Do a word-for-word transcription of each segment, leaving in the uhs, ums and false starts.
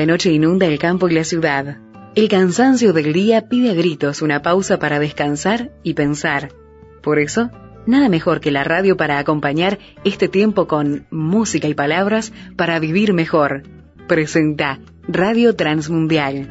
noche inunda el campo y la ciudad. El cansancio del día pide a gritos una pausa para descansar y pensar. Por eso, nada mejor que la radio para acompañar este tiempo con música y palabras para vivir mejor. Presenta Radio Transmundial.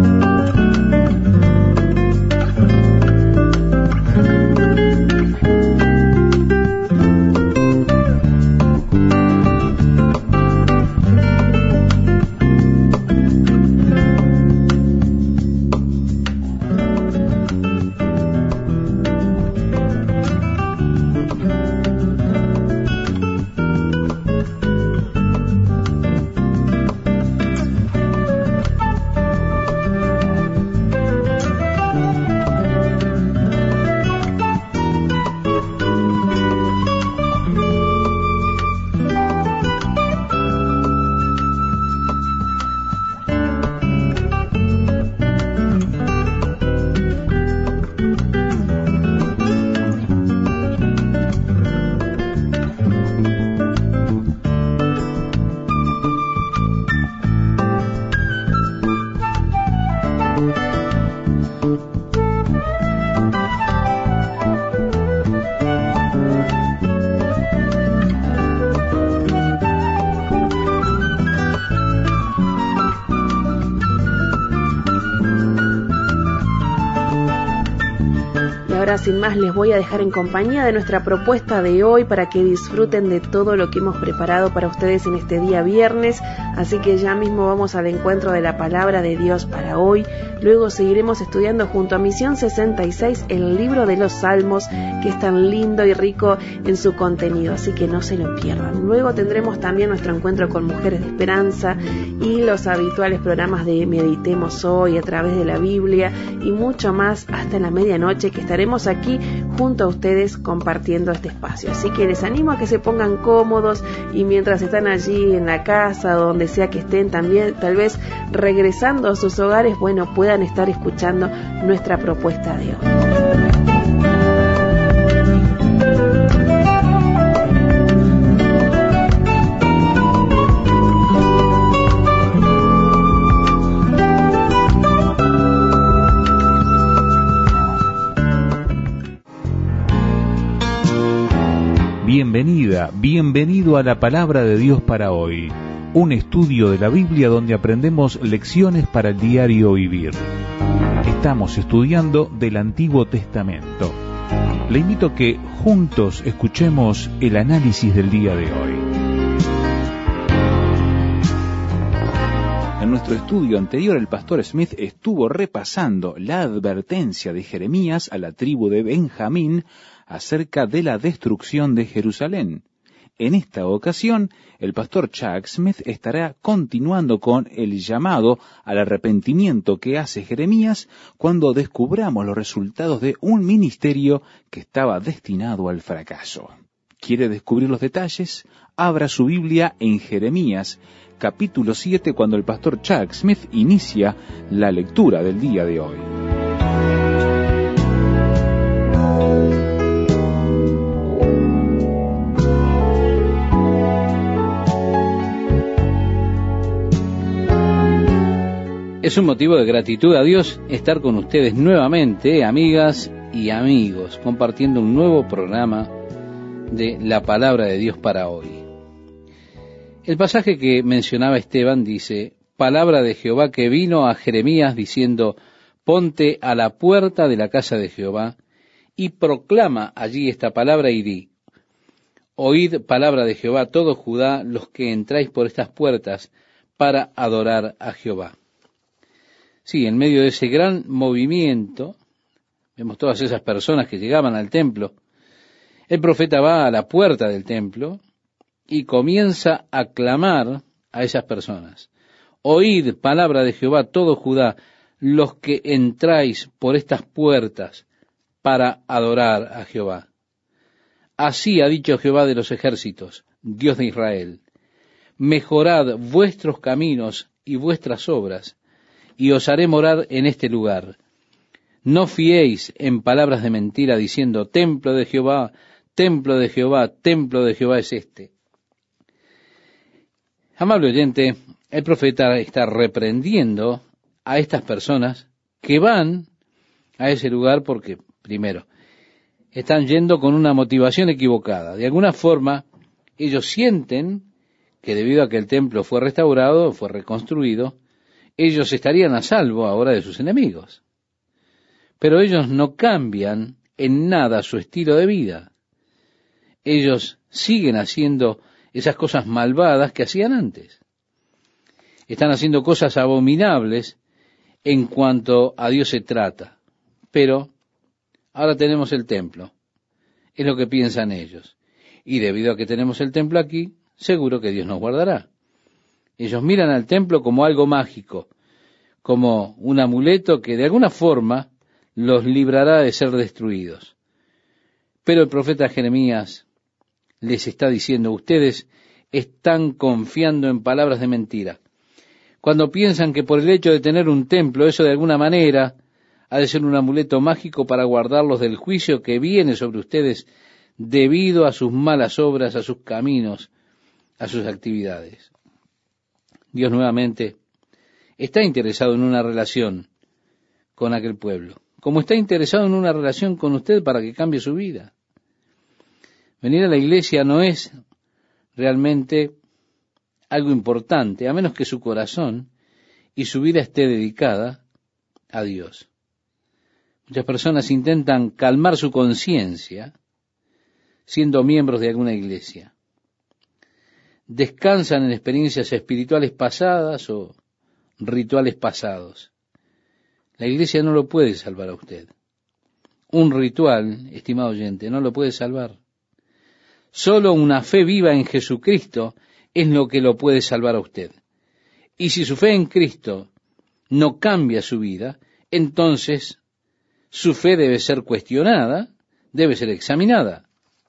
Sin más, les voy a dejar en compañía de nuestra propuesta de hoy para que disfruten de todo lo que hemos preparado para ustedes en este día viernes. Así que ya mismo vamos al encuentro de la palabra de Dios para hoy. Luego seguiremos estudiando junto a Misión sesenta y seis el libro de los Salmos, que es tan lindo y rico en su contenido, así que no se lo pierdan. Luego tendremos también nuestro encuentro con Mujeres de Esperanza y los habituales programas de Meditemos Hoy a través de la Biblia y mucho más hasta la medianoche, que estaremos aquí junto a ustedes compartiendo este espacio. Así que les animo a que se pongan cómodos y mientras están allí en la casa, donde sea que estén, también tal vez regresando a sus hogares, bueno, puedan estar escuchando nuestra propuesta de hoy. Bienvenida, bienvenido a la Palabra de Dios para hoy, un estudio de la Biblia donde aprendemos lecciones para el diario vivir. Estamos estudiando del Antiguo Testamento. Le invito a que juntos escuchemos el análisis del día de hoy. En nuestro estudio anterior, el pastor Smith estuvo repasando la advertencia de Jeremías a la tribu de Benjamín acerca de la destrucción de Jerusalén. En esta ocasión, el pastor Chuck Smith estará continuando con el llamado al arrepentimiento que hace Jeremías cuando descubramos los resultados de un ministerio que estaba destinado al fracaso. ¿Quiere descubrir los detalles? Abra su Biblia en Jeremías, capítulo siete, cuando el pastor Chuck Smith inicia la lectura del día de hoy. Es un motivo de gratitud a Dios estar con ustedes nuevamente, amigas y amigos, compartiendo un nuevo programa de la Palabra de Dios para hoy. El pasaje que mencionaba Esteban dice: palabra de Jehová que vino a Jeremías diciendo, ponte a la puerta de la casa de Jehová y proclama allí esta palabra y di, oíd palabra de Jehová todo Judá, los que entráis por estas puertas para adorar a Jehová. Sí, en medio de ese gran movimiento, vemos todas esas personas que llegaban al templo. El profeta va a la puerta del templo y comienza a clamar a esas personas. Oíd palabra de Jehová todo Judá, los que entráis por estas puertas para adorar a Jehová. Así ha dicho Jehová de los ejércitos, Dios de Israel. Mejorad vuestros caminos y vuestras obras, y os haré morar en este lugar. No fiéis en palabras de mentira, diciendo, templo de Jehová, templo de Jehová, templo de Jehová es este. Amable oyente, el profeta está reprendiendo a estas personas que van a ese lugar porque, primero, están yendo con una motivación equivocada. De alguna forma, ellos sienten que debido a que el templo fue restaurado, fue reconstruido, ellos estarían a salvo ahora de sus enemigos. Pero ellos no cambian en nada su estilo de vida. Ellos siguen haciendo esas cosas malvadas que hacían antes. Están haciendo cosas abominables en cuanto a Dios se trata. Pero ahora tenemos el templo. Es lo que piensan ellos. Y debido a que tenemos el templo aquí, seguro que Dios nos guardará. Ellos miran al templo como algo mágico, como un amuleto que de alguna forma los librará de ser destruidos. Pero el profeta Jeremías les está diciendo, ustedes están confiando en palabras de mentira. Cuando piensan que por el hecho de tener un templo, eso de alguna manera ha de ser un amuleto mágico para guardarlos del juicio que viene sobre ustedes debido a sus malas obras, a sus caminos, a sus actividades. Dios nuevamente está interesado en una relación con aquel pueblo, como está interesado en una relación con usted para que cambie su vida. Venir a la iglesia no es realmente algo importante, a menos que su corazón y su vida esté dedicada a Dios. Muchas personas intentan calmar su conciencia siendo miembros de alguna iglesia. Descansan en experiencias espirituales pasadas o rituales pasados. La iglesia no lo puede salvar a usted. Un ritual, estimado oyente, no lo puede salvar. Solo una fe viva en Jesucristo es lo que lo puede salvar a usted. Y si su fe en Cristo no cambia su vida, entonces su fe debe ser cuestionada, debe ser examinada.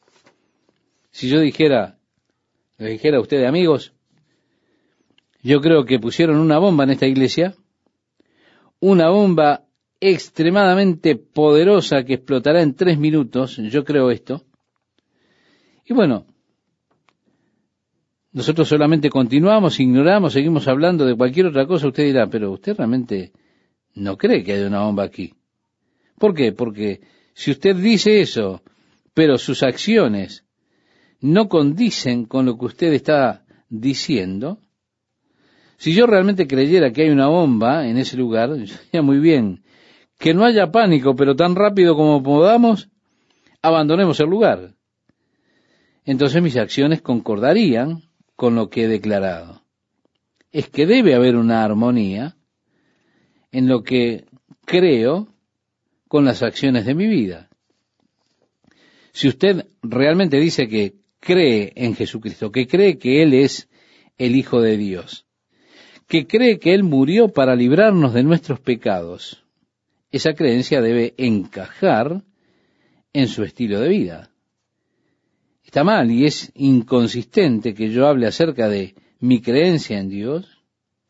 Si yo dijera, le dijera a usted, amigos, yo creo que pusieron una bomba en esta iglesia, una bomba extremadamente poderosa que explotará en tres minutos, yo creo esto. Y bueno, nosotros solamente continuamos, ignoramos, seguimos hablando de cualquier otra cosa. Usted dirá, pero usted realmente no cree que haya una bomba aquí. ¿Por qué? Porque si usted dice eso, pero sus acciones no condicen con lo que usted está diciendo, si yo realmente creyera que hay una bomba en ese lugar, yo diría muy bien, que no haya pánico, pero tan rápido como podamos, abandonemos el lugar. Entonces mis acciones concordarían con lo que he declarado. Es que debe haber una armonía en lo que creo con las acciones de mi vida. Si usted realmente dice que cree en Jesucristo, que cree que Él es el Hijo de Dios, que cree que Él murió para librarnos de nuestros pecados, esa creencia debe encajar en su estilo de vida. Está mal y es inconsistente que yo hable acerca de mi creencia en Dios,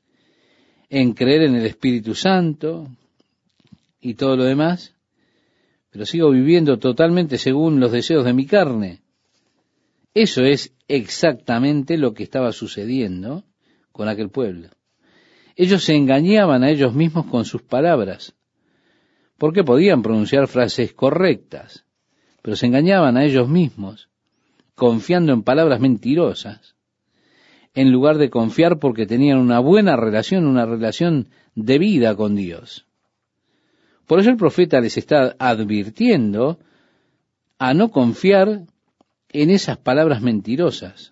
en creer en el Espíritu Santo y todo lo demás, pero sigo viviendo totalmente según los deseos de mi carne. Eso es exactamente lo que estaba sucediendo con aquel pueblo. Ellos se engañaban a ellos mismos con sus palabras, porque podían pronunciar frases correctas, pero se engañaban a ellos mismos, confiando en palabras mentirosas, en lugar de confiar porque tenían una buena relación, una relación de vida con Dios. Por eso el profeta les está advirtiendo a no confiar en esas palabras mentirosas.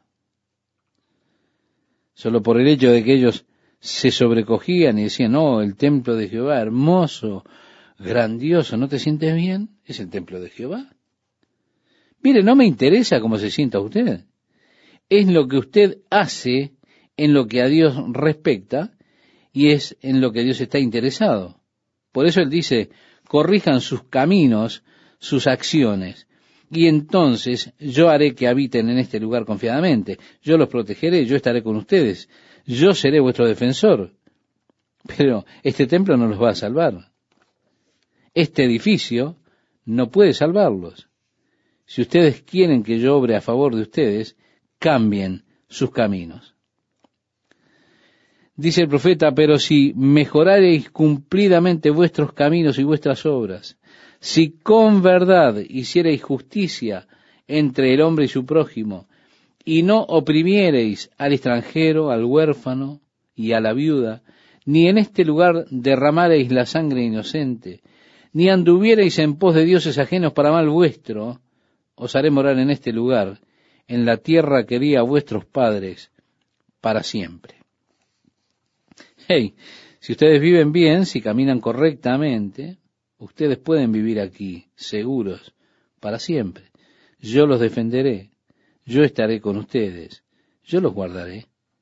Solo por el hecho de que ellos se sobrecogían y decían, no, el templo de Jehová, hermoso, grandioso, ¿no te sientes bien? Es el templo de Jehová. Mire, no me interesa cómo se sienta usted. Es lo que usted hace en lo que a Dios respecta y es en lo que Dios está interesado. Por eso Él dice, corrijan sus caminos, sus acciones, y entonces yo haré que habiten en este lugar confiadamente. Yo los protegeré, yo estaré con ustedes, yo seré vuestro defensor. Pero este templo no los va a salvar. Este edificio no puede salvarlos. Si ustedes quieren que yo obre a favor de ustedes, cambien sus caminos. Dice el profeta, pero si mejorareis cumplidamente vuestros caminos y vuestras obras, si con verdad hiciereis justicia entre el hombre y su prójimo, y no oprimiereis al extranjero, al huérfano y a la viuda, ni en este lugar derramareis la sangre inocente, ni anduviereis en pos de dioses ajenos para mal vuestro, os haré morar en este lugar, en la tierra que di a vuestros padres para siempre. Hey, si ustedes viven bien, si caminan correctamente, ustedes pueden vivir aquí, seguros, para siempre. Yo los defenderé, yo estaré con ustedes, yo los guardaré.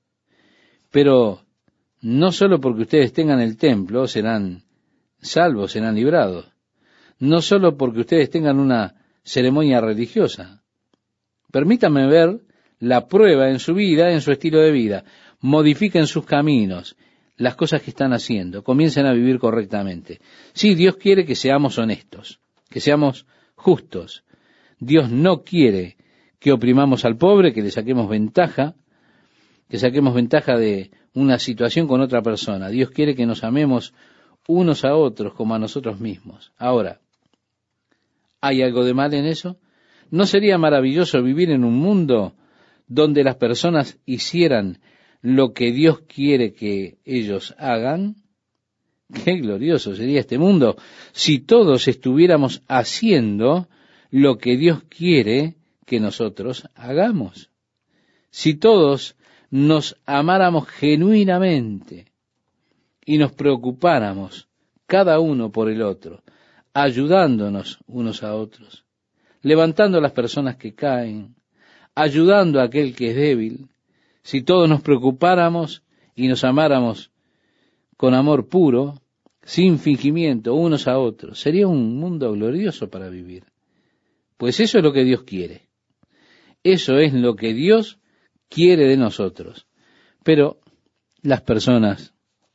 Pero no solo porque ustedes tengan el templo serán salvos, serán librados. No solo porque ustedes tengan una ceremonia religiosa. Permítanme ver la prueba en su vida, en su estilo de vida. Modifiquen sus caminos, las cosas que están haciendo, comiencen a vivir correctamente. Sí, Dios quiere que seamos honestos, que seamos justos. Dios no quiere que oprimamos al pobre, que le saquemos ventaja, que saquemos ventaja de una situación con otra persona. Dios quiere que nos amemos unos a otros como a nosotros mismos. Ahora, ¿hay algo de mal en eso? ¿No sería maravilloso vivir en un mundo donde las personas hicieran lo que Dios quiere que ellos hagan? Qué glorioso sería este mundo si todos estuviéramos haciendo lo que Dios quiere que nosotros hagamos. Si todos nos amáramos genuinamente y nos preocupáramos cada uno por el otro, ayudándonos unos a otros, levantando a las personas que caen, ayudando a aquel que es débil. Si todos nos preocupáramos y nos amáramos con amor puro, sin fingimiento, unos a otros, sería un mundo glorioso para vivir. Pues eso es lo que Dios quiere. Eso es lo que Dios quiere de nosotros. Pero las personas,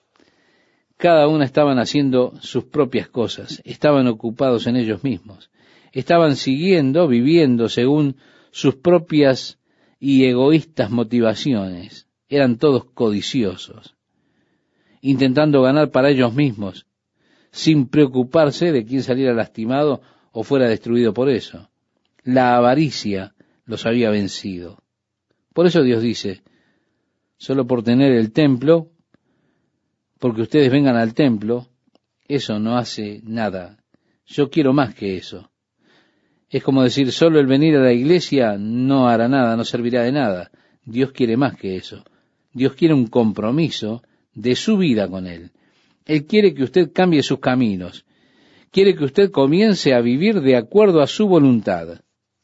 cada una estaban haciendo sus propias cosas, estaban ocupados en ellos mismos, estaban siguiendo, viviendo según sus propias y egoístas motivaciones. Eran todos codiciosos, intentando ganar para ellos mismos, sin preocuparse de quién saliera lastimado o fuera destruido por eso. La avaricia los había vencido. Por eso Dios dice, solo por tener el templo, porque ustedes vengan al templo, eso no hace nada. Yo quiero más que eso. Es como decir, solo el venir a la iglesia no hará nada, no servirá de nada. Dios quiere más que eso. Dios quiere un compromiso de su vida con Él. Él quiere que usted cambie sus caminos. Quiere que usted comience a vivir de acuerdo a su voluntad.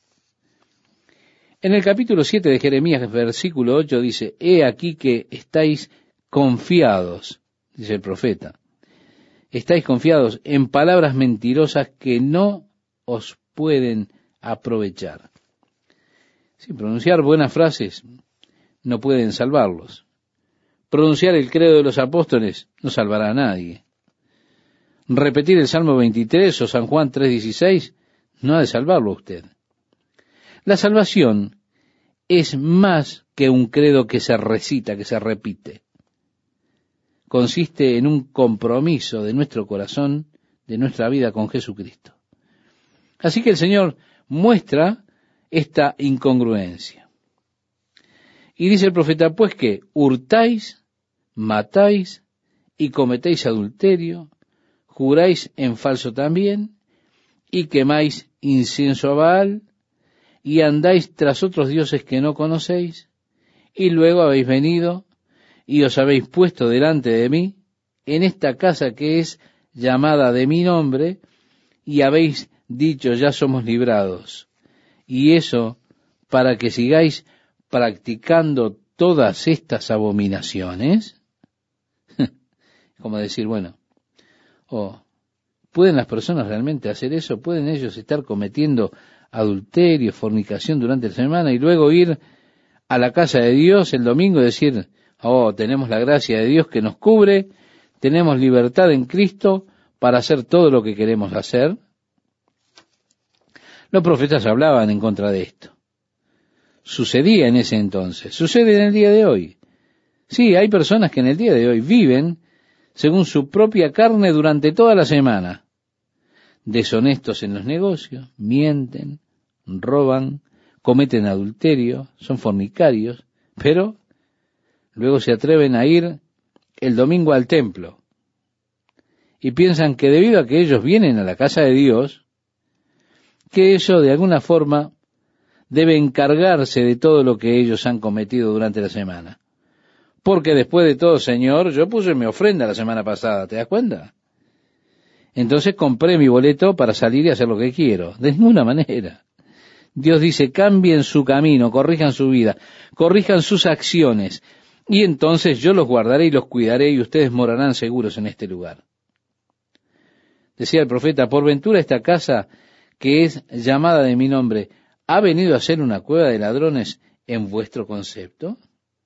En el capítulo siete de Jeremías, versículo ocho, dice, he aquí que estáis confiados, dice el profeta, estáis confiados en palabras mentirosas que no os pueden aprovechar. Sin pronunciar buenas frases no pueden salvarlos. Pronunciar el credo de los apóstoles no salvará a nadie. Repetir el Salmo veintitrés o San Juan tres dieciséis no ha de salvarlo a usted. La salvación es más que un credo que se recita, que se repite. Consiste en un compromiso de nuestro corazón, de nuestra vida con Jesucristo. Así que el Señor muestra esta incongruencia. Y dice el profeta, pues que hurtáis, matáis y cometéis adulterio, juráis en falso también, y quemáis incienso a Baal, y andáis tras otros dioses que no conocéis, y luego habéis venido y os habéis puesto delante de mí, en esta casa que es llamada de mi nombre, y habéis dicho, ya somos librados. Y eso para que sigáis practicando todas estas abominaciones. Como decir, bueno, oh, ¿pueden las personas realmente hacer eso? ¿Pueden ellos estar cometiendo adulterio, fornicación durante la semana y luego ir a la casa de Dios el domingo y decir, oh, tenemos la gracia de Dios que nos cubre, tenemos libertad en Cristo para hacer todo lo que queremos hacer? Los profetas hablaban en contra de esto. Sucedía en ese entonces, sucede en el día de hoy. Sí, hay personas que en el día de hoy viven según su propia carne durante toda la semana. Deshonestos en los negocios, mienten, roban, cometen adulterio, son fornicarios, pero luego se atreven a ir el domingo al templo y piensan que debido a que ellos vienen a la casa de Dios, que eso de alguna forma debe encargarse de todo lo que ellos han cometido durante la semana. Porque después de todo, Señor, yo puse mi ofrenda la semana pasada, ¿te das cuenta? Entonces compré mi boleto para salir y hacer lo que quiero. De ninguna manera. Dios dice, cambien su camino, corrijan su vida, corrijan sus acciones, y entonces yo los guardaré y los cuidaré, y ustedes morarán seguros en este lugar. Decía el profeta, por ventura esta casa que es llamada de mi nombre, ¿ha venido a ser una cueva de ladrones en vuestro concepto?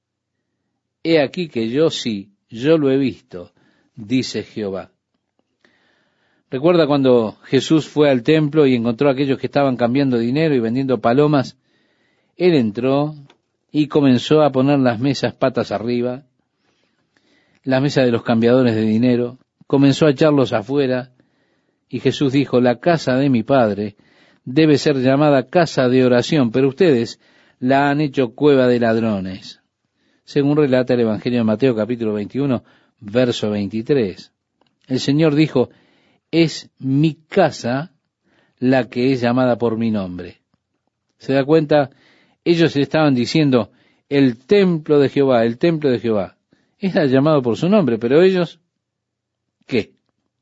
He aquí que yo sí, yo lo he visto, dice Jehová. Recuerda cuando Jesús fue al templo y encontró a aquellos que estaban cambiando dinero y vendiendo palomas. Él entró y comenzó a poner las mesas patas arriba, las mesas de los cambiadores de dinero, comenzó a echarlos afuera, y Jesús dijo, la casa de mi Padre debe ser llamada casa de oración, pero ustedes la han hecho cueva de ladrones, según relata el Evangelio de Mateo capítulo veintiuno, verso veintitrés. El Señor dijo, es mi casa la que es llamada por mi nombre. ¿Se da cuenta? Ellos estaban diciendo, el templo de Jehová, el templo de Jehová. Era llamado por su nombre, pero ellos, ¿qué?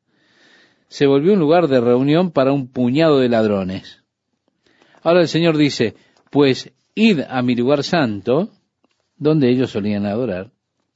Se volvió un lugar de reunión para un puñado de ladrones. Ahora el Señor dice, pues id a mi lugar santo, donde ellos solían adorar,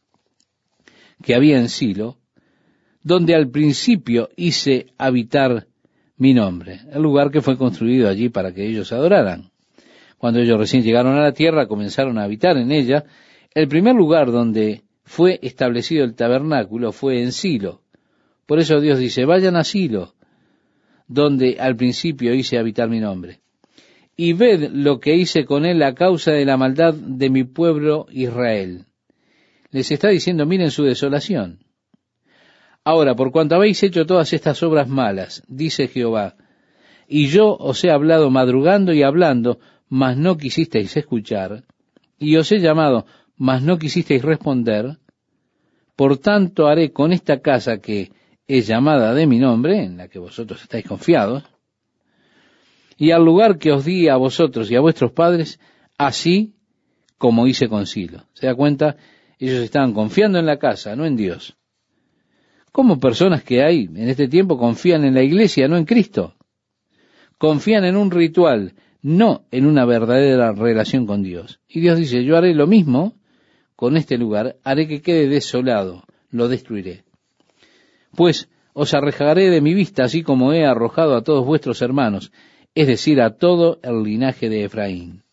que había en Silo, donde al principio hice habitar mi nombre, el lugar que fue construido allí para que ellos adoraran. Cuando ellos recién llegaron a la tierra, comenzaron a habitar en ella. El primer lugar donde fue establecido el tabernáculo fue en Silo. Por eso Dios dice, vayan a Silo, donde al principio hice habitar mi nombre, y ved lo que hice con él a causa de la maldad de mi pueblo Israel. Les está diciendo, miren su desolación. Ahora, por cuanto habéis hecho todas estas obras malas, dice Jehová, y yo os he hablado madrugando y hablando, mas no quisisteis escuchar, y os he llamado, mas no quisisteis responder, por tanto haré con esta casa que es llamada de mi nombre, en la que vosotros estáis confiados, y al lugar que os di a vosotros y a vuestros padres, así como hice con Silo. ¿Se da cuenta? Ellos estaban confiando en la casa, no en Dios. ¿Cómo personas que hay en este tiempo confían en la iglesia, no en Cristo? Confían en un ritual, no en una verdadera relación con Dios. Y Dios dice, yo haré lo mismo con este lugar, haré que quede desolado, lo destruiré. Pues os arrojaré de mi vista, así como he arrojado a todos vuestros hermanos, es decir, a todo el linaje de Efraín.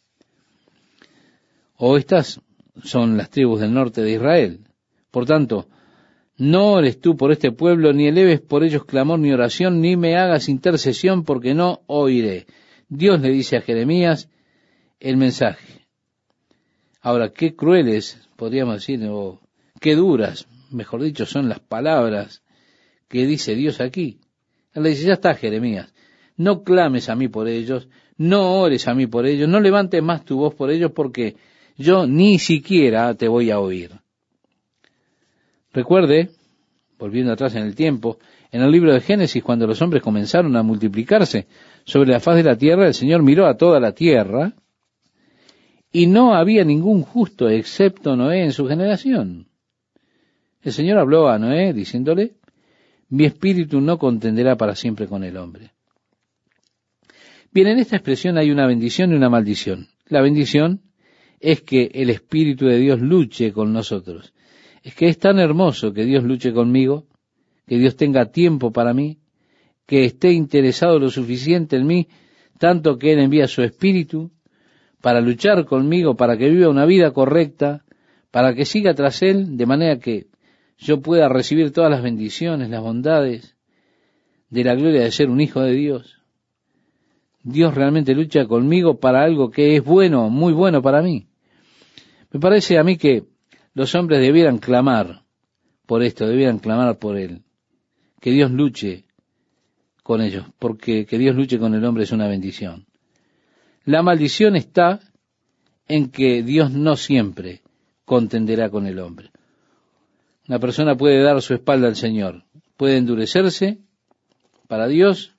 O estas son las tribus del norte de Israel. Por tanto, no ores tú por este pueblo, ni eleves por ellos clamor ni oración, ni me hagas intercesión, porque no oiré. Dios le dice a Jeremías el mensaje. Ahora, qué crueles, podríamos decir, o qué duras, mejor dicho, son las palabras que dice Dios aquí. Él le dice, ya está, Jeremías, no clames a mí por ellos, no ores a mí por ellos, no levantes más tu voz por ellos, porque yo ni siquiera te voy a oír. Recuerde, volviendo atrás en el tiempo, en el libro de Génesis, cuando los hombres comenzaron a multiplicarse sobre la faz de la tierra, el Señor miró a toda la tierra y no había ningún justo excepto Noé en su generación. El Señor habló a Noé diciéndole, mi espíritu no contenderá para siempre con el hombre. Bien, en esta expresión hay una bendición y una maldición. La bendición es que el Espíritu de Dios luche con nosotros. Es que es tan hermoso que Dios luche conmigo, que Dios tenga tiempo para mí, que esté interesado lo suficiente en mí, tanto que Él envía su Espíritu para luchar conmigo, para que viva una vida correcta, para que siga tras Él, de manera que yo pueda recibir todas las bendiciones, las bondades de la gloria de ser un hijo de Dios. Dios realmente lucha conmigo para algo que es bueno, muy bueno para mí. Me parece a mí que los hombres debieran clamar por esto, debieran clamar por él. Que Dios luche con ellos, porque que Dios luche con el hombre es una bendición. La maldición está en que Dios no siempre contenderá con el hombre. Una persona puede dar su espalda al Señor, puede endurecerse para Dios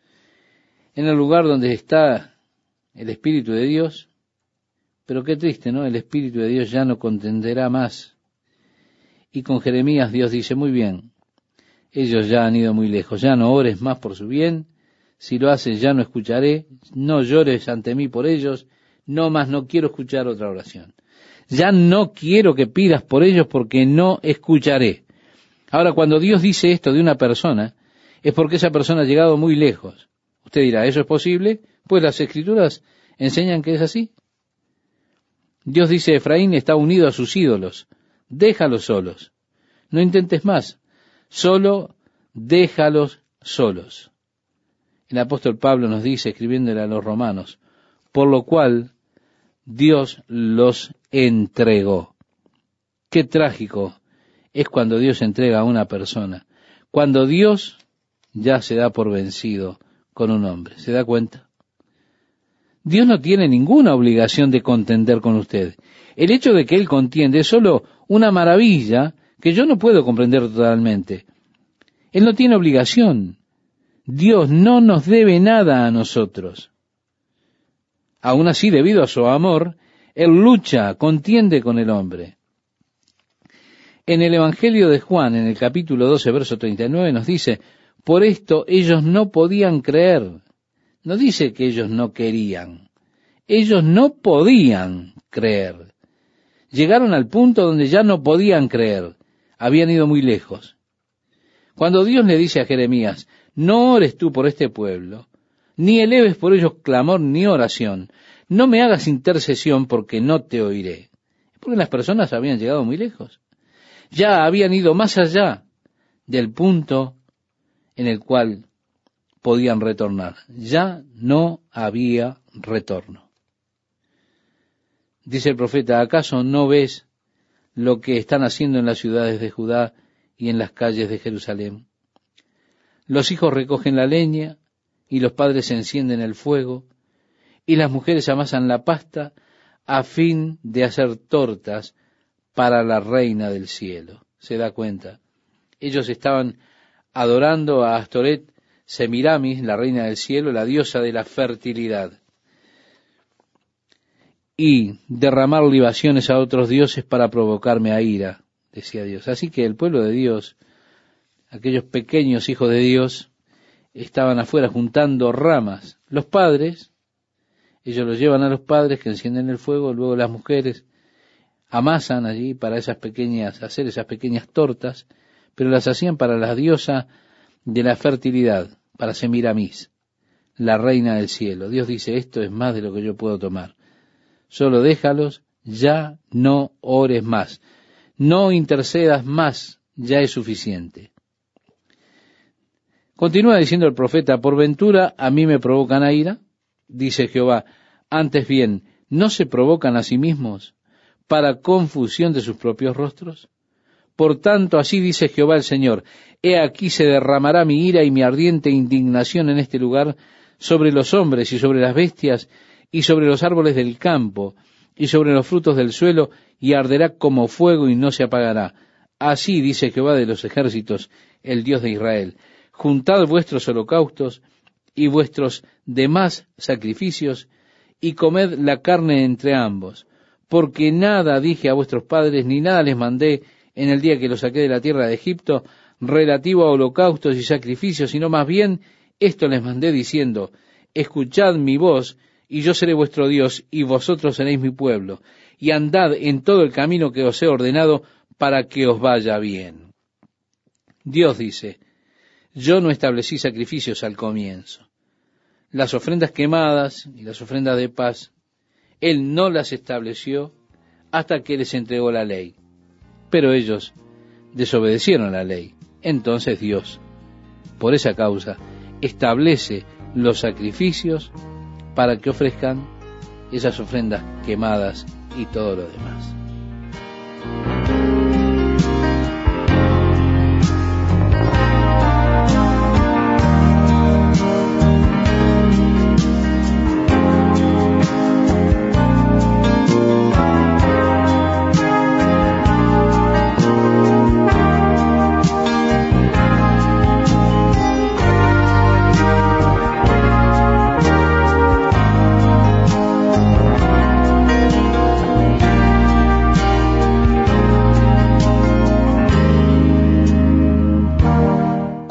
en el lugar donde está el Espíritu de Dios, pero qué triste, ¿no? El Espíritu de Dios ya no contenderá más. Y con Jeremías Dios dice, muy bien, ellos ya han ido muy lejos, ya no ores más por su bien, si lo haces ya no escucharé, no llores ante mí por ellos, no más no quiero escuchar otra oración. Ya no quiero que pidas por ellos porque no escucharé. Ahora, cuando Dios dice esto de una persona, es porque esa persona ha llegado muy lejos. Usted dirá, ¿eso es posible? Pues las Escrituras enseñan que es así. Dios dice, Efraín está unido a sus ídolos, déjalos solos. No intentes más, solo déjalos solos. El apóstol Pablo nos dice, escribiéndole a los romanos, por lo cual Dios los entregó. Qué trágico es cuando Dios entrega a una persona, cuando Dios ya se da por vencido con un hombre. ¿Se da cuenta? Dios no tiene ninguna obligación de contender con usted. El hecho de que Él contiende es solo una maravilla que yo no puedo comprender totalmente. Él no tiene obligación. Dios no nos debe nada a nosotros. Aún así, debido a su amor, Él lucha, contiende con el hombre. En el Evangelio de Juan, en el capítulo doce, verso treinta y nueve, nos dice, por esto ellos no podían creer. No dice que ellos no querían. Ellos no podían creer. Llegaron al punto donde ya no podían creer. Habían ido muy lejos. Cuando Dios le dice a Jeremías, no ores tú por este pueblo, ni eleves por ellos clamor ni oración, no me hagas intercesión porque no te oiré. Porque las personas habían llegado muy lejos. Ya habían ido más allá del punto en el cual podían retornar. Ya no había retorno. Dice el profeta, ¿acaso no ves lo que están haciendo en las ciudades de Judá y en las calles de Jerusalén? Los hijos recogen la leña y los padres encienden el fuego y las mujeres amasan la pasta a fin de hacer tortas para la reina del cielo. ¿Se da cuenta? Ellos estaban adorando a Astoret Semiramis, la reina del cielo, la diosa de la fertilidad, y derramar libaciones a otros dioses para provocarme a ira, decía Dios. Así que el pueblo de Dios, aquellos pequeños hijos de Dios, estaban afuera juntando ramas. Los padres, ellos los llevan a los padres que encienden el fuego, luego las mujeres amasan allí para esas pequeñas, hacer esas pequeñas tortas, pero las hacían para la diosa de la fertilidad, para Semiramis, la reina del cielo. Dios dice, esto es más de lo que yo puedo tomar. Solo déjalos, ya no ores más. No intercedas más, ya es suficiente. Continúa diciendo el profeta, por ventura a mí me provocan a ira, dice Jehová, antes bien, ¿no se provocan a sí mismos para confusión de sus propios rostros? Por tanto, así dice Jehová el Señor, he aquí se derramará mi ira y mi ardiente indignación en este lugar sobre los hombres y sobre las bestias y sobre los árboles del campo y sobre los frutos del suelo, y arderá como fuego y no se apagará. Así dice Jehová de los ejércitos, el Dios de Israel, juntad vuestros holocaustos y vuestros demás sacrificios, y comed la carne entre ambos, porque nada dije a vuestros padres, ni nada les mandé en el día que los saqué de la tierra de Egipto, relativo a holocaustos y sacrificios, sino más bien esto les mandé diciendo, escuchad mi voz, y yo seré vuestro Dios, y vosotros seréis mi pueblo, y andad en todo el camino que os he ordenado, para que os vaya bien. Dios dice, yo no establecí sacrificios al comienzo. Las ofrendas quemadas y las ofrendas de paz, Él no las estableció hasta que les entregó la ley. Pero ellos desobedecieron la ley. Entonces Dios, por esa causa, establece los sacrificios para que ofrezcan esas ofrendas quemadas y todo lo demás.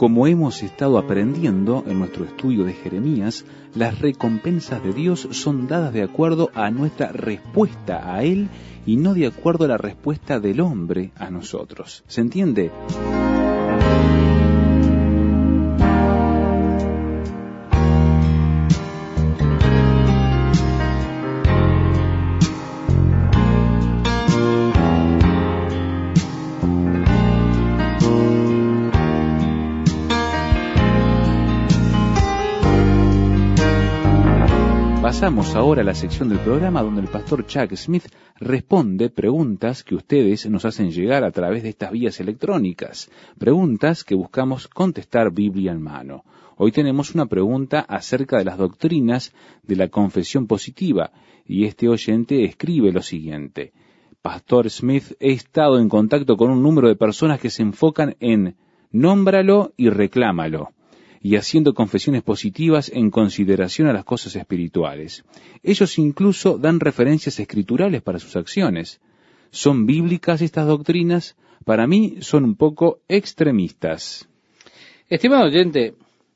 Como hemos estado aprendiendo en nuestro estudio de Jeremías, las recompensas de Dios son dadas de acuerdo a nuestra respuesta a Él y no de acuerdo a la respuesta del hombre a nosotros. ¿Se entiende? Pasamos ahora a la sección del programa donde el pastor Chuck Smith responde preguntas que ustedes nos hacen llegar a través de estas vías electrónicas, preguntas que buscamos contestar Biblia en mano. Hoy tenemos una pregunta acerca de las doctrinas de la confesión positiva, y este oyente escribe lo siguiente: Pastor Smith, he estado en contacto con un número de personas que se enfocan en nómbralo y reclámalo, y haciendo confesiones positivas en consideración a las cosas espirituales. Ellos incluso dan referencias escriturales para sus acciones. ¿Son bíblicas estas doctrinas? Para mí son un poco extremistas. Estimado oyente,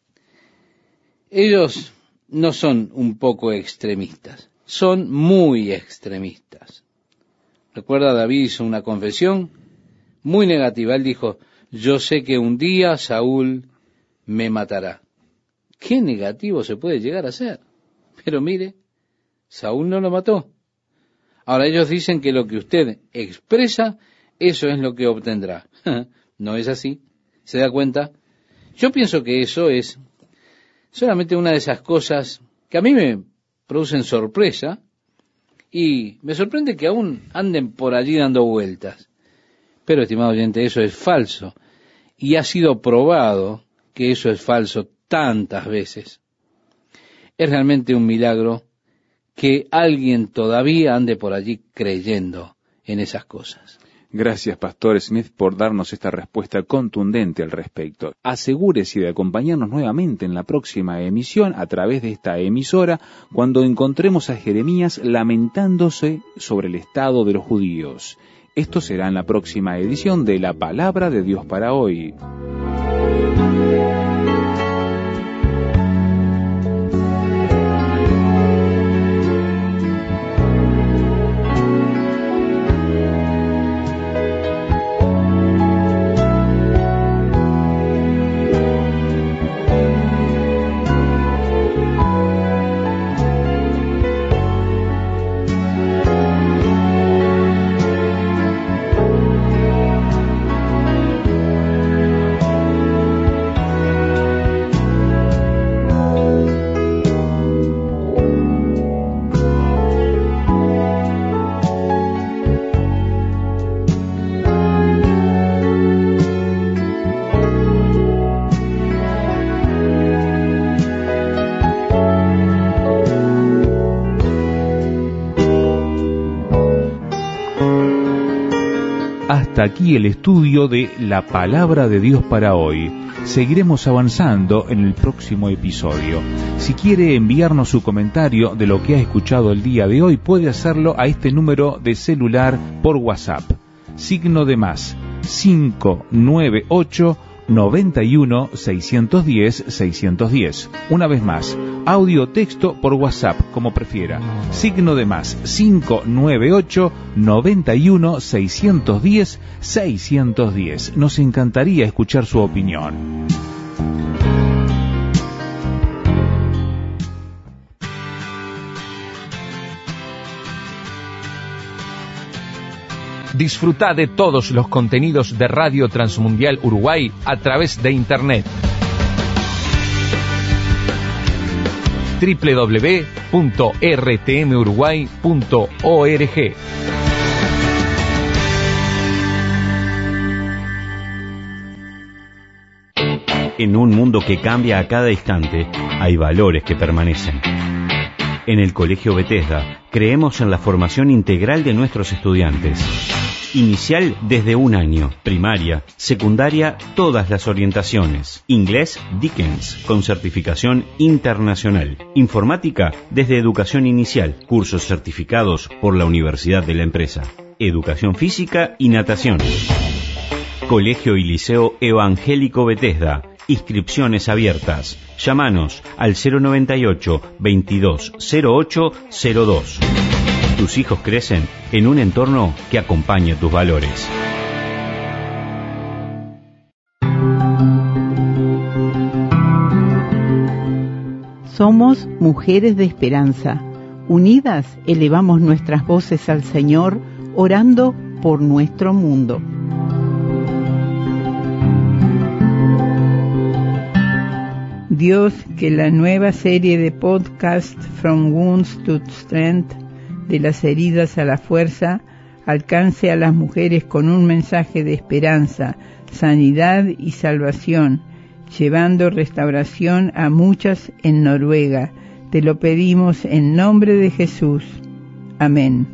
ellos no son un poco extremistas, son muy extremistas. Recuerda, David hizo una confesión muy negativa. Él dijo: yo sé que un día Saúl me matará. ¿Qué negativo se puede llegar a ser? Pero mire, Saúl no lo mató. Ahora ellos dicen que lo que usted expresa, eso es lo que obtendrá. No es así. ¿Se da cuenta? Yo pienso que eso es solamente una de esas cosas que a mí me producen sorpresa, y me sorprende que aún anden por allí dando vueltas. Pero, estimado oyente, eso es falso, y ha sido probado que eso es falso tantas veces. Es realmente un milagro que alguien todavía ande por allí creyendo en esas cosas. Gracias, Pastor Smith, por darnos esta respuesta contundente al respecto. Asegúrese de acompañarnos nuevamente en la próxima emisión a través de esta emisora, cuando encontremos a Jeremías lamentándose sobre el estado de los judíos. Esto será en la próxima edición de La Palabra de Dios para hoy. Hasta aquí el estudio de La Palabra de Dios para hoy. Seguiremos avanzando en el próximo episodio. Si quiere enviarnos su comentario de lo que ha escuchado el día de hoy, puede hacerlo a este número de celular por WhatsApp. Signo de más, cinco nueve ocho, noventa y uno, seiscientos diez, seiscientos diez. Una vez más, audio o texto por WhatsApp, como prefiera. Signo de más, cinco nueve ocho, noventa y uno, seiscientos diez, seiscientos diez. Nos encantaría escuchar su opinión. Disfruta de todos los contenidos de Radio Transmundial Uruguay a través de Internet. doble u doble u doble u punto r t m uruguay punto org. En un mundo que cambia a cada instante, hay valores que permanecen. En el Colegio Bethesda, creemos en la formación integral de nuestros estudiantes. Inicial desde un año, primaria, secundaria, todas las orientaciones. Inglés Dickens, con certificación internacional. Informática desde educación inicial, cursos certificados por la Universidad de la Empresa. Educación física y natación. Colegio y Liceo Evangélico Bethesda, Inscripciones abiertas. Llámanos al cero noventa y ocho, veintidós, cero ocho, cero dos. Tus hijos crecen en un entorno que acompañe tus valores. Somos mujeres de esperanza. Unidas elevamos nuestras voces al Señor, orando por nuestro mundo. Dios, que la nueva serie de podcast From Wounds to Strength, de las heridas a la fuerza, alcance a las mujeres con un mensaje de esperanza, sanidad y salvación, llevando restauración a muchas en Noruega. Te lo pedimos en nombre de Jesús. Amén.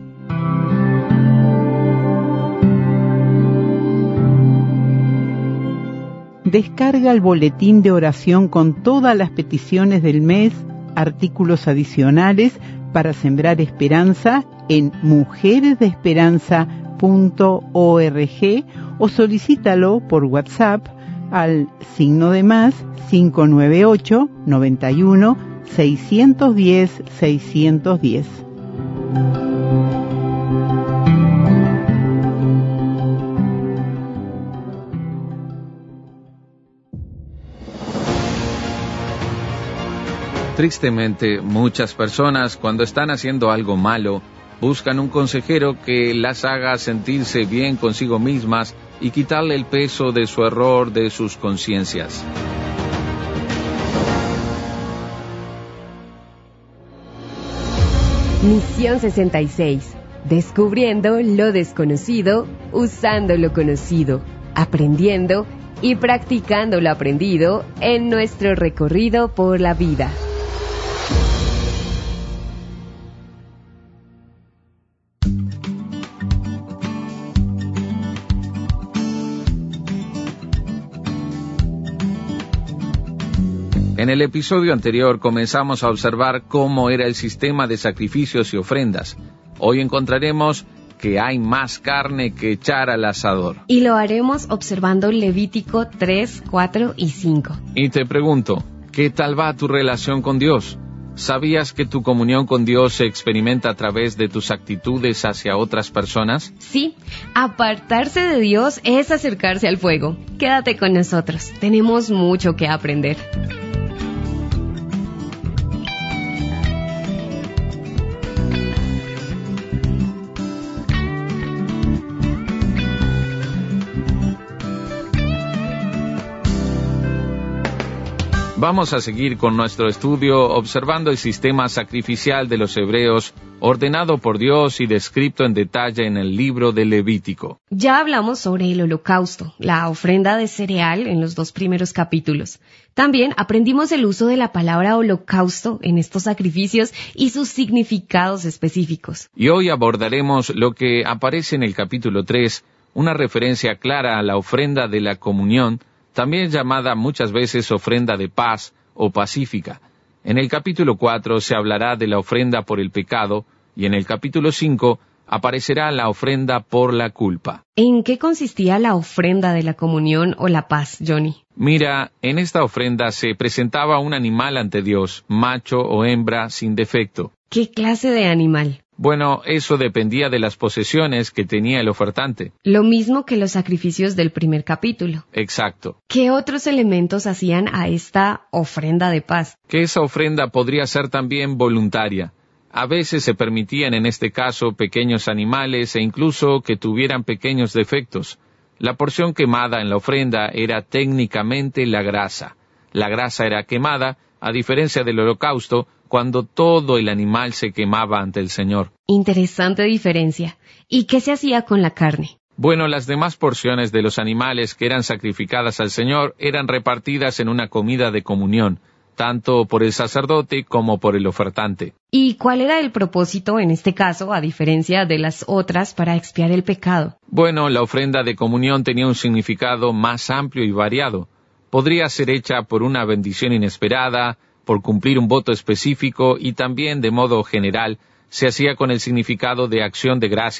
Descarga el boletín de oración con todas las peticiones del mes, artículos adicionales para sembrar esperanza en mujeres de esperanza punto org o solicítalo por WhatsApp al signo de más cinco nueve ocho, noventa y uno, seiscientos diez, seiscientos diez. Tristemente, muchas personas, cuando están haciendo algo malo, buscan un consejero que las haga sentirse bien consigo mismas y quitarle el peso de su error de sus conciencias. Misión sesenta y seis. Descubriendo lo desconocido, usando lo conocido, aprendiendo y practicando lo aprendido en nuestro recorrido por la vida. En el episodio anterior comenzamos a observar cómo era el sistema de sacrificios y ofrendas. Hoy encontraremos que hay más carne que echar al asador. Y lo haremos observando Levítico tres, cuatro y cinco. Y te pregunto, ¿qué tal va tu relación con Dios? ¿Sabías que tu comunión con Dios se experimenta a través de tus actitudes hacia otras personas? Sí, apartarse de Dios es acercarse al fuego. Quédate con nosotros, tenemos mucho que aprender. Vamos a seguir con nuestro estudio observando el sistema sacrificial de los hebreos, ordenado por Dios y descrito en detalle en el libro de Levítico. Ya hablamos sobre el holocausto, la ofrenda de cereal en los dos primeros capítulos. También aprendimos el uso de la palabra holocausto en estos sacrificios y sus significados específicos. Y hoy abordaremos lo que aparece en el capítulo tres, una referencia clara a la ofrenda de la comunión, también llamada muchas veces ofrenda de paz o pacífica. En el capítulo cuatro se hablará de la ofrenda por el pecado, y en el capítulo cinco aparecerá la ofrenda por la culpa. ¿En qué consistía la ofrenda de la comunión o la paz, Johnny? Mira, en esta ofrenda se presentaba un animal ante Dios, macho o hembra, sin defecto. ¿Qué clase de animal? Bueno, eso dependía de las posesiones que tenía el ofertante. Lo mismo que los sacrificios del primer capítulo. Exacto. ¿Qué otros elementos hacían a esta ofrenda de paz? Que esa ofrenda podría ser también voluntaria. A veces se permitían en este caso pequeños animales e incluso que tuvieran pequeños defectos. La porción quemada en la ofrenda era técnicamente la grasa. La grasa era quemada, a diferencia del holocausto, cuando todo el animal se quemaba ante el Señor. Interesante diferencia. ¿Y qué se hacía con la carne? Bueno, las demás porciones de los animales que eran sacrificadas al Señor eran repartidas en una comida de comunión, tanto por el sacerdote como por el ofertante. ¿Y cuál era el propósito en este caso, a diferencia de las otras, para expiar el pecado? Bueno, la ofrenda de comunión tenía un significado más amplio y variado. Podría ser hecha por una bendición inesperada, por cumplir un voto específico y también, de modo general, se hacía con el significado de acción de gracias,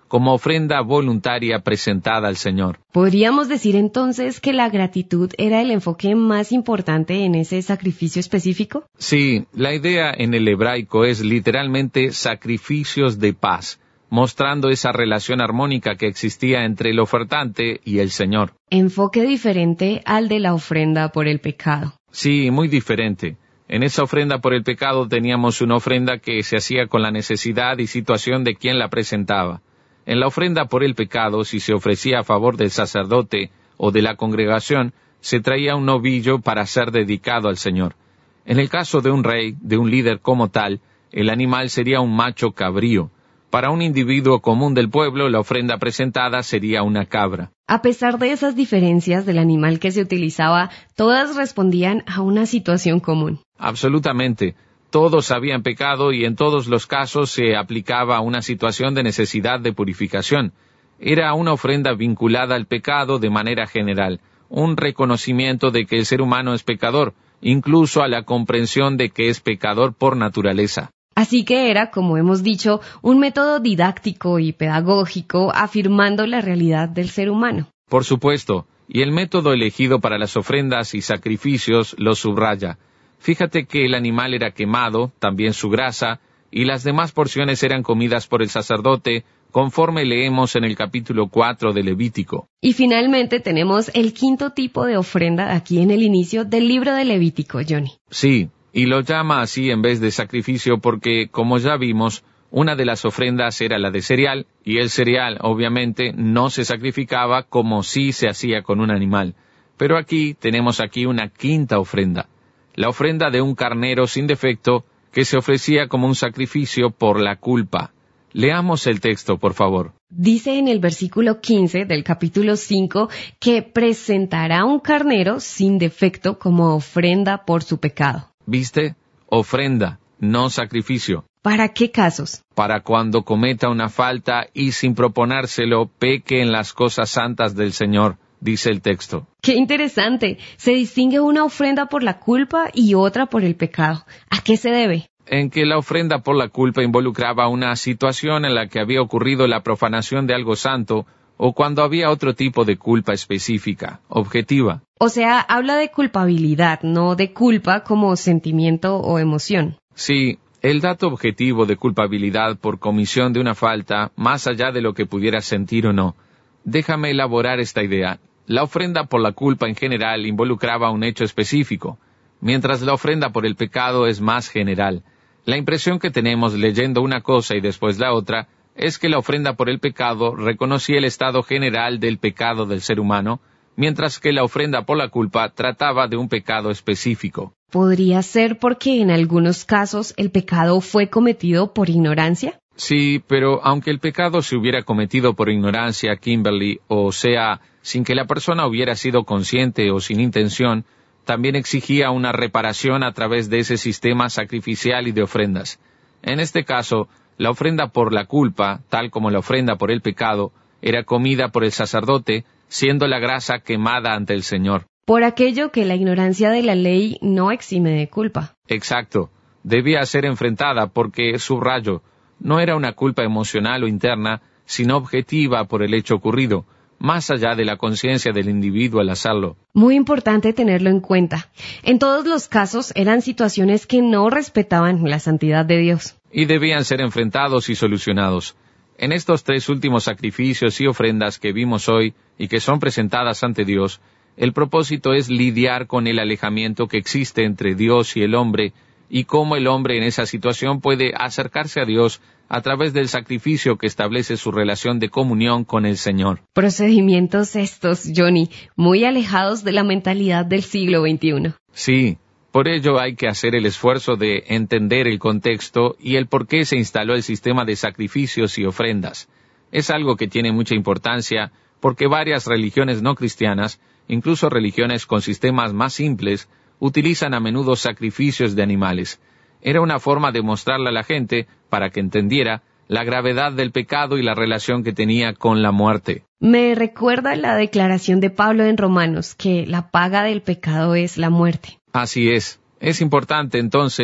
como ofrenda voluntaria presentada al Señor. ¿Podríamos decir entonces que la gratitud era el enfoque más importante en ese sacrificio específico? Sí, la idea en el hebraico es literalmente sacrificios de paz, mostrando esa relación armónica que existía entre el ofertante y el Señor. Enfoque diferente al de la ofrenda por el pecado. Sí, muy diferente. En esa ofrenda por el pecado teníamos una ofrenda que se hacía con la necesidad y situación de quien la presentaba. En la ofrenda por el pecado, si se ofrecía a favor del sacerdote o de la congregación, se traía un novillo para ser dedicado al Señor. En el caso de un rey, de un líder como tal, el animal sería un macho cabrío. Para un individuo común del pueblo, la ofrenda presentada sería una cabra. A pesar de esas diferencias del animal que se utilizaba, todas respondían a una situación común. Absolutamente. Todos habían pecado y en todos los casos se aplicaba una situación de necesidad de purificación. Era una ofrenda vinculada al pecado de manera general, un reconocimiento de que el ser humano es pecador, incluso a la comprensión de que es pecador por naturaleza. Así que era, como hemos dicho, un método didáctico y pedagógico afirmando la realidad del ser humano. Por supuesto, y el método elegido para las ofrendas y sacrificios lo subraya. Fíjate que el animal era quemado, también su grasa, y las demás porciones eran comidas por el sacerdote, conforme leemos en el capítulo cuatro de Levítico. Y finalmente tenemos el quinto tipo de ofrenda aquí en el inicio del libro de Levítico, Johnny. Sí, y lo llama así en vez de sacrificio porque, como ya vimos, una de las ofrendas era la de cereal, y el cereal, obviamente, no se sacrificaba como sí se hacía con un animal. Pero aquí tenemos aquí una quinta ofrenda. La ofrenda de un carnero sin defecto que se ofrecía como un sacrificio por la culpa. Leamos el texto, por favor. Dice en el versículo quince del capítulo cinco que presentará un carnero sin defecto como ofrenda por su pecado. ¿Viste? Ofrenda, no sacrificio. ¿Para qué casos? Para cuando cometa una falta y sin proponérselo peque en las cosas santas del Señor, dice el texto. ¡Qué interesante! Se distingue una ofrenda por la culpa y otra por el pecado. ¿A qué se debe? En que la ofrenda por la culpa involucraba una situación en la que había ocurrido la profanación de algo santo o cuando había otro tipo de culpa específica, objetiva. O sea, habla de culpabilidad, no de culpa como sentimiento o emoción. Sí, el dato objetivo de culpabilidad por comisión de una falta, más allá de lo que pudiera sentir o no. Déjame elaborar esta idea. La ofrenda por la culpa en general involucraba un hecho específico, mientras la ofrenda por el pecado es más general. La impresión que tenemos leyendo una cosa y después la otra es que la ofrenda por el pecado reconocía el estado general del pecado del ser humano, mientras que la ofrenda por la culpa trataba de un pecado específico. ¿Podría ser porque en algunos casos el pecado fue cometido por ignorancia? Sí, pero aunque el pecado se hubiera cometido por ignorancia, Kimberly, o sea, sin que la persona hubiera sido consciente o sin intención, también exigía una reparación a través de ese sistema sacrificial y de ofrendas. En este caso, la ofrenda por la culpa, tal como la ofrenda por el pecado, era comida por el sacerdote, siendo la grasa quemada ante el Señor. Por aquello que la ignorancia de la ley no exime de culpa. Exacto. Debía ser enfrentada porque, subrayo, no era una culpa emocional o interna, sino objetiva por el hecho ocurrido, más allá de la conciencia del individuo al hacerlo. Muy importante tenerlo en cuenta. En todos los casos eran situaciones que no respetaban la santidad de Dios. Y debían ser enfrentados y solucionados. En estos tres últimos sacrificios y ofrendas que vimos hoy y que son presentadas ante Dios, el propósito es lidiar con el alejamiento que existe entre Dios y el hombre y cómo el hombre en esa situación puede acercarse a Dios a través del sacrificio que establece su relación de comunión con el Señor. Procedimientos estos, Johnny, muy alejados de la mentalidad del siglo veintiuno. Sí, por ello hay que hacer el esfuerzo de entender el contexto y el por qué se instaló el sistema de sacrificios y ofrendas. Es algo que tiene mucha importancia porque varias religiones no cristianas, incluso religiones con sistemas más simples, utilizan a menudo sacrificios de animales. Era una forma de mostrarle a la gente, para que entendiera, la gravedad del pecado y la relación que tenía con la muerte. Me recuerda la declaración de Pablo en Romanos, que la paga del pecado es la muerte. Así es. Es importante, entonces,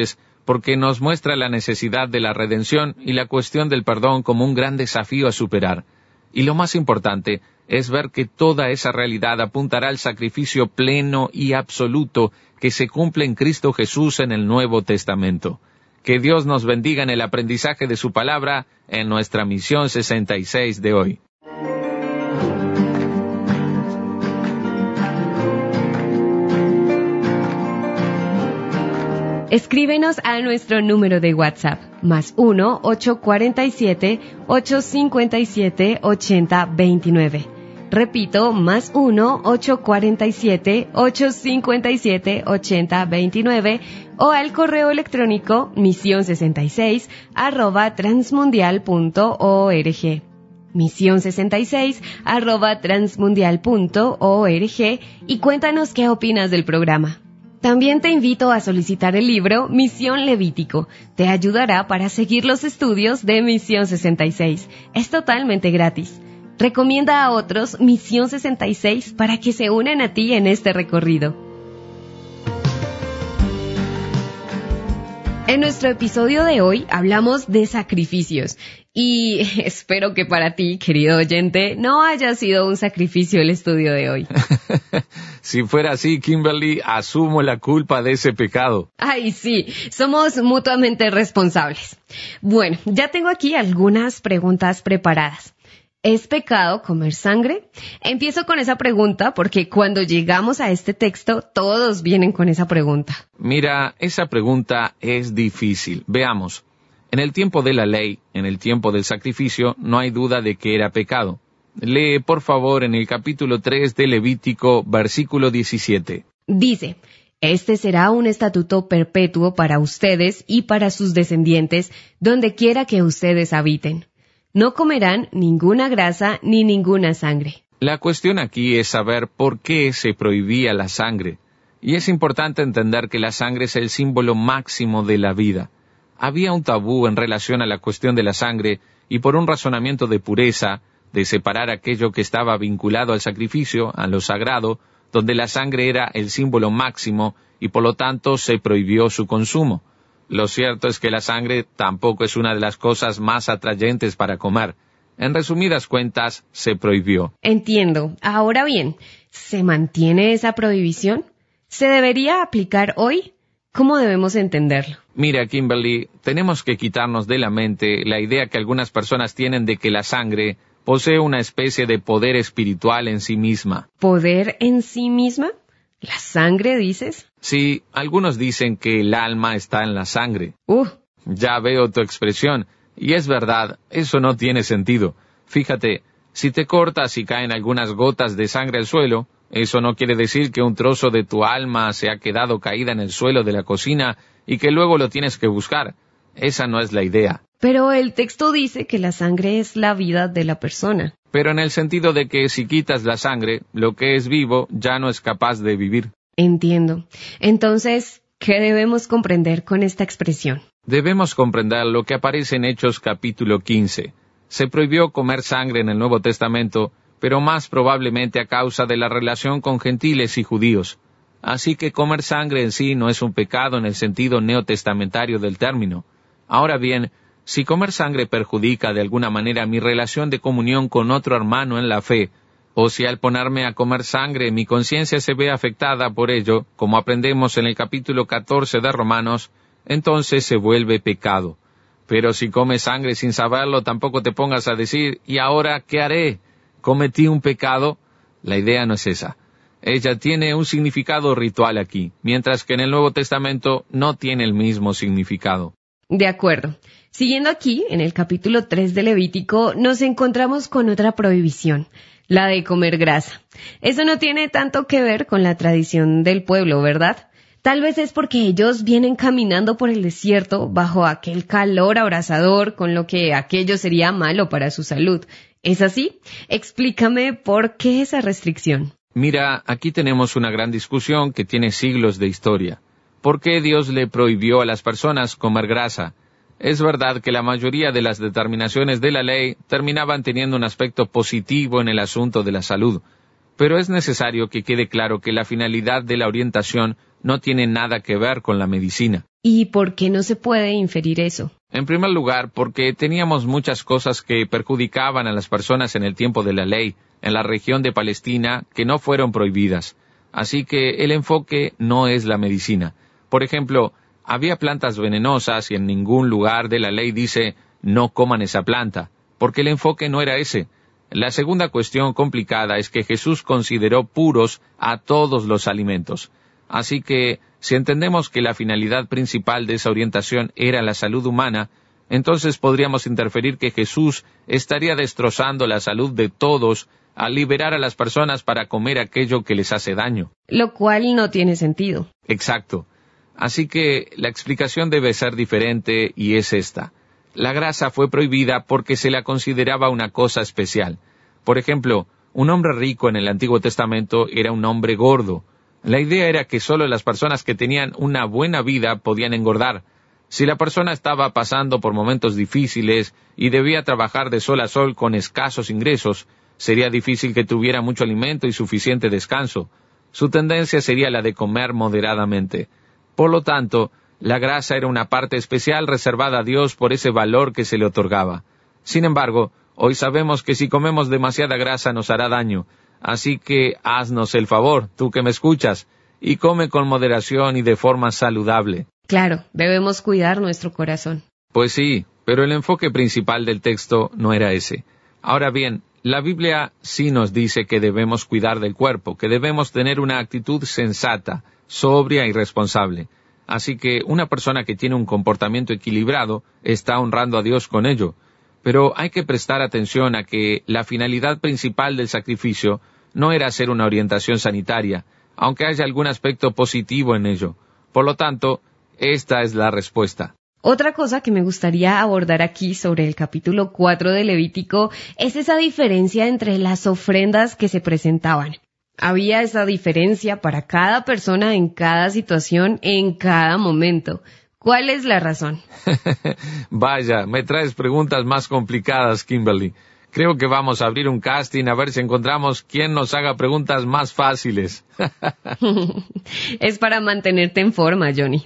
porque nos muestra la necesidad de la redención y la cuestión del perdón como un gran desafío a superar. Y lo más importante es ver que toda esa realidad apuntará al sacrificio pleno y absoluto que se cumple en Cristo Jesús en el Nuevo Testamento. Que Dios nos bendiga en el aprendizaje de su palabra en nuestra misión sesenta y seis de hoy. Escríbenos a nuestro número de WhatsApp, más uno ocho cuatro siete, ocho cinco siete, ocho cero dos nueve. Repito, más uno ocho cuatro siete, ocho cinco siete, ocho cero dos nueve o al correo electrónico misión sesenta y seis arroba transmundial punto org. misión sesenta y seis arroba transmundial punto org y cuéntanos qué opinas del programa. También te invito a solicitar el libro Misión Levítico. Te ayudará para seguir los estudios de Misión sesenta y seis. Es totalmente gratis. Recomienda a otros Misión sesenta y seis para que se unan a ti en este recorrido. En nuestro episodio de hoy hablamos de sacrificios. Y espero que para ti, querido oyente, no haya sido un sacrificio el estudio de hoy. Si fuera así, Kimberly, asumo la culpa de ese pecado. Ay, sí, somos mutuamente responsables. Bueno, ya tengo aquí algunas preguntas preparadas. ¿Es pecado comer sangre? Empiezo con esa pregunta porque cuando llegamos a este texto, todos vienen con esa pregunta. Mira, esa pregunta es difícil. Veamos. En el tiempo de la ley, en el tiempo del sacrificio, no hay duda de que era pecado. Lee, por favor, en el capítulo tres de Levítico, versículo diecisiete. Dice, este será un estatuto perpetuo para ustedes y para sus descendientes, donde quiera que ustedes habiten. No comerán ninguna grasa ni ninguna sangre. La cuestión aquí es saber por qué se prohibía la sangre. Y es importante entender que la sangre es el símbolo máximo de la vida. Había un tabú en relación a la cuestión de la sangre, y por un razonamiento de pureza, de separar aquello que estaba vinculado al sacrificio, a lo sagrado, donde la sangre era el símbolo máximo, y por lo tanto se prohibió su consumo. Lo cierto es que la sangre tampoco es una de las cosas más atrayentes para comer. En resumidas cuentas, se prohibió. Entiendo. Ahora bien, ¿se mantiene esa prohibición? ¿Se debería aplicar hoy? ¿Cómo debemos entenderlo? Mira, Kimberly, tenemos que quitarnos de la mente la idea que algunas personas tienen de que la sangre posee una especie de poder espiritual en sí misma. ¿Poder en sí misma? ¿La sangre, dices? Sí, algunos dicen que el alma está en la sangre. Uh. Ya veo tu expresión, y es verdad, eso no tiene sentido. Fíjate, si te cortas y caen algunas gotas de sangre al suelo, eso no quiere decir que un trozo de tu alma se ha quedado caída en el suelo de la cocina y que luego lo tienes que buscar. Esa no es la idea. Pero el texto dice que la sangre es la vida de la persona. Pero en el sentido de que si quitas la sangre, lo que es vivo ya no es capaz de vivir. Entiendo. Entonces, ¿qué debemos comprender con esta expresión? Debemos comprender lo que aparece en Hechos capítulo quince. Se prohibió comer sangre en el Nuevo Testamento, pero más probablemente a causa de la relación con gentiles y judíos. Así que comer sangre en sí no es un pecado en el sentido neotestamentario del término. Ahora bien, si comer sangre perjudica de alguna manera mi relación de comunión con otro hermano en la fe, o si al ponerme a comer sangre mi conciencia se ve afectada por ello, como aprendemos en el capítulo catorce de Romanos, entonces se vuelve pecado. Pero si comes sangre sin saberlo, tampoco te pongas a decir, ¿y ahora qué haré? ¿Cometí un pecado? La idea no es esa. Ella tiene un significado ritual aquí, mientras que en el Nuevo Testamento no tiene el mismo significado. De acuerdo. Siguiendo aquí, en el capítulo tres de Levítico, nos encontramos con otra prohibición, la de comer grasa. Eso no tiene tanto que ver con la tradición del pueblo, ¿verdad? Tal vez es porque ellos vienen caminando por el desierto bajo aquel calor abrasador, con lo que aquello sería malo para su salud. ¿Es así? Explícame por qué esa restricción. Mira, aquí tenemos una gran discusión que tiene siglos de historia. ¿Por qué Dios le prohibió a las personas comer grasa? Es verdad que la mayoría de las determinaciones de la ley terminaban teniendo un aspecto positivo en el asunto de la salud, pero es necesario que quede claro que la finalidad de la orientación no tiene nada que ver con la medicina. ¿Y por qué no se puede inferir eso? En primer lugar, porque teníamos muchas cosas que perjudicaban a las personas en el tiempo de la ley, en la región de Palestina, que no fueron prohibidas. Así que el enfoque no es la medicina. Por ejemplo, había plantas venenosas y en ningún lugar de la ley dice no coman esa planta, porque el enfoque no era ese. La segunda cuestión complicada es que Jesús consideró puros a todos los alimentos. Así que, si entendemos que la finalidad principal de esa orientación era la salud humana, entonces podríamos interferir que Jesús estaría destrozando la salud de todos al liberar a las personas para comer aquello que les hace daño. Lo cual no tiene sentido. Exacto. Así que la explicación debe ser diferente y es esta. La grasa fue prohibida porque se la consideraba una cosa especial. Por ejemplo, un hombre rico en el Antiguo Testamento era un hombre gordo. La idea era que solo las personas que tenían una buena vida podían engordar. Si la persona estaba pasando por momentos difíciles y debía trabajar de sol a sol con escasos ingresos, sería difícil que tuviera mucho alimento y suficiente descanso. Su tendencia sería la de comer moderadamente. Por lo tanto, la grasa era una parte especial reservada a Dios por ese valor que se le otorgaba. Sin embargo, hoy sabemos que si comemos demasiada grasa nos hará daño. Así que haznos el favor, tú que me escuchas, y come con moderación y de forma saludable. Claro, debemos cuidar nuestro corazón. Pues sí, pero el enfoque principal del texto no era ese. Ahora bien, la Biblia sí nos dice que debemos cuidar del cuerpo, que debemos tener una actitud sensata, sobria y responsable. Así que una persona que tiene un comportamiento equilibrado está honrando a Dios con ello. Pero hay que prestar atención a que la finalidad principal del sacrificio no era hacer una orientación sanitaria, aunque haya algún aspecto positivo en ello. Por lo tanto, esta es la respuesta. Otra cosa que me gustaría abordar aquí sobre el capítulo cuatro de Levítico es esa diferencia entre las ofrendas que se presentaban. Había esa diferencia para cada persona en cada situación, en cada momento. ¿Cuál es la razón? Vaya, me traes preguntas más complicadas, Kimberly. Creo que vamos a abrir un casting a ver si encontramos quién nos haga preguntas más fáciles. Es para mantenerte en forma, Johnny.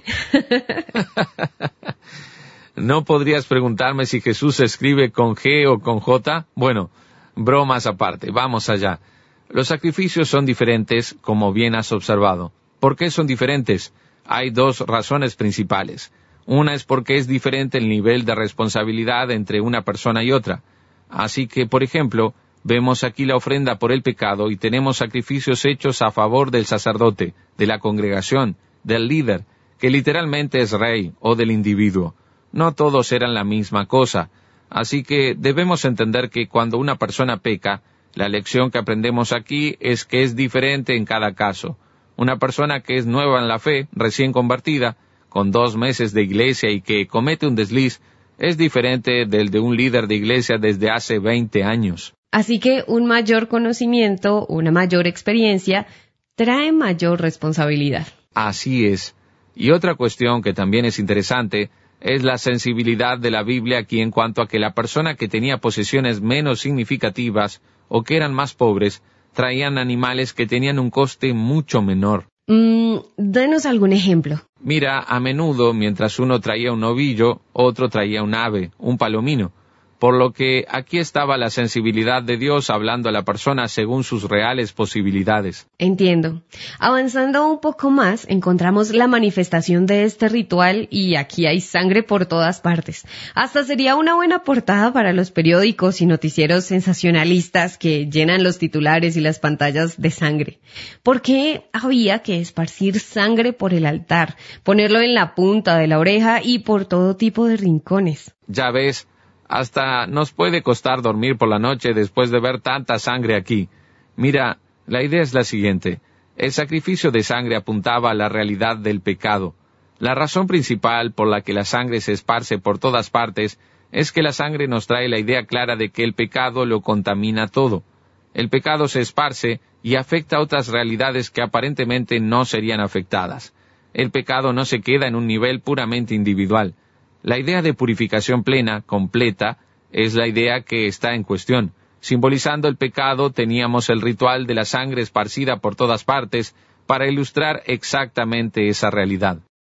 ¿No podrías preguntarme si Jesús se escribe con G o con J? Bueno, bromas aparte, vamos allá. Los sacrificios son diferentes, como bien has observado. ¿Por qué son diferentes? Hay dos razones principales. Una es porque es diferente el nivel de responsabilidad entre una persona y otra. Así que, por ejemplo, vemos aquí la ofrenda por el pecado y tenemos sacrificios hechos a favor del sacerdote, de la congregación, del líder, que literalmente es rey, o del individuo. No todos eran la misma cosa. Así que debemos entender que cuando una persona peca, la lección que aprendemos aquí es que es diferente en cada caso. Una persona que es nueva en la fe, recién convertida, con dos meses de iglesia y que comete un desliz, es diferente del de un líder de iglesia desde hace veinte años. Así que un mayor conocimiento, una mayor experiencia, trae mayor responsabilidad. Así es. Y otra cuestión que también es interesante es la sensibilidad de la Biblia aquí en cuanto a que la persona que tenía posesiones menos significativas o que eran más pobres, traían animales que tenían un coste mucho menor. Mm, denos algún ejemplo. Mira, a menudo, mientras uno traía un novillo, otro traía un ave, un palomino. Por lo que aquí estaba la sensibilidad de Dios hablando a la persona según sus reales posibilidades. Entiendo. Avanzando un poco más, encontramos la manifestación de este ritual y aquí hay sangre por todas partes. Hasta sería una buena portada para los periódicos y noticieros sensacionalistas que llenan los titulares y las pantallas de sangre. ¿Por qué había que esparcir sangre por el altar, ponerlo en la punta de la oreja y por todo tipo de rincones? Ya ves. Hasta nos puede costar dormir por la noche después de ver tanta sangre aquí. Mira, la idea es la siguiente. El sacrificio de sangre apuntaba a la realidad del pecado. La razón principal por la que la sangre se esparce por todas partes es que la sangre nos trae la idea clara de que el pecado lo contamina todo. El pecado se esparce y afecta a otras realidades que aparentemente no serían afectadas. El pecado no se queda en un nivel puramente individual. La idea de purificación plena, completa, es la idea que está en cuestión. Simbolizando el pecado, teníamos el ritual de la sangre esparcida por todas partes para ilustrar exactamente esa realidad.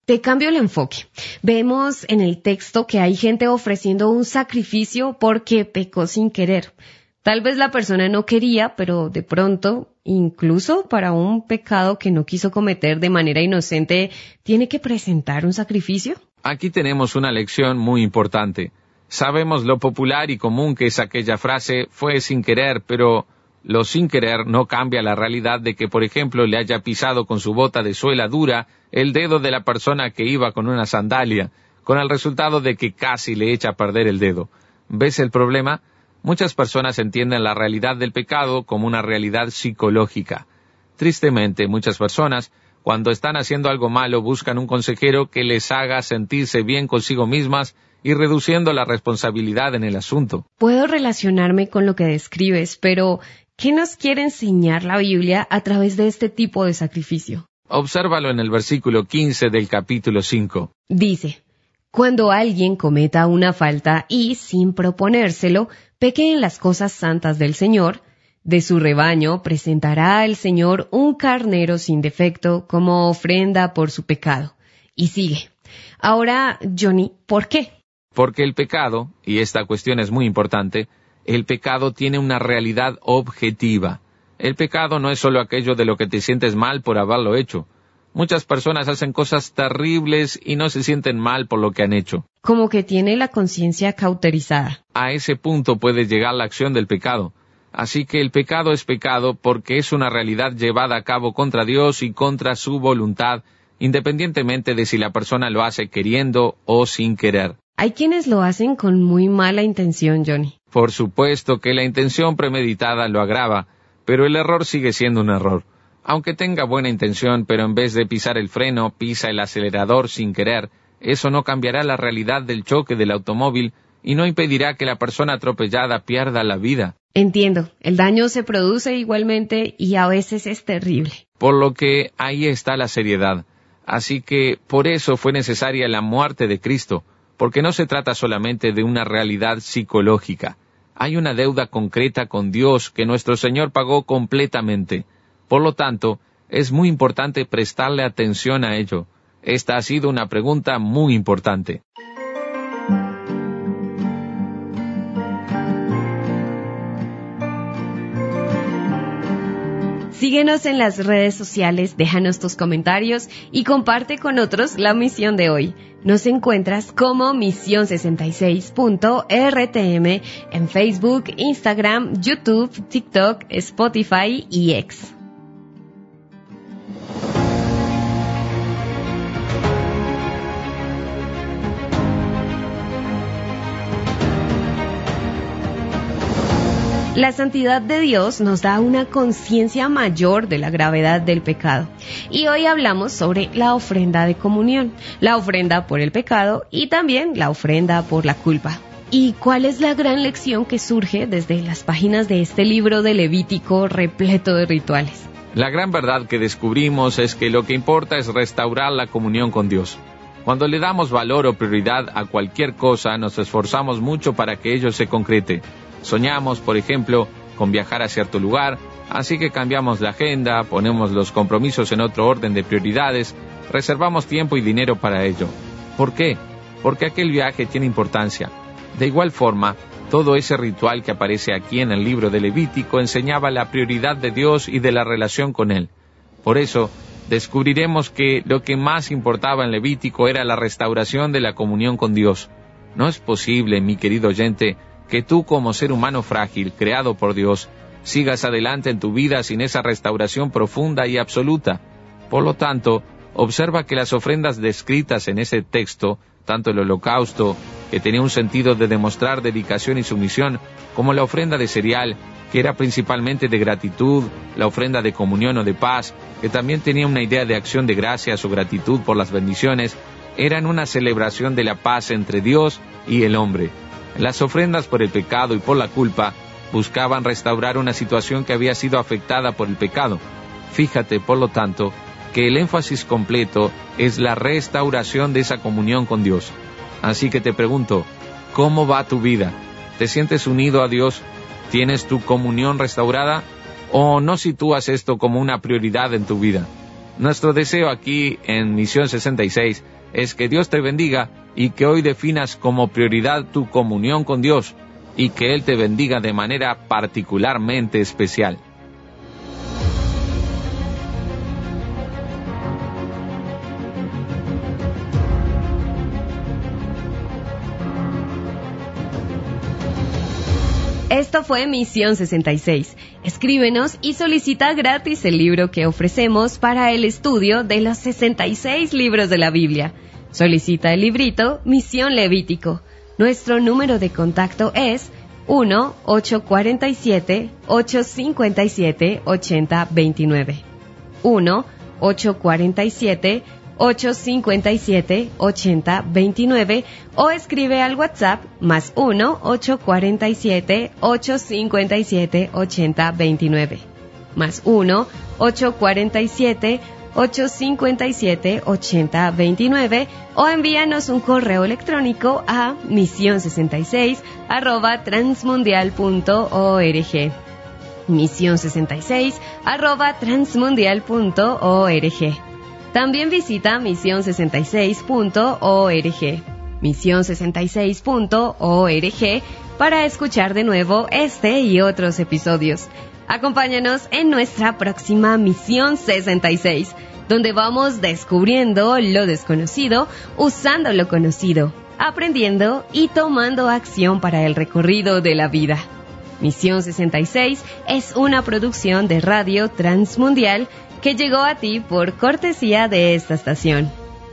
Te cambio el enfoque. Vemos en el texto que hay gente ofreciendo un sacrificio porque pecó sin querer. Tal vez la persona no quería, pero de pronto, incluso para un pecado que no quiso cometer de manera inocente, ¿tiene que presentar un sacrificio? Aquí tenemos una lección muy importante. Sabemos lo popular y común que es aquella frase, fue sin querer, pero lo sin querer no cambia la realidad de que, por ejemplo, le haya pisado con su bota de suela dura el dedo de la persona que iba con una sandalia, con el resultado de que casi le echa a perder el dedo. ¿Ves el problema? Muchas personas entienden la realidad del pecado como una realidad psicológica. Tristemente, muchas personas, cuando están haciendo algo malo, buscan un consejero que les haga sentirse bien consigo mismas y reduciendo la responsabilidad en el asunto. Puedo relacionarme con lo que describes, pero ¿qué nos quiere enseñar la Biblia a través de este tipo de sacrificio? Obsérvalo en el versículo quince del capítulo cinco. Dice, cuando alguien cometa una falta y, sin proponérselo, peque en las cosas santas del Señor, de su rebaño presentará al Señor un carnero sin defecto como ofrenda por su pecado. Y sigue. Ahora, Johnny, ¿por qué? Porque el pecado, y esta cuestión es muy importante, el pecado tiene una realidad objetiva. El pecado no es solo aquello de lo que te sientes mal por haberlo hecho. Muchas personas hacen cosas terribles y no se sienten mal por lo que han hecho. Como que tiene la conciencia cauterizada. A ese punto puede llegar la acción del pecado. Así que el pecado es pecado porque es una realidad llevada a cabo contra Dios y contra su voluntad, independientemente de si la persona lo hace queriendo o sin querer. Hay quienes lo hacen con muy mala intención, Johnny. Por supuesto que la intención premeditada lo agrava, pero el error sigue siendo un error. Aunque tenga buena intención, pero en vez de pisar el freno, pisa el acelerador sin querer, eso no cambiará la realidad del choque del automóvil y no impedirá que la persona atropellada pierda la vida. Entiendo, el daño se produce igualmente y a veces es terrible. Por lo que ahí está la seriedad. Así que por eso fue necesaria la muerte de Cristo, porque no se trata solamente de una realidad psicológica. Hay una deuda concreta con Dios que nuestro Señor pagó completamente. Por lo tanto, es muy importante prestarle atención a ello. Esta ha sido una pregunta muy importante. Síguenos en las redes sociales, déjanos tus comentarios y comparte con otros la misión de hoy. Nos encuentras como misión sesenta y seis punto R T M en Facebook, Instagram, YouTube, TikTok, Spotify y X. La santidad de Dios nos da una conciencia mayor de la gravedad del pecado. Y hoy hablamos sobre la ofrenda de comunión, la ofrenda por el pecado y también la ofrenda por la culpa. ¿Y cuál es la gran lección que surge desde las páginas de este libro de Levítico repleto de rituales? La gran verdad que descubrimos es que lo que importa es restaurar la comunión con Dios. Cuando le damos valor o prioridad a cualquier cosa, nos esforzamos mucho para que ello se concrete. Soñamos, por ejemplo, con viajar a cierto lugar, así que cambiamos la agenda, ponemos los compromisos en otro orden de prioridades, reservamos tiempo y dinero para ello. ¿Por qué? Porque aquel viaje tiene importancia. De igual forma, todo ese ritual que aparece aquí en el libro de Levítico enseñaba la prioridad de Dios y de la relación con Él. Por eso, descubriremos que lo que más importaba en Levítico era la restauración de la comunión con Dios. No es posible, mi querido oyente, que tú como ser humano frágil, creado por Dios, sigas adelante en tu vida sin esa restauración profunda y absoluta. Por lo tanto, observa que las ofrendas descritas en ese texto, tanto el holocausto, que tenía un sentido de demostrar dedicación y sumisión, como la ofrenda de cereal, que era principalmente de gratitud, la ofrenda de comunión o de paz, que también tenía una idea de acción de gracias o gratitud por las bendiciones, eran una celebración de la paz entre Dios y el hombre. Las ofrendas por el pecado y por la culpa buscaban restaurar una situación que había sido afectada por el pecado. Fíjate, por lo tanto, que el énfasis completo es la restauración de esa comunión con Dios. Así que te pregunto, ¿cómo va tu vida? ¿Te sientes unido a Dios? ¿Tienes tu comunión restaurada? ¿O no sitúas esto como una prioridad en tu vida? Nuestro deseo aquí en Misión sesenta y seis es que Dios te bendiga y que hoy definas como prioridad tu comunión con Dios y que Él te bendiga de manera particularmente especial. Esto fue Misión sesenta y seis. Escríbenos y solicita gratis el libro que ofrecemos para el estudio de los sesenta y seis libros de la Biblia. Solicita el librito Misión Levítico. Nuestro número de contacto es uno ocho cuatro siete, ocho cinco siete, ocho cero dos nueve. uno ocho cuatro siete, ocho cinco siete, ocho cero dos nueve o escribe al WhatsApp más uno ocho cuatro siete, ocho cinco siete, ocho cero dos nueve. Más uno ocho cuatro siete, ocho cinco siete, ocho cero dos nueve o envíanos un correo electrónico a misión sesenta y seis arroba transmundial punto org. misión sesenta y seis arroba transmundial punto org. También visita misión sesenta y seis punto org. misión sesenta y seis punto org para escuchar de nuevo este y otros episodios. Acompáñanos en nuestra próxima Misión sesenta y seis, donde vamos descubriendo lo desconocido, usando lo conocido, aprendiendo y tomando acción para el recorrido de la vida. Misión sesenta y seis es una producción de Radio Transmundial que llegó a ti por cortesía de esta estación.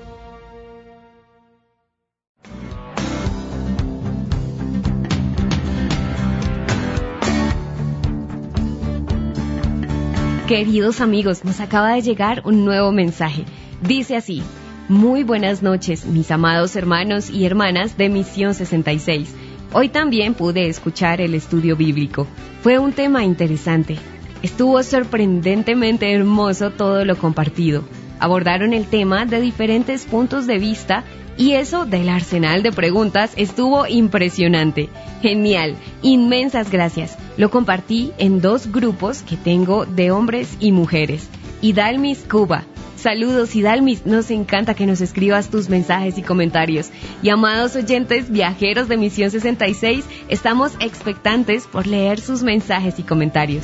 Queridos amigos, nos acaba de llegar un nuevo mensaje. Dice así: muy buenas noches, mis amados hermanos y hermanas de Misión sesenta y seis. Hoy también pude escuchar el estudio bíblico. Fue un tema interesante. Estuvo sorprendentemente hermoso todo lo compartido. Abordaron el tema de diferentes puntos de vista y eso del arsenal de preguntas estuvo impresionante. Genial, inmensas gracias. Lo compartí en dos grupos que tengo de hombres y mujeres. Idalmis Cuba. Saludos Idalmis, nos encanta que nos escribas tus mensajes y comentarios. Y amados oyentes viajeros de Misión sesenta y seis, estamos expectantes por leer sus mensajes y comentarios.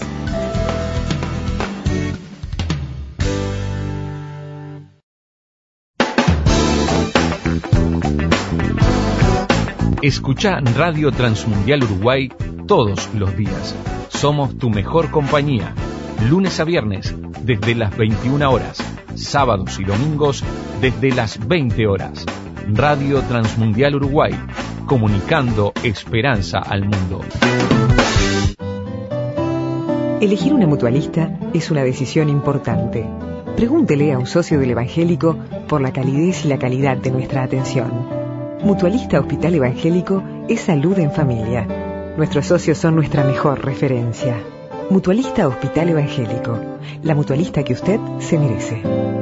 Escucha Radio Transmundial Uruguay todos los días. Somos tu mejor compañía. Lunes a viernes, desde las veintiuna horas. Sábados y domingos, desde las veinte horas. Radio Transmundial Uruguay, comunicando esperanza al mundo. Elegir una mutualista es una decisión importante. Pregúntele a un socio del Evangélico por la calidez y la calidad de nuestra atención. Mutualista Hospital Evangélico es salud en familia. Nuestros socios son nuestra mejor referencia. Mutualista Hospital Evangélico, la mutualista que usted se merece.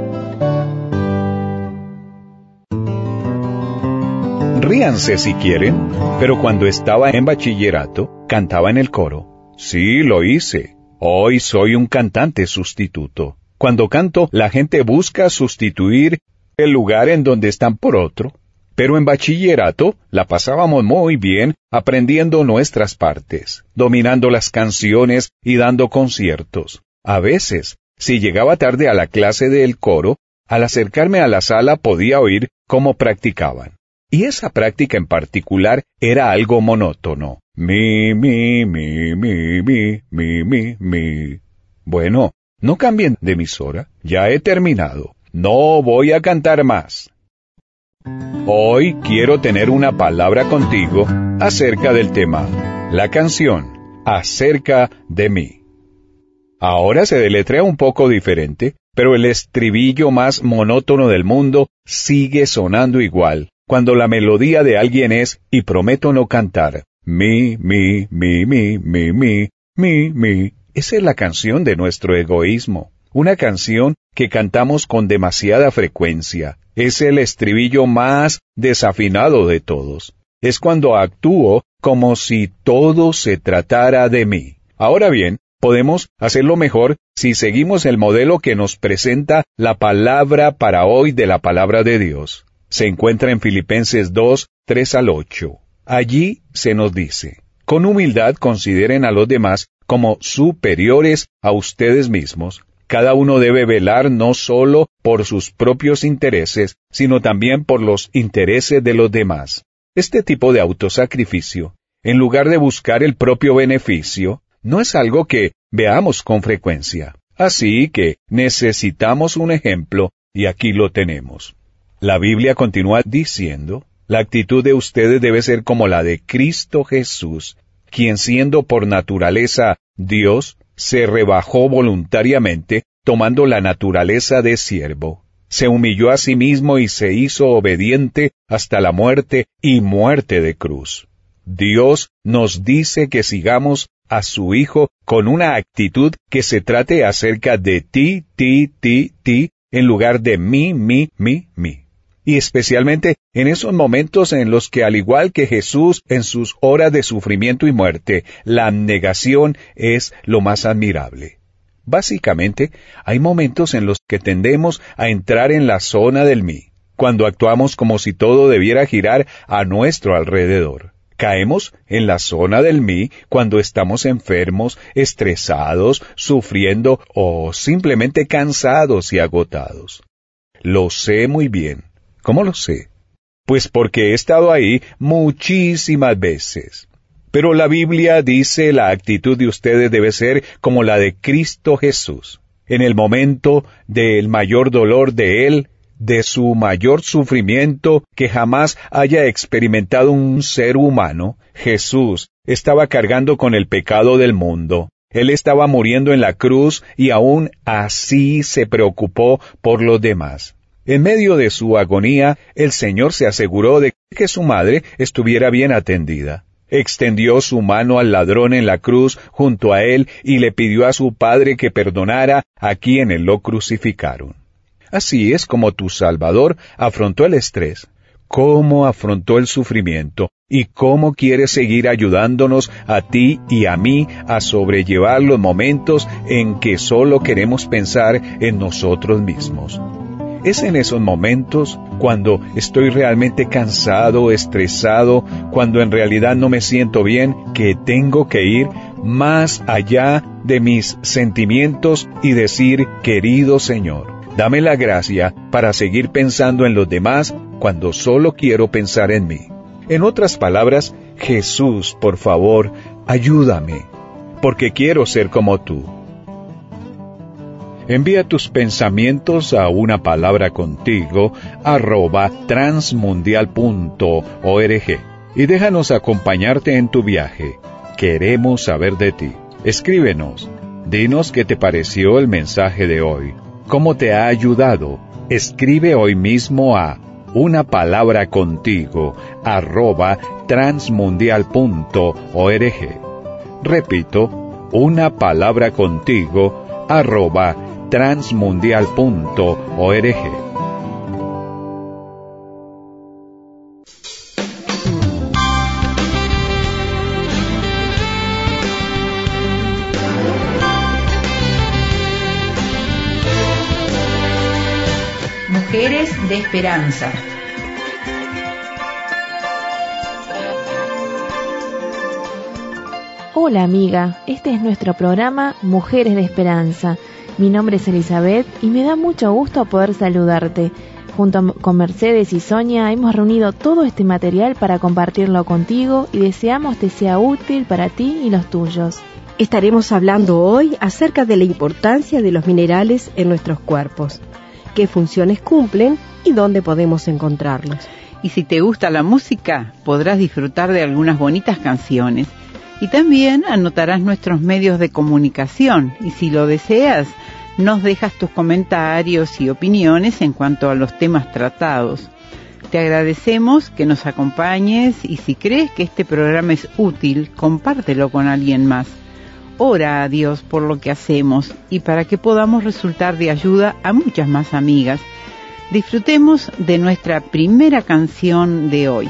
Ríanse si quieren, pero cuando estaba en bachillerato, cantaba en el coro. Sí, lo hice. Hoy soy un cantante sustituto. Cuando canto, la gente busca sustituir el lugar en donde están por otro. Pero en bachillerato la pasábamos muy bien aprendiendo nuestras partes, dominando las canciones y dando conciertos. A veces, si llegaba tarde a la clase del coro, al acercarme a la sala podía oír cómo practicaban. Y esa práctica en particular era algo monótono. Mi, mi, mi, mi, mi, mi, mi, mi. Bueno, no cambien de emisora, ya he terminado. No voy a cantar más. Hoy quiero tener una palabra contigo acerca del tema, la canción, acerca de mí. Ahora se deletrea un poco diferente, pero el estribillo más monótono del mundo sigue sonando igual, cuando la melodía de alguien es, y prometo no cantar, mi, mi, mi, mi, mi, mi, mi, mi. Esa es la canción de nuestro egoísmo. Una canción que cantamos con demasiada frecuencia. Es el estribillo más desafinado de todos. Es cuando actúo como si todo se tratara de mí. Ahora bien, podemos hacerlo mejor si seguimos el modelo que nos presenta la palabra para hoy de la palabra de Dios. Se encuentra en Filipenses dos, tres al ocho. Allí se nos dice: con humildad consideren a los demás como superiores a ustedes mismos. Cada uno debe velar no solo por sus propios intereses, sino también por los intereses de los demás. Este tipo de autosacrificio, en lugar de buscar el propio beneficio, no es algo que veamos con frecuencia. Así que necesitamos un ejemplo, y aquí lo tenemos. La Biblia continúa diciendo: la actitud de ustedes debe ser como la de Cristo Jesús, quien siendo por naturaleza Dios, se rebajó voluntariamente, tomando la naturaleza de siervo. Se humilló a sí mismo y se hizo obediente hasta la muerte y muerte de cruz. Dios nos dice que sigamos a su Hijo con una actitud que se trate acerca de ti, ti, ti, ti, en lugar de mí, mí, mí, mí. Y especialmente en esos momentos en los que, al igual que Jesús en sus horas de sufrimiento y muerte, la abnegación es lo más admirable. Básicamente, hay momentos en los que tendemos a entrar en la zona del mí, cuando actuamos como si todo debiera girar a nuestro alrededor. Caemos en la zona del mí cuando estamos enfermos, estresados, sufriendo o simplemente cansados y agotados. Lo sé muy bien. ¿Cómo lo sé? Pues porque he estado ahí muchísimas veces. Pero la Biblia dice la actitud de ustedes debe ser como la de Cristo Jesús. En el momento del mayor dolor de Él, de su mayor sufrimiento que jamás haya experimentado un ser humano, Jesús estaba cargando con el pecado del mundo. Él estaba muriendo en la cruz y aún así se preocupó por los demás. En medio de su agonía, el Señor se aseguró de que su madre estuviera bien atendida. Extendió su mano al ladrón en la cruz junto a él y le pidió a su Padre que perdonara a quienes lo crucificaron. Así es como tu Salvador afrontó el estrés, cómo afrontó el sufrimiento y cómo quiere seguir ayudándonos a ti y a mí a sobrellevar los momentos en que solo queremos pensar en nosotros mismos. Es en esos momentos, cuando estoy realmente cansado, estresado, cuando en realidad no me siento bien, que tengo que ir más allá de mis sentimientos y decir: querido Señor, dame la gracia para seguir pensando en los demás cuando solo quiero pensar en mí. En otras palabras, Jesús, por favor, ayúdame, porque quiero ser como tú. Envía tus pensamientos a una palabra contigo arroba transmundial punto org y déjanos acompañarte en tu viaje. Queremos saber de ti. Escríbenos. Dinos qué te pareció el mensaje de hoy. ¿Cómo te ha ayudado? Escribe hoy mismo a una palabra contigo arroba transmundial punto org. Repito, una palabra contigo arroba transmundial punto org. Mujeres de Esperanza. Hola amiga, este es nuestro programa Mujeres de Esperanza. Mi nombre es Elizabeth y me da mucho gusto poder saludarte. Junto con Mercedes y Sonia hemos reunido todo este material para compartirlo contigo y deseamos te sea útil para ti y los tuyos. Estaremos hablando hoy acerca de la importancia de los minerales en nuestros cuerpos, qué funciones cumplen y dónde podemos encontrarlos. Y si te gusta la música, podrás disfrutar de algunas bonitas canciones. Y también anotarás nuestros medios de comunicación y si lo deseas, nos dejas tus comentarios y opiniones en cuanto a los temas tratados. Te agradecemos que nos acompañes y si crees que este programa es útil, compártelo con alguien más. Ora a Dios por lo que hacemos y para que podamos resultar de ayuda a muchas más amigas. Disfrutemos de nuestra primera canción de hoy.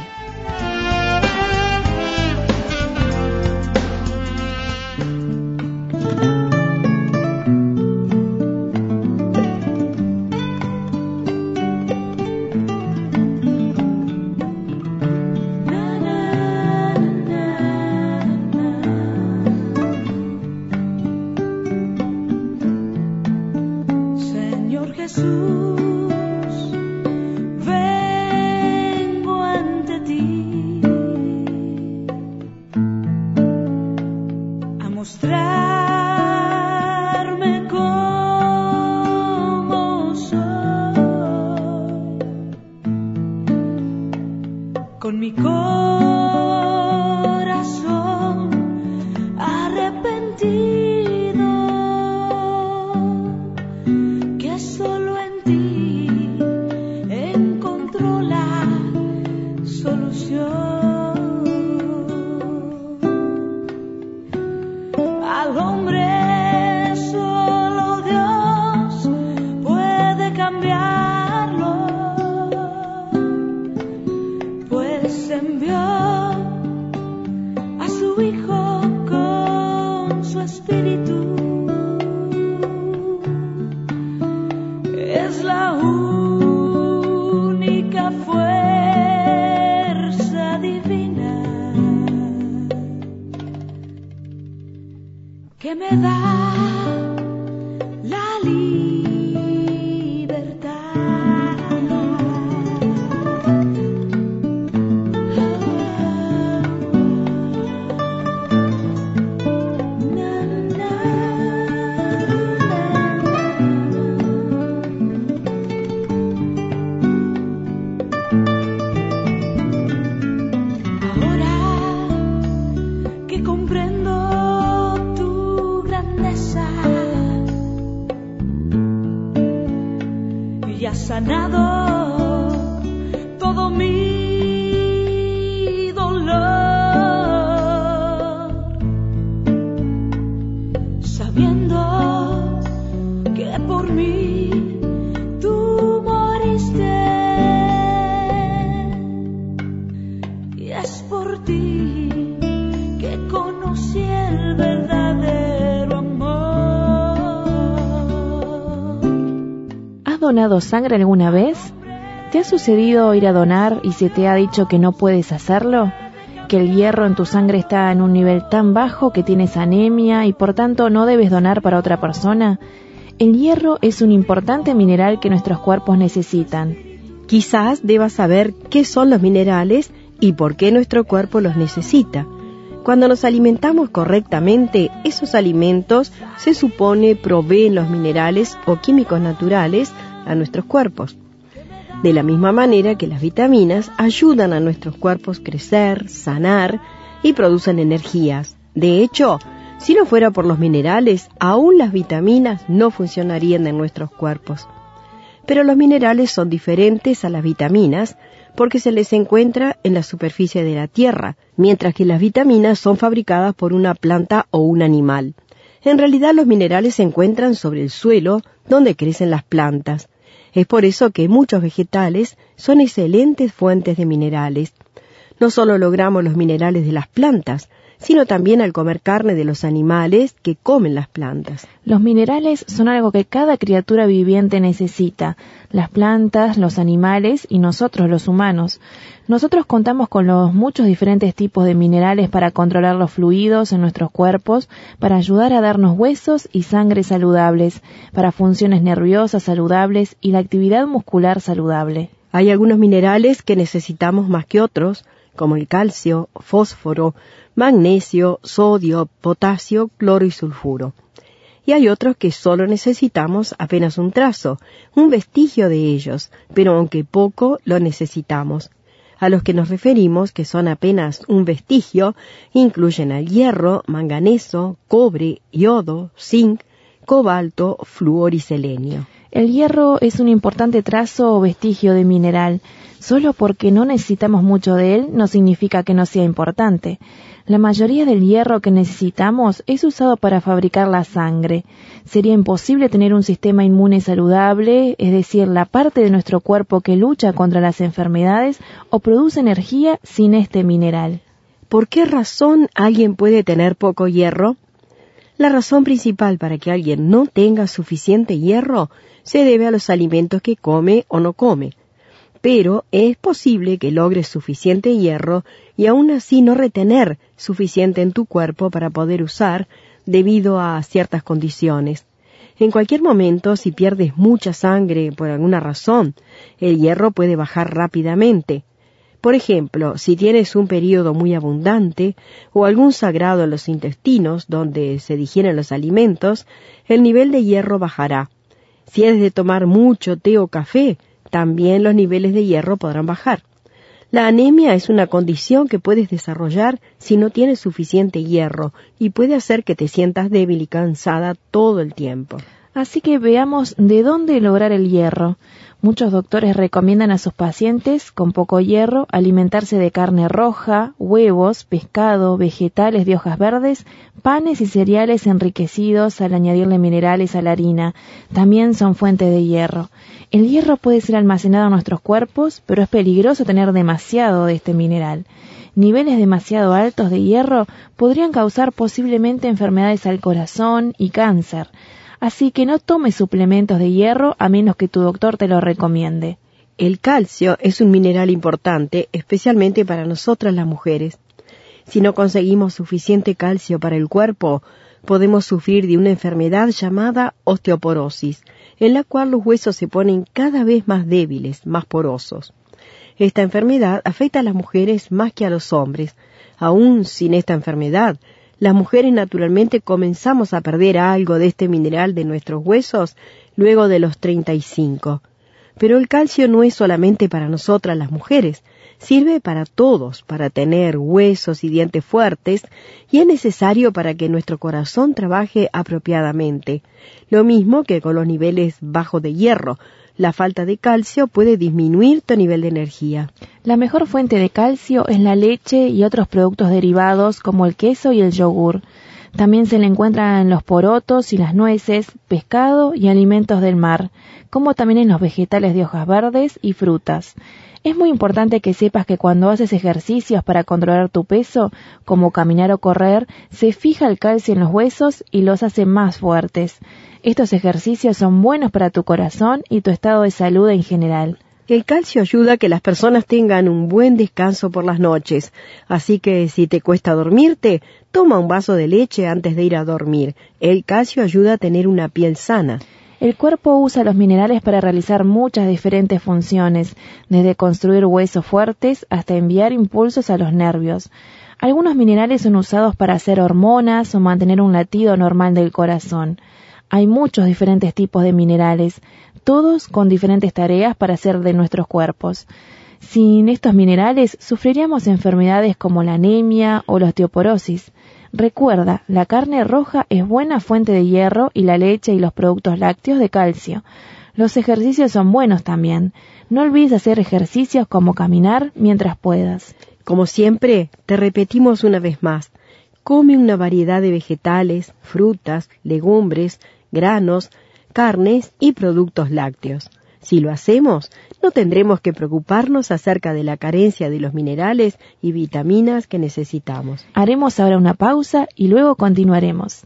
mostrarme como soy, con mi corazón arrepentido, que solo en ti encontró la solución. Al hombre solo Dios puede cambiarlo, pues envió a su Hijo con su Espíritu. Es la única fuerza divina que me da la libertad. Ahora que comprendo tu grandeza y has sanado todo mi dolor, sabiendo que por mí tú moriste y es por ti que conocí el verdadero amor. ¿Has donado sangre alguna vez? ¿Te ha sucedido ir a donar y se te ha dicho que no puedes hacerlo? ¿Que el hierro en tu sangre está en un nivel tan bajo que tienes anemia y por tanto no debes donar para otra persona? El hierro es un importante mineral que nuestros cuerpos necesitan. Quizás debas saber qué son los minerales y por qué nuestro cuerpo los necesita. Cuando nos alimentamos correctamente, esos alimentos se supone proveen los minerales o químicos naturales a nuestros cuerpos. De la misma manera que las vitaminas ayudan a nuestros cuerpos crecer, sanar y producen energías. De hecho, si no fuera por los minerales, aún las vitaminas no funcionarían en nuestros cuerpos. Pero los minerales son diferentes a las vitaminas porque se les encuentra en la superficie de la tierra, mientras que las vitaminas son fabricadas por una planta o un animal. En realidad los minerales se encuentran sobre el suelo donde crecen las plantas. Es por eso que muchos vegetales son excelentes fuentes de minerales. No solo logramos los minerales de las plantas, sino también al comer carne de los animales que comen las plantas. Los minerales son algo que cada criatura viviente necesita, las plantas, los animales y nosotros los humanos. Nosotros contamos con los muchos diferentes tipos de minerales para controlar los fluidos en nuestros cuerpos, para ayudar a darnos huesos y sangre saludables, para funciones nerviosas saludables y la actividad muscular saludable. Hay algunos minerales que necesitamos más que otros, como el calcio, fósforo, magnesio, sodio, potasio, cloro y sulfuro. Y hay otros que solo necesitamos apenas un trazo, un vestigio de ellos, pero aunque poco, lo necesitamos. A los que nos referimos, que son apenas un vestigio, incluyen al hierro, manganeso, cobre, yodo, zinc, cobalto, flúor y selenio. El hierro es un importante trazo o vestigio de mineral. Solo porque no necesitamos mucho de él no significa que no sea importante. La mayoría del hierro que necesitamos es usado para fabricar la sangre. Sería imposible tener un sistema inmune saludable, es decir, la parte de nuestro cuerpo que lucha contra las enfermedades o produce energía sin este mineral. ¿Por qué razón alguien puede tener poco hierro? La razón principal para que alguien no tenga suficiente hierro se debe a los alimentos que come o no come. Pero es posible que logres suficiente hierro y aún así no retener suficiente en tu cuerpo para poder usar debido a ciertas condiciones. En cualquier momento, si pierdes mucha sangre por alguna razón, el hierro puede bajar rápidamente. Por ejemplo, si tienes un periodo muy abundante o algún sagrado en los intestinos donde se digieren los alimentos, el nivel de hierro bajará. Si eres de tomar mucho té o café, también los niveles de hierro podrán bajar. La anemia es una condición que puedes desarrollar si no tienes suficiente hierro y puede hacer que te sientas débil y cansada todo el tiempo. Así que veamos de dónde lograr el hierro. Muchos doctores recomiendan a sus pacientes con poco hierro alimentarse de carne roja, huevos, pescado, vegetales de hojas verdes, panes y cereales enriquecidos al añadirle minerales a la harina. También son fuente de hierro. El hierro puede ser almacenado en nuestros cuerpos, pero es peligroso tener demasiado de este mineral. Niveles demasiado altos de hierro podrían causar posiblemente enfermedades al corazón y cáncer. Así que no tomes suplementos de hierro a menos que tu doctor te lo recomiende. El calcio es un mineral importante, especialmente para nosotras las mujeres. Si no conseguimos suficiente calcio para el cuerpo, podemos sufrir de una enfermedad llamada osteoporosis, en la cual los huesos se ponen cada vez más débiles, más porosos. Esta enfermedad afecta a las mujeres más que a los hombres. Aún sin esta enfermedad, las mujeres naturalmente comenzamos a perder algo de este mineral de nuestros huesos luego de los treinta y cinco. Pero el calcio no es solamente para nosotras las mujeres, sirve para todos, para tener huesos y dientes fuertes, y es necesario para que nuestro corazón trabaje apropiadamente. Lo mismo que con los niveles bajos de hierro. La falta de calcio puede disminuir tu nivel de energía. La mejor fuente de calcio es la leche y otros productos derivados como el queso y el yogur. También se le encuentra en los porotos y las nueces, pescado y alimentos del mar, como también en los vegetales de hojas verdes y frutas. Es muy importante que sepas que cuando haces ejercicios para controlar tu peso, como caminar o correr, se fija el calcio en los huesos y los hace más fuertes. Estos ejercicios son buenos para tu corazón y tu estado de salud en general. El calcio ayuda a que las personas tengan un buen descanso por las noches, así que si te cuesta dormirte, toma un vaso de leche antes de ir a dormir. El calcio ayuda a tener una piel sana. El cuerpo usa los minerales para realizar muchas diferentes funciones, desde construir huesos fuertes hasta enviar impulsos a los nervios. Algunos minerales son usados para hacer hormonas o mantener un latido normal del corazón. Hay muchos diferentes tipos de minerales, todos con diferentes tareas para hacer de nuestros cuerpos. Sin estos minerales, sufriríamos enfermedades como la anemia o la osteoporosis. Recuerda, la carne roja es buena fuente de hierro y la leche y los productos lácteos de calcio. Los ejercicios son buenos también. No olvides hacer ejercicios como caminar mientras puedas. Como siempre, te repetimos una vez más. Come una variedad de vegetales, frutas, legumbres, granos, carnes y productos lácteos. Si lo hacemos, no tendremos que preocuparnos acerca de la carencia de los minerales y vitaminas que necesitamos. Haremos ahora una pausa y luego continuaremos.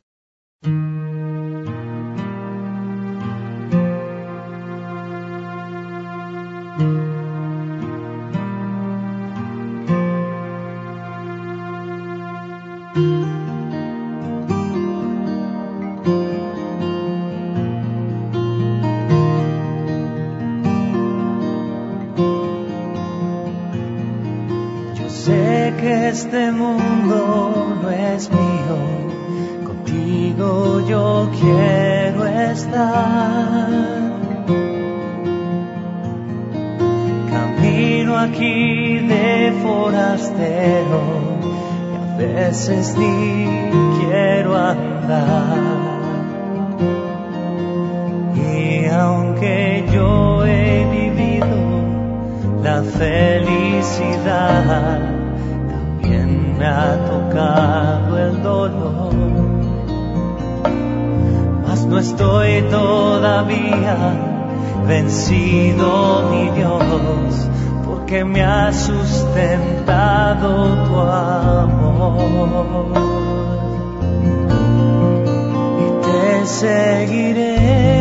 Sé que este mundo no es mío, contigo yo quiero estar. Camino aquí de forastero y a veces ni quiero andar. Y aunque yo he vivido la felicidad, también me ha tocado el dolor, mas no estoy todavía vencido, mi Dios, porque me ha sustentado tu amor. Y te seguiré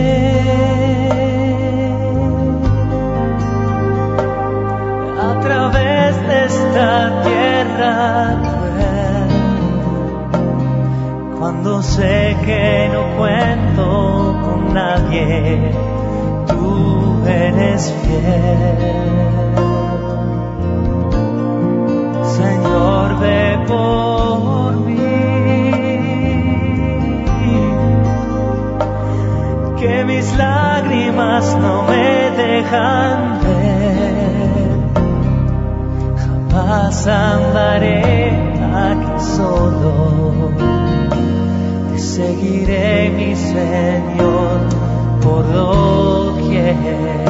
a través de esta tierra cruel, cuando sé que no cuento con nadie, tú eres fiel. Señor, ve por mí, que mis lágrimas no me dejan ver, jamás andaré aquí solo, te seguiré, mi Señor, por doquier.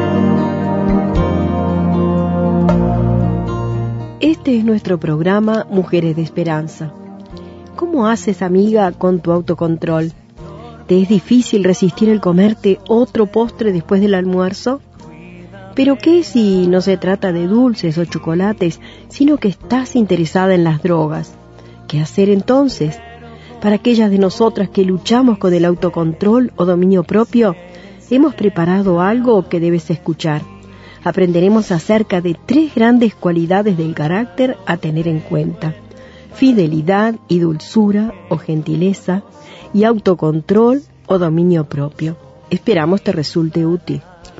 Este es nuestro programa Mujeres de Esperanza. ¿Cómo haces, amiga, con tu autocontrol? ¿Te es difícil resistir el comerte otro postre después del almuerzo? ¿Pero qué si no se trata de dulces o chocolates, sino que estás interesada en las drogas? ¿Qué hacer entonces? Para aquellas de nosotras que luchamos con el autocontrol o dominio propio, hemos preparado algo que debes escuchar. Aprenderemos acerca de tres grandes cualidades del carácter a tener en cuenta: fidelidad y dulzura o gentileza, y autocontrol o dominio propio. Esperamos te resulte útil.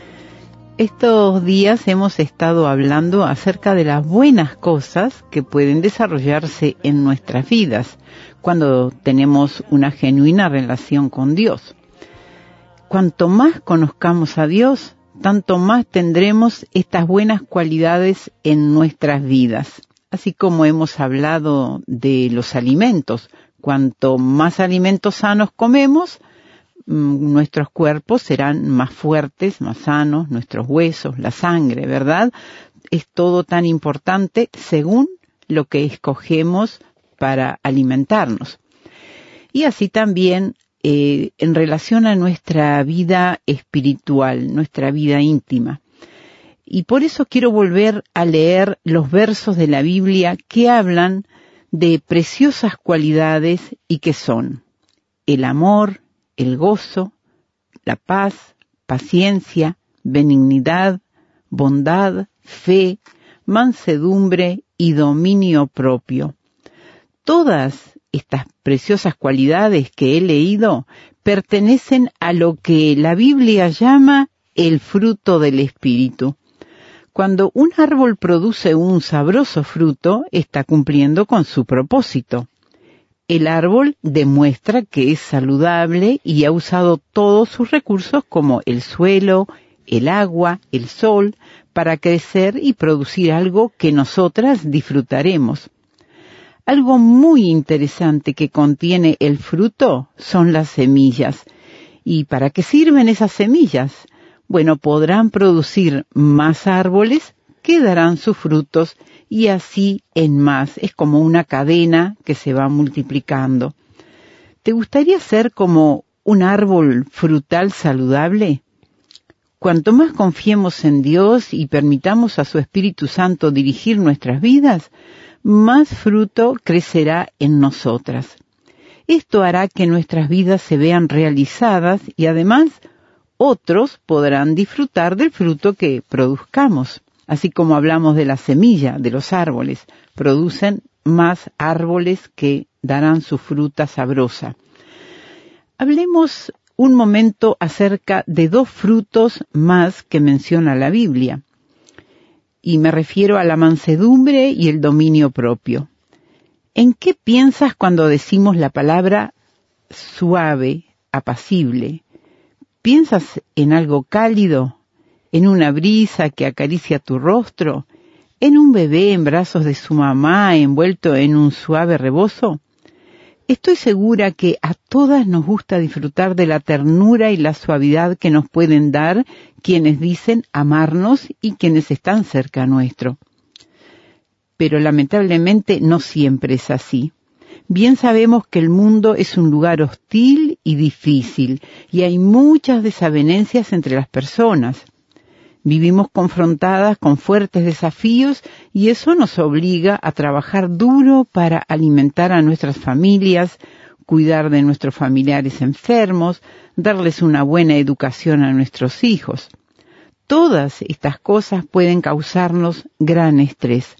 Estos días hemos estado hablando acerca de las buenas cosas que pueden desarrollarse en nuestras vidas cuando tenemos una genuina relación con Dios. Cuanto más conozcamos a Dios, tanto más tendremos estas buenas cualidades en nuestras vidas. Así como hemos hablado de los alimentos, cuanto más alimentos sanos comemos, nuestros cuerpos serán más fuertes, más sanos, nuestros huesos, la sangre, ¿verdad? Es todo tan importante según lo que escogemos para alimentarnos. Y así también eh, en relación a nuestra vida espiritual, nuestra vida íntima. Y por eso quiero volver a leer los versos de la Biblia que hablan de preciosas cualidades y que son el amor, el gozo, la paz, paciencia, benignidad, bondad, fe, mansedumbre y dominio propio. Todas estas preciosas cualidades que he leído pertenecen a lo que la Biblia llama el fruto del Espíritu. Cuando un árbol produce un sabroso fruto, está cumpliendo con su propósito. El árbol demuestra que es saludable y ha usado todos sus recursos como el suelo, el agua, el sol, para crecer y producir algo que nosotras disfrutaremos. Algo muy interesante que contiene el fruto son las semillas. ¿Y para qué sirven esas semillas? Bueno, podrán producir más árboles que darán sus frutos y así en más. Es como una cadena que se va multiplicando. ¿Te gustaría ser como un árbol frutal saludable? Cuanto más confiemos en Dios y permitamos a su Espíritu Santo dirigir nuestras vidas, más fruto crecerá en nosotras. Esto hará que nuestras vidas se vean realizadas y además otros podrán disfrutar del fruto que produzcamos. Así como hablamos de la semilla de los árboles, producen más árboles que darán su fruta sabrosa. Hablemos un momento acerca de dos frutos más que menciona la Biblia. Y me refiero a la mansedumbre y el dominio propio. ¿En qué piensas cuando decimos la palabra suave, apacible? ¿Piensas en algo cálido? ¿En una brisa que acaricia tu rostro? ¿En un bebé en brazos de su mamá envuelto en un suave rebozo? Estoy segura que a todas nos gusta disfrutar de la ternura y la suavidad que nos pueden dar quienes dicen amarnos y quienes están cerca nuestro. Pero lamentablemente no siempre es así. Bien sabemos que el mundo es un lugar hostil y difícil y hay muchas desavenencias entre las personas. Vivimos confrontadas con fuertes desafíos y eso nos obliga a trabajar duro para alimentar a nuestras familias, cuidar de nuestros familiares enfermos, darles una buena educación a nuestros hijos. Todas estas cosas pueden causarnos gran estrés.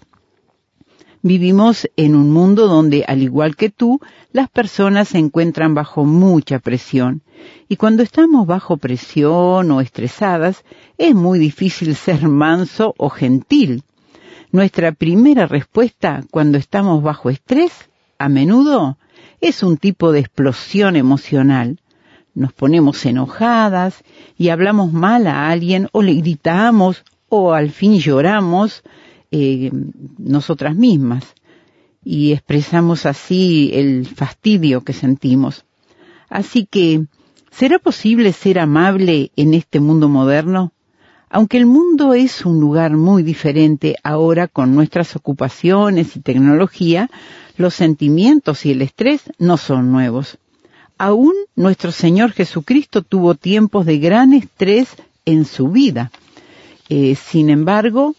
Vivimos en un mundo donde, al igual que tú, las personas se encuentran bajo mucha presión. Y cuando estamos bajo presión o estresadas, es muy difícil ser manso o gentil. Nuestra primera respuesta cuando estamos bajo estrés, a menudo, es un tipo de explosión emocional. Nos ponemos enojadas y hablamos mal a alguien o le gritamos o al fin lloramos eh, nosotras mismas y expresamos así el fastidio que sentimos. Así que, ¿será posible ser amable en este mundo moderno? Aunque el mundo es un lugar muy diferente ahora con nuestras ocupaciones y tecnología, los sentimientos y el estrés no son nuevos. Aún nuestro Señor Jesucristo tuvo tiempos de gran estrés en su vida. Eh, sin embargo,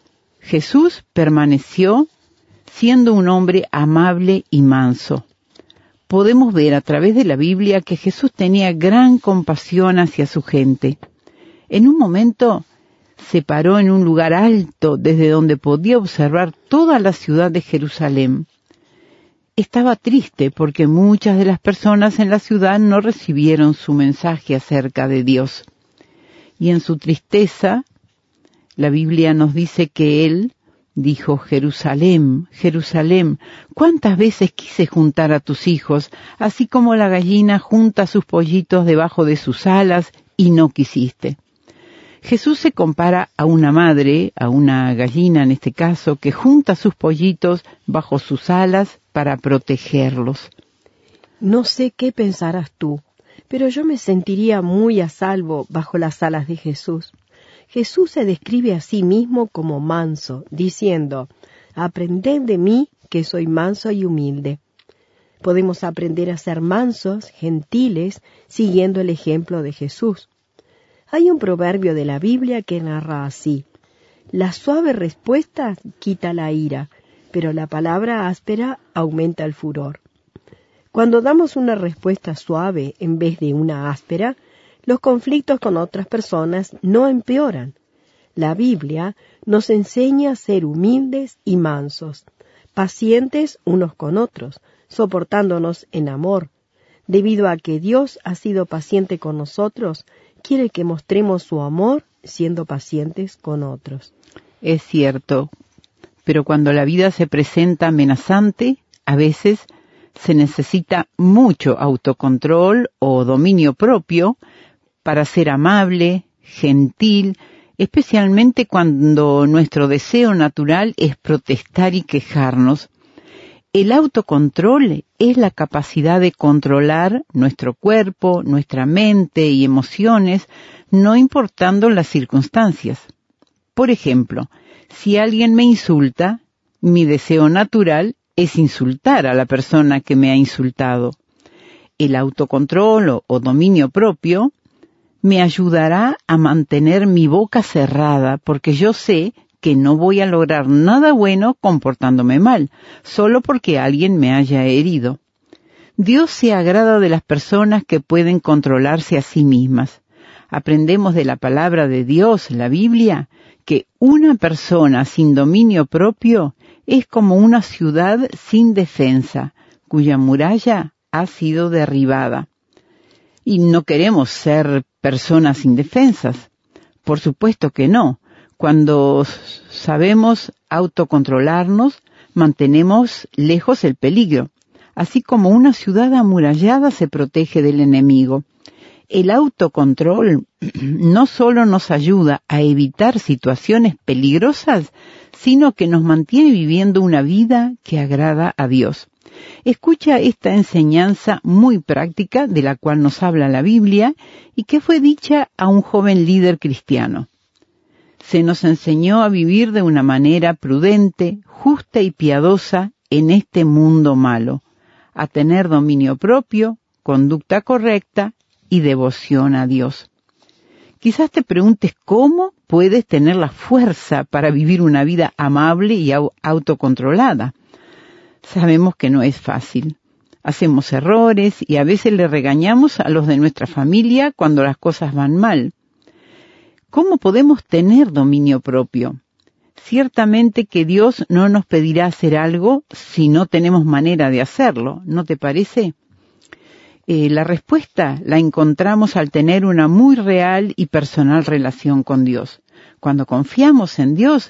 Jesús permaneció siendo un hombre amable y manso. Podemos ver a través de la Biblia que Jesús tenía gran compasión hacia su gente. En un momento se paró en un lugar alto desde donde podía observar toda la ciudad de Jerusalén. Estaba triste porque muchas de las personas en la ciudad no recibieron su mensaje acerca de Dios. Y en su tristeza, la Biblia nos dice que él dijo: Jerusalén, Jerusalén, ¿cuántas veces quise juntar a tus hijos, así como la gallina junta sus pollitos debajo de sus alas, y no quisiste? Jesús se compara a una madre, a una gallina en este caso, que junta sus pollitos bajo sus alas para protegerlos. No sé qué pensarás tú, pero yo me sentiría muy a salvo bajo las alas de Jesús. Jesús se describe a sí mismo como manso, diciendo: aprended de mí, que soy manso y humilde. Podemos aprender a ser mansos, gentiles, siguiendo el ejemplo de Jesús. Hay un proverbio de la Biblia que narra así: la suave respuesta quita la ira, pero la palabra áspera aumenta el furor. Cuando damos una respuesta suave en vez de una áspera, los conflictos con otras personas no empeoran. La Biblia nos enseña a ser humildes y mansos, pacientes unos con otros, soportándonos en amor. Debido a que Dios ha sido paciente con nosotros, quiere que mostremos su amor siendo pacientes con otros. Es cierto, pero cuando la vida se presenta amenazante, a veces se necesita mucho autocontrol o dominio propio para ser amable, gentil, especialmente cuando nuestro deseo natural es protestar y quejarnos. El autocontrol es la capacidad de controlar nuestro cuerpo, nuestra mente y emociones, no importando las circunstancias. Por ejemplo, si alguien me insulta, mi deseo natural es insultar a la persona que me ha insultado. El autocontrol o, o dominio propio me ayudará a mantener mi boca cerrada, porque yo sé que no voy a lograr nada bueno comportándome mal, solo porque alguien me haya herido. Dios se agrada de las personas que pueden controlarse a sí mismas. Aprendemos de la palabra de Dios, la Biblia, que una persona sin dominio propio es como una ciudad sin defensa, cuya muralla ha sido derribada. Y no queremos ser personas indefensas. Por supuesto que no. Cuando sabemos autocontrolarnos, mantenemos lejos el peligro, así como una ciudad amurallada se protege del enemigo. El autocontrol no solo nos ayuda a evitar situaciones peligrosas, sino que nos mantiene viviendo una vida que agrada a Dios. Escucha esta enseñanza muy práctica de la cual nos habla la Biblia y que fue dicha a un joven líder cristiano. Se nos enseñó a vivir de una manera prudente, justa y piadosa en este mundo malo, a tener dominio propio, conducta correcta y devoción a Dios. Quizás te preguntes cómo puedes tener la fuerza para vivir una vida amable y autocontrolada. Sabemos que no es fácil. Hacemos errores y a veces le regañamos a los de nuestra familia cuando las cosas van mal. ¿Cómo podemos tener dominio propio? Ciertamente que Dios no nos pedirá hacer algo si no tenemos manera de hacerlo, ¿no te parece? Eh, la respuesta la encontramos al tener una muy real y personal relación con Dios. Cuando confiamos en Dios,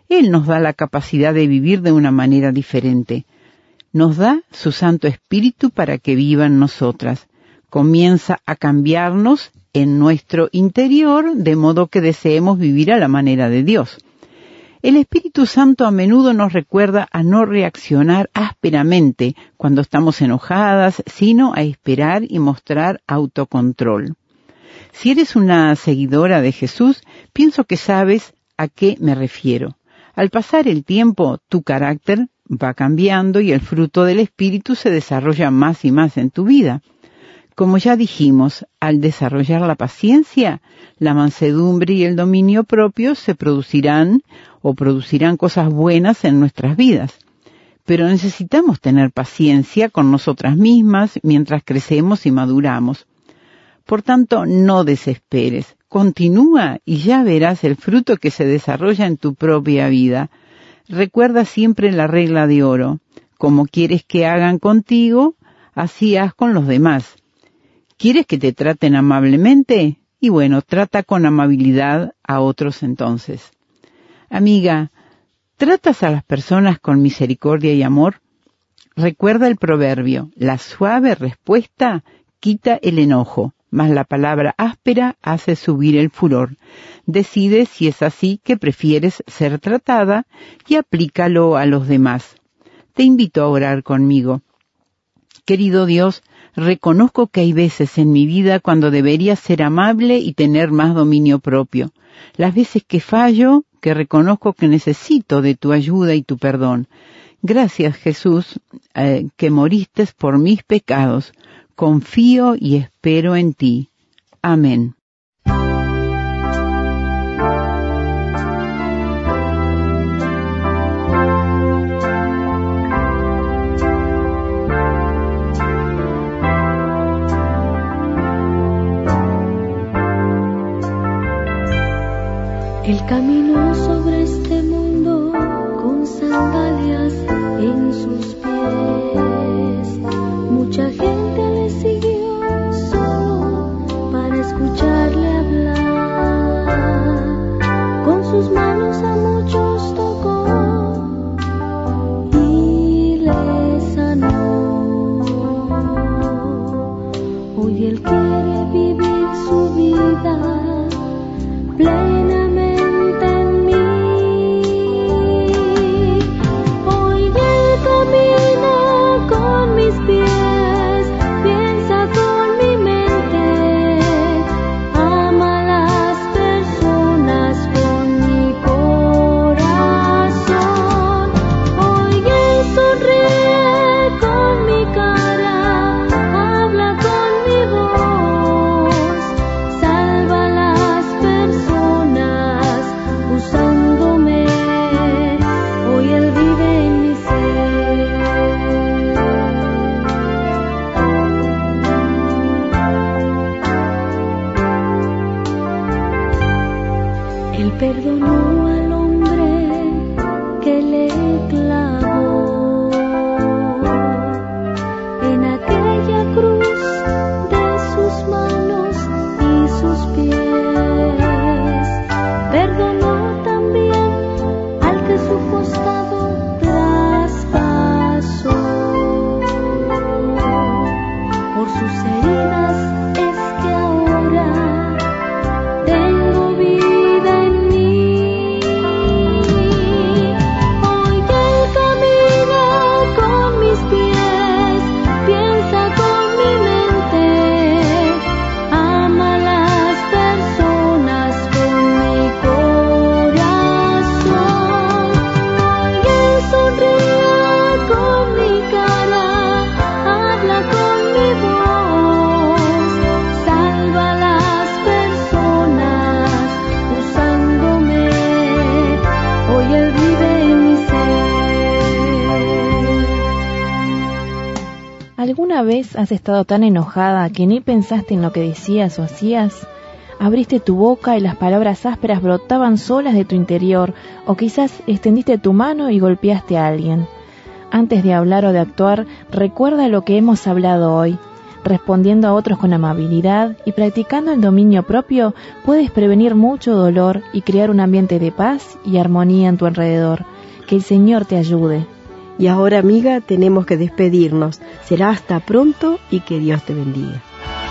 Él nos da la capacidad de vivir de una manera diferente. Nos da su Santo Espíritu para que viva en nosotras. Comienza a cambiarnos en nuestro interior, de modo que deseemos vivir a la manera de Dios. El Espíritu Santo a menudo nos recuerda a no reaccionar ásperamente cuando estamos enojadas, sino a esperar y mostrar autocontrol. Si eres una seguidora de Jesús, pienso que sabes a qué me refiero. Al pasar el tiempo, tu carácter va cambiando y el fruto del Espíritu se desarrolla más y más en tu vida. Como ya dijimos, al desarrollar la paciencia, la mansedumbre y el dominio propio se producirán o producirán cosas buenas en nuestras vidas. Pero necesitamos tener paciencia con nosotras mismas mientras crecemos y maduramos. Por tanto, no desesperes. Continúa y ya verás el fruto que se desarrolla en tu propia vida. Recuerda siempre la regla de oro. Como quieres que hagan contigo, así haz con los demás. ¿Quieres que te traten amablemente? Y bueno, trata con amabilidad a otros entonces. Amiga, ¿tratas a las personas con misericordia y amor? Recuerda el proverbio, la suave respuesta quita el enojo, mas la palabra áspera hace subir el furor. Decide si es así que prefieres ser tratada y aplícalo a los demás. Te invito a orar conmigo. Querido Dios, reconozco que hay veces en mi vida cuando debería ser amable y tener más dominio propio. Las veces que fallo, que reconozco que necesito de tu ayuda y tu perdón. Gracias, Jesús, eh, que moriste por mis pecados. Confío y espero en ti. Amén. Él caminó sobre este mundo con sandalias en sus pies. Mucha gente le siguió solo para escucharle hablar. Con sus manos a muchos tocó y les sanó. Hoy Él quiere vivir su vida plena. Perdonó al hombre que le clavó en aquella cruz de sus manos y sus pies. Perdonó también al que su costado traspasó. Por sus heridas es que ahora tengo vida en ¿Alguna vez has estado tan enojada que ni pensaste en lo que decías o hacías? Abriste tu boca y las palabras ásperas brotaban solas de tu interior, o quizás extendiste tu mano y golpeaste a alguien. Antes de hablar o de actuar, recuerda lo que hemos hablado hoy. respondiendo a otros con amabilidad y practicando el dominio propio, puedes prevenir mucho dolor y crear un ambiente de paz y armonía en tu alrededor. Que el Señor te ayude. Y ahora, amiga, tenemos que despedirnos. Será hasta pronto y que Dios te bendiga.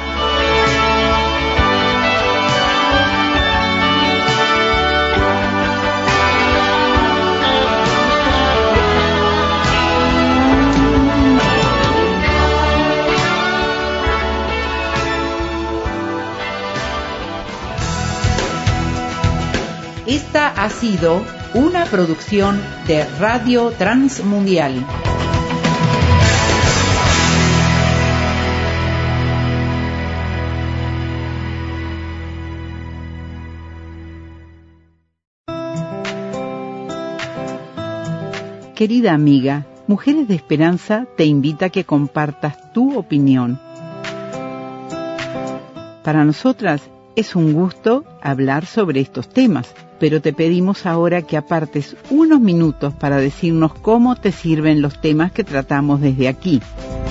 Esta ha sido una producción de Radio Transmundial. Querida amiga, Mujeres de Esperanza te invita a que compartas tu opinión. Para nosotras es un gusto hablar sobre estos temas, pero te pedimos ahora que apartes unos minutos para decirnos cómo te sirven los temas que tratamos desde aquí.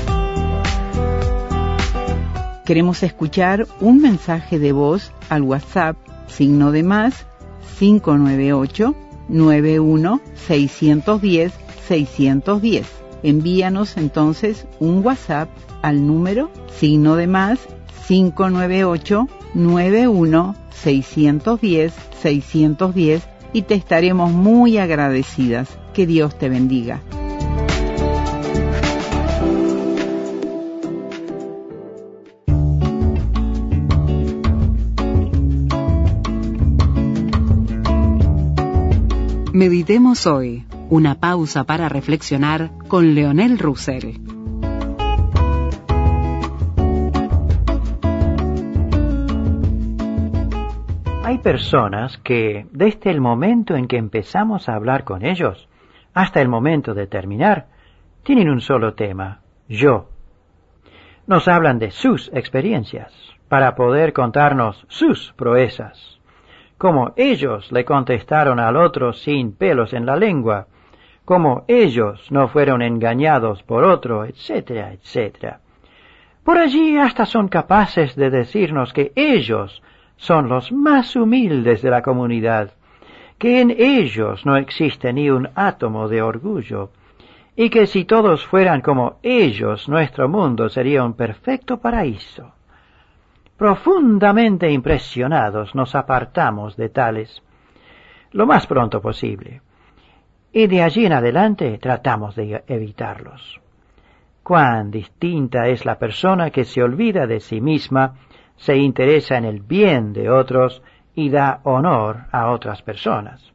Queremos escuchar un mensaje de voz al WhatsApp, signo de más, cinco nueve ocho, nueve uno, seis uno cero, seis uno cero. Envíanos entonces un WhatsApp al número, signo de más, cinco nueve ocho, nueve uno, seis uno cero, seis uno cero y te estaremos muy agradecidas. Que Dios te bendiga. Meditemos hoy, una pausa para reflexionar con Leonel Russell. Hay personas que, desde el momento en que empezamos a hablar con ellos, hasta el momento de terminar, tienen un solo tema, yo. Nos hablan de sus experiencias, para poder contarnos sus proezas, como ellos le contestaron al otro sin pelos en la lengua, como ellos no fueron engañados por otro, etcétera, etcétera. Por allí hasta son capaces de decirnos que ellos son los más humildes de la comunidad, que en ellos no existe ni un átomo de orgullo, y que si todos fueran como ellos, nuestro mundo sería un perfecto paraíso. Profundamente impresionados nos apartamos de tales lo más pronto posible, y de allí en adelante tratamos de evitarlos. Cuán distinta es la persona que se olvida de sí misma, se interesa en el bien de otros y da honor a otras personas.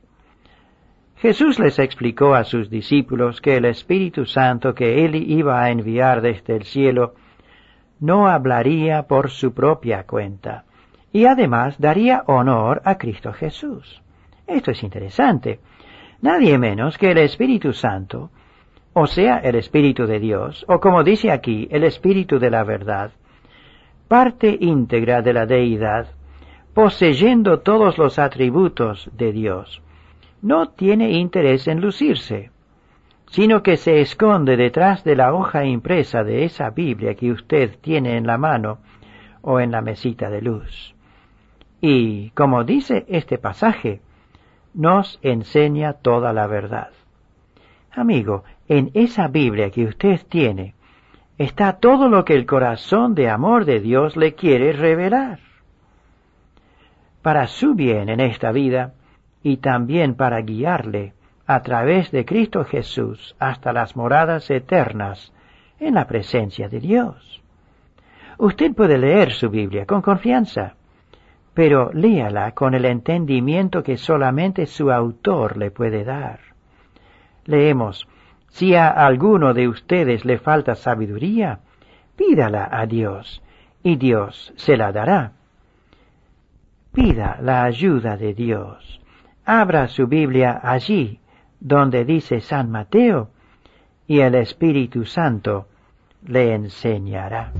Jesús les explicó a sus discípulos que el Espíritu Santo que Él iba a enviar desde el cielo no hablaría por su propia cuenta, y además daría honor a Cristo Jesús. Esto es interesante. Nadie menos que el Espíritu Santo, o sea, el Espíritu de Dios, o como dice aquí, el Espíritu de la verdad, parte íntegra de la deidad, poseyendo todos los atributos de Dios, no tiene interés en lucirse, sino que se esconde detrás de la hoja impresa de esa Biblia que usted tiene en la mano o en la mesita de luz. Y, como dice este pasaje, nos enseña toda la verdad. Amigo, en esa Biblia que usted tiene, está todo lo que el corazón de amor de Dios le quiere revelar. Para su bien en esta vida, y también para guiarle a través de Cristo Jesús hasta las moradas eternas en la presencia de Dios. Usted puede leer su Biblia con confianza, pero léala con el entendimiento que solamente su autor le puede dar. Leemos: si a alguno de ustedes le falta sabiduría, pídala a Dios, y Dios se la dará. Pida la ayuda de Dios. Abra su Biblia allí donde dice San Mateo, y el Espíritu Santo le enseñará.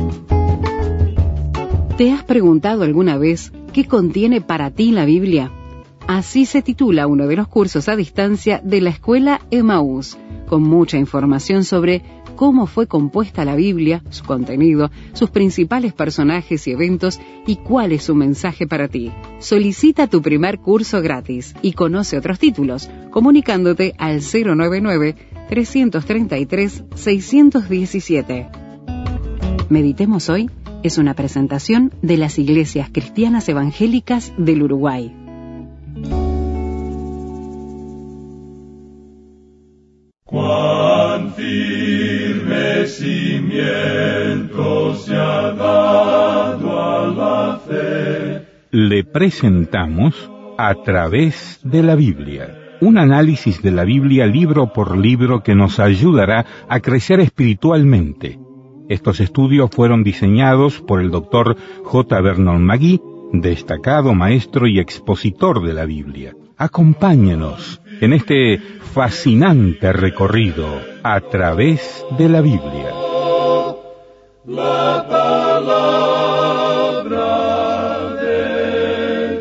¿Te has preguntado alguna vez qué contiene para ti la Biblia? Así se titula uno de los cursos a distancia de la Escuela Emaús, con mucha información sobre cómo fue compuesta la Biblia, su contenido, sus principales personajes y eventos y cuál es su mensaje para ti. Solicita tu primer curso gratis y conoce otros títulos comunicándote al cero nueve nueve, tres tres tres, seis uno siete. Meditemos hoy es una presentación de las Iglesias Cristianas Evangélicas del Uruguay. Cuán firme cimiento se ha dado a la fe. Le presentamos A través de la Biblia, un análisis de la Biblia libro por libro que nos ayudará a crecer espiritualmente. Estos estudios fueron diseñados por el doctor J. Vernon McGee, destacado maestro y expositor de la Biblia. Acompáñenos en este fascinante recorrido a través de la Biblia. La palabra de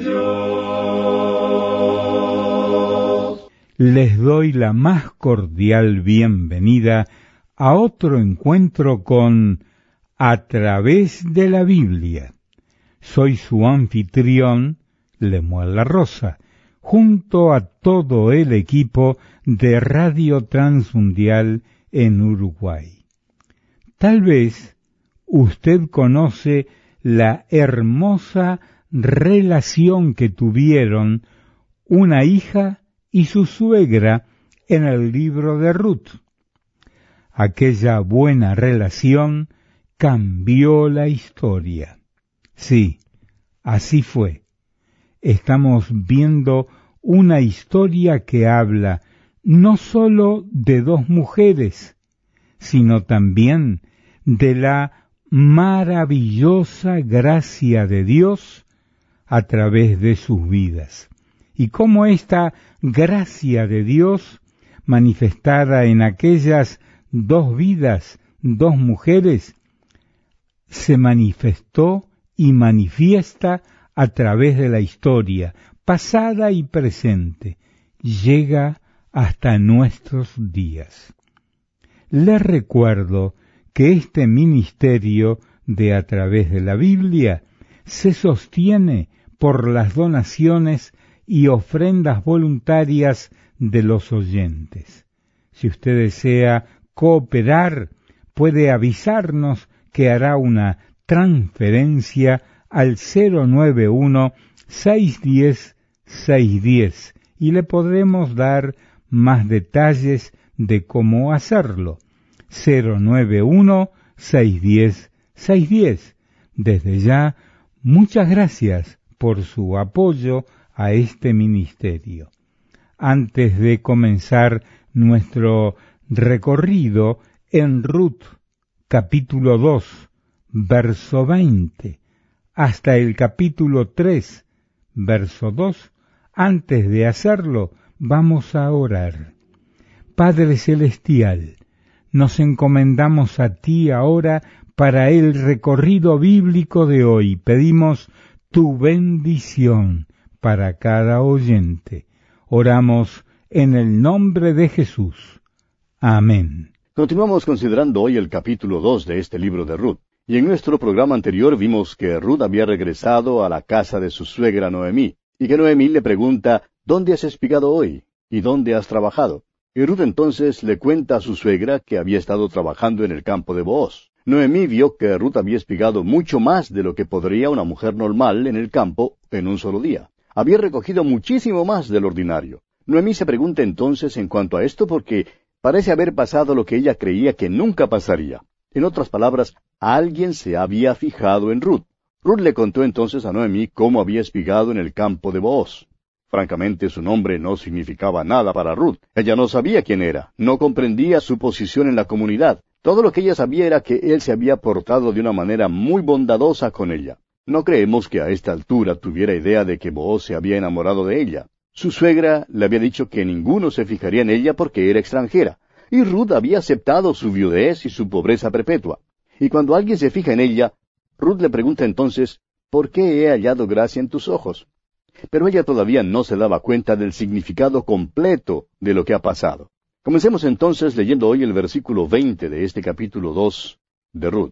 Dios. Les doy la más cordial bienvenida a otro encuentro con A través de la Biblia. Soy su anfitrión, Lemuel La Rosa, junto a todo el equipo de Radio Transmundial en Uruguay. Tal vez usted conoce la hermosa relación que tuvieron una hija y su suegra en el libro de Ruth. Aquella buena relación cambió la historia. Sí, así fue. Estamos viendo una historia que habla no sólo de dos mujeres, sino también de la maravillosa gracia de Dios a través de sus vidas. Y cómo esta gracia de Dios, manifestada en aquellas dos vidas, dos mujeres, se manifestó y manifiesta a través de la historia, pasada y presente, llega hasta nuestros días. Les recuerdo que este ministerio de A través de la Biblia se sostiene por las donaciones y ofrendas voluntarias de los oyentes. Si usted desea cooperar, puede avisarnos que hará una transferencia al cero nueve uno, seis uno cero, seis uno cero y le podremos dar más detalles de cómo hacerlo. cero nueve uno, seis uno cero, seis uno cero. Desde ya, muchas gracias por su apoyo a este ministerio. Antes de comenzar nuestro recorrido en Ruth, capítulo dos, verso veinte, hasta el capítulo tres, verso dos, antes de hacerlo, vamos a orar. Padre Celestial, nos encomendamos a ti ahora para el recorrido bíblico de hoy. Pedimos tu bendición para cada oyente. Oramos en el nombre de Jesús. Amén. Continuamos considerando hoy el capítulo dos de este libro de Ruth. Y en nuestro programa anterior vimos que Ruth había regresado a la casa de su suegra Noemí, y que Noemí le pregunta, ¿dónde has espigado hoy? ¿Y dónde has trabajado? Y Ruth entonces le cuenta a su suegra que había estado trabajando en el campo de Booz. Noemí vio que Ruth había espigado mucho más de lo que podría una mujer normal en el campo en un solo día. Había recogido muchísimo más del ordinario. Noemí se pregunta entonces en cuanto a esto porque parece haber pasado lo que ella creía que nunca pasaría. En otras palabras, alguien se había fijado en Ruth. Ruth le contó entonces a Noemí cómo había espigado en el campo de Booz. Francamente, su nombre no significaba nada para Ruth. Ella no sabía quién era, no comprendía su posición en la comunidad. Todo lo que ella sabía era que él se había portado de una manera muy bondadosa con ella. No creemos que a esta altura tuviera idea de que Booz se había enamorado de ella. Su suegra le había dicho que ninguno se fijaría en ella porque era extranjera. Y Ruth había aceptado su viudez y su pobreza perpetua. Y cuando alguien se fija en ella, Ruth le pregunta entonces, ¿por qué he hallado gracia en tus ojos? Pero ella todavía no se daba cuenta del significado completo de lo que ha pasado. Comencemos entonces leyendo hoy el versículo veinte de este capítulo dos de Ruth.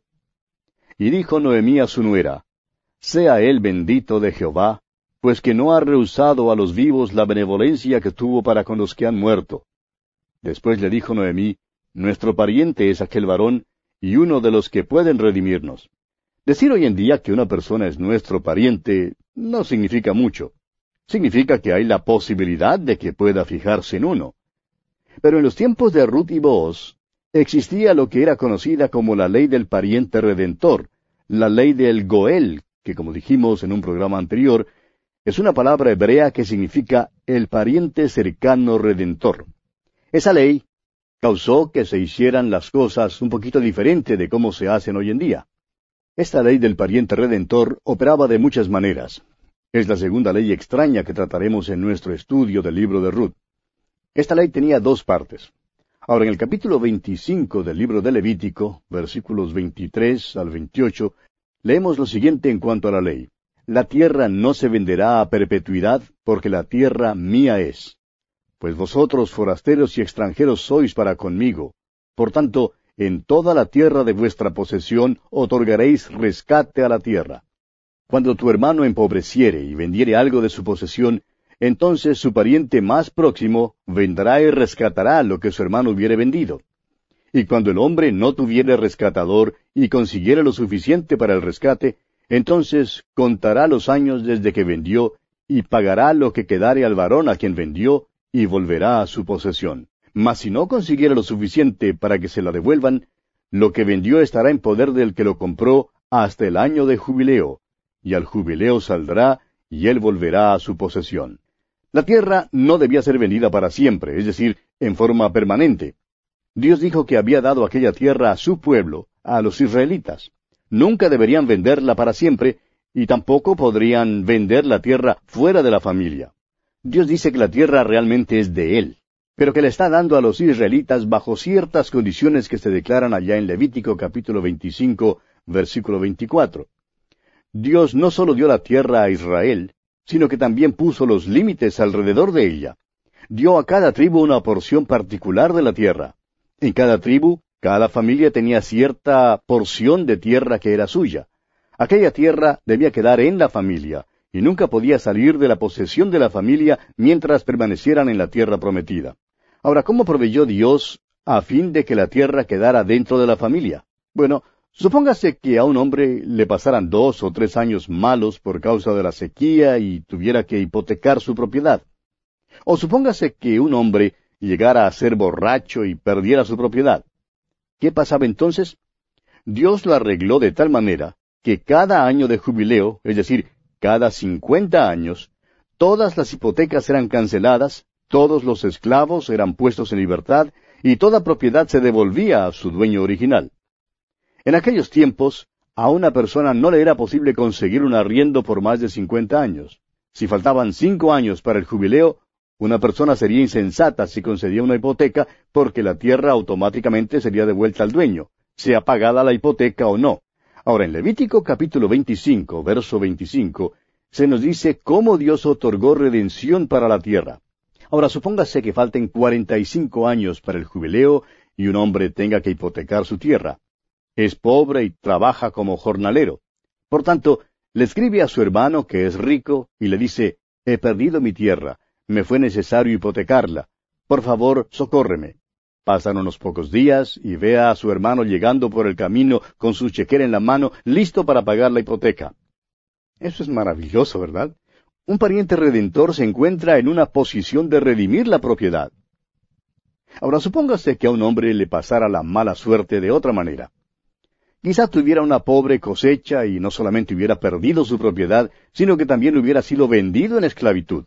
Y dijo Noemí a su nuera, sea él bendito de Jehová, pues que no ha rehusado a los vivos la benevolencia que tuvo para con los que han muerto. Después le dijo Noemí, nuestro pariente es aquel varón, y uno de los que pueden redimirnos. Decir hoy en día que una persona es nuestro pariente no significa mucho. Significa que hay la posibilidad de que pueda fijarse en uno. Pero en los tiempos de Ruth y Booz, existía lo que era conocida como la ley del pariente redentor, la ley del Goel, que como dijimos en un programa anterior, es una palabra hebrea que significa el pariente cercano redentor. Esa ley causó que se hicieran las cosas un poquito diferente de cómo se hacen hoy en día. Esta ley del pariente redentor operaba de muchas maneras. Es la segunda ley extraña que trataremos en nuestro estudio del libro de Ruth. Esta ley tenía dos partes. Ahora, en el capítulo veinticinco del libro de Levítico, versículos veintitrés al veintiocho, leemos lo siguiente en cuanto a la ley. La tierra no se venderá a perpetuidad, porque la tierra mía es. Pues vosotros forasteros y extranjeros sois para conmigo. Por tanto, en toda la tierra de vuestra posesión otorgaréis rescate a la tierra. Cuando tu hermano empobreciere y vendiere algo de su posesión, entonces su pariente más próximo vendrá y rescatará lo que su hermano hubiere vendido. Y cuando el hombre no tuviere rescatador y consiguiere lo suficiente para el rescate, entonces contará los años desde que vendió y pagará lo que quedare al varón a quien vendió y volverá a su posesión. Mas si no consiguiere lo suficiente para que se la devuelvan, lo que vendió estará en poder del que lo compró hasta el año de jubileo, y al jubileo saldrá y él volverá a su posesión. La tierra no debía ser vendida para siempre, es decir, en forma permanente. Dios dijo que había dado aquella tierra a su pueblo, a los israelitas. Nunca deberían venderla para siempre, y tampoco podrían vender la tierra fuera de la familia. Dios dice que la tierra realmente es de Él, pero que le está dando a los israelitas bajo ciertas condiciones que se declaran allá en Levítico capítulo veinticinco, versículo veinticuatro. Dios no solo dio la tierra a Israel, sino que también puso los límites alrededor de ella. Dio a cada tribu una porción particular de la tierra. En cada tribu, cada familia tenía cierta porción de tierra que era suya. Aquella tierra debía quedar en la familia, y nunca podía salir de la posesión de la familia mientras permanecieran en la tierra prometida. Ahora, ¿cómo proveyó Dios a fin de que la tierra quedara dentro de la familia? Bueno, supóngase que a un hombre le pasaran dos o tres años malos por causa de la sequía y tuviera que hipotecar su propiedad. O supóngase que un hombre llegara a ser borracho y perdiera su propiedad. ¿Qué pasaba entonces? Dios lo arregló de tal manera que cada año de jubileo, es decir, cada cincuenta años, todas las hipotecas eran canceladas, todos los esclavos eran puestos en libertad y toda propiedad se devolvía a su dueño original. En aquellos tiempos, a una persona no le era posible conseguir un arriendo por más de cincuenta años. Si faltaban cinco años para el jubileo, una persona sería insensata si concedía una hipoteca porque la tierra automáticamente sería devuelta al dueño, sea pagada la hipoteca o no. Ahora, en Levítico capítulo veinticinco, verso veinticinco, se nos dice cómo Dios otorgó redención para la tierra. Ahora, supóngase que falten cuarenta y cinco años para el jubileo y un hombre tenga que hipotecar su tierra. Es pobre y trabaja como jornalero. Por tanto, le escribe a su hermano que es rico y le dice, he perdido mi tierra, me fue necesario hipotecarla. Por favor, socórreme. Pasan unos pocos días y ve a su hermano llegando por el camino con su chequera en la mano, listo para pagar la hipoteca. Eso es maravilloso, ¿verdad? Un pariente redentor se encuentra en una posición de redimir la propiedad. Ahora, supóngase que a un hombre le pasara la mala suerte de otra manera. Quizá tuviera una pobre cosecha y no solamente hubiera perdido su propiedad, sino que también hubiera sido vendido en esclavitud.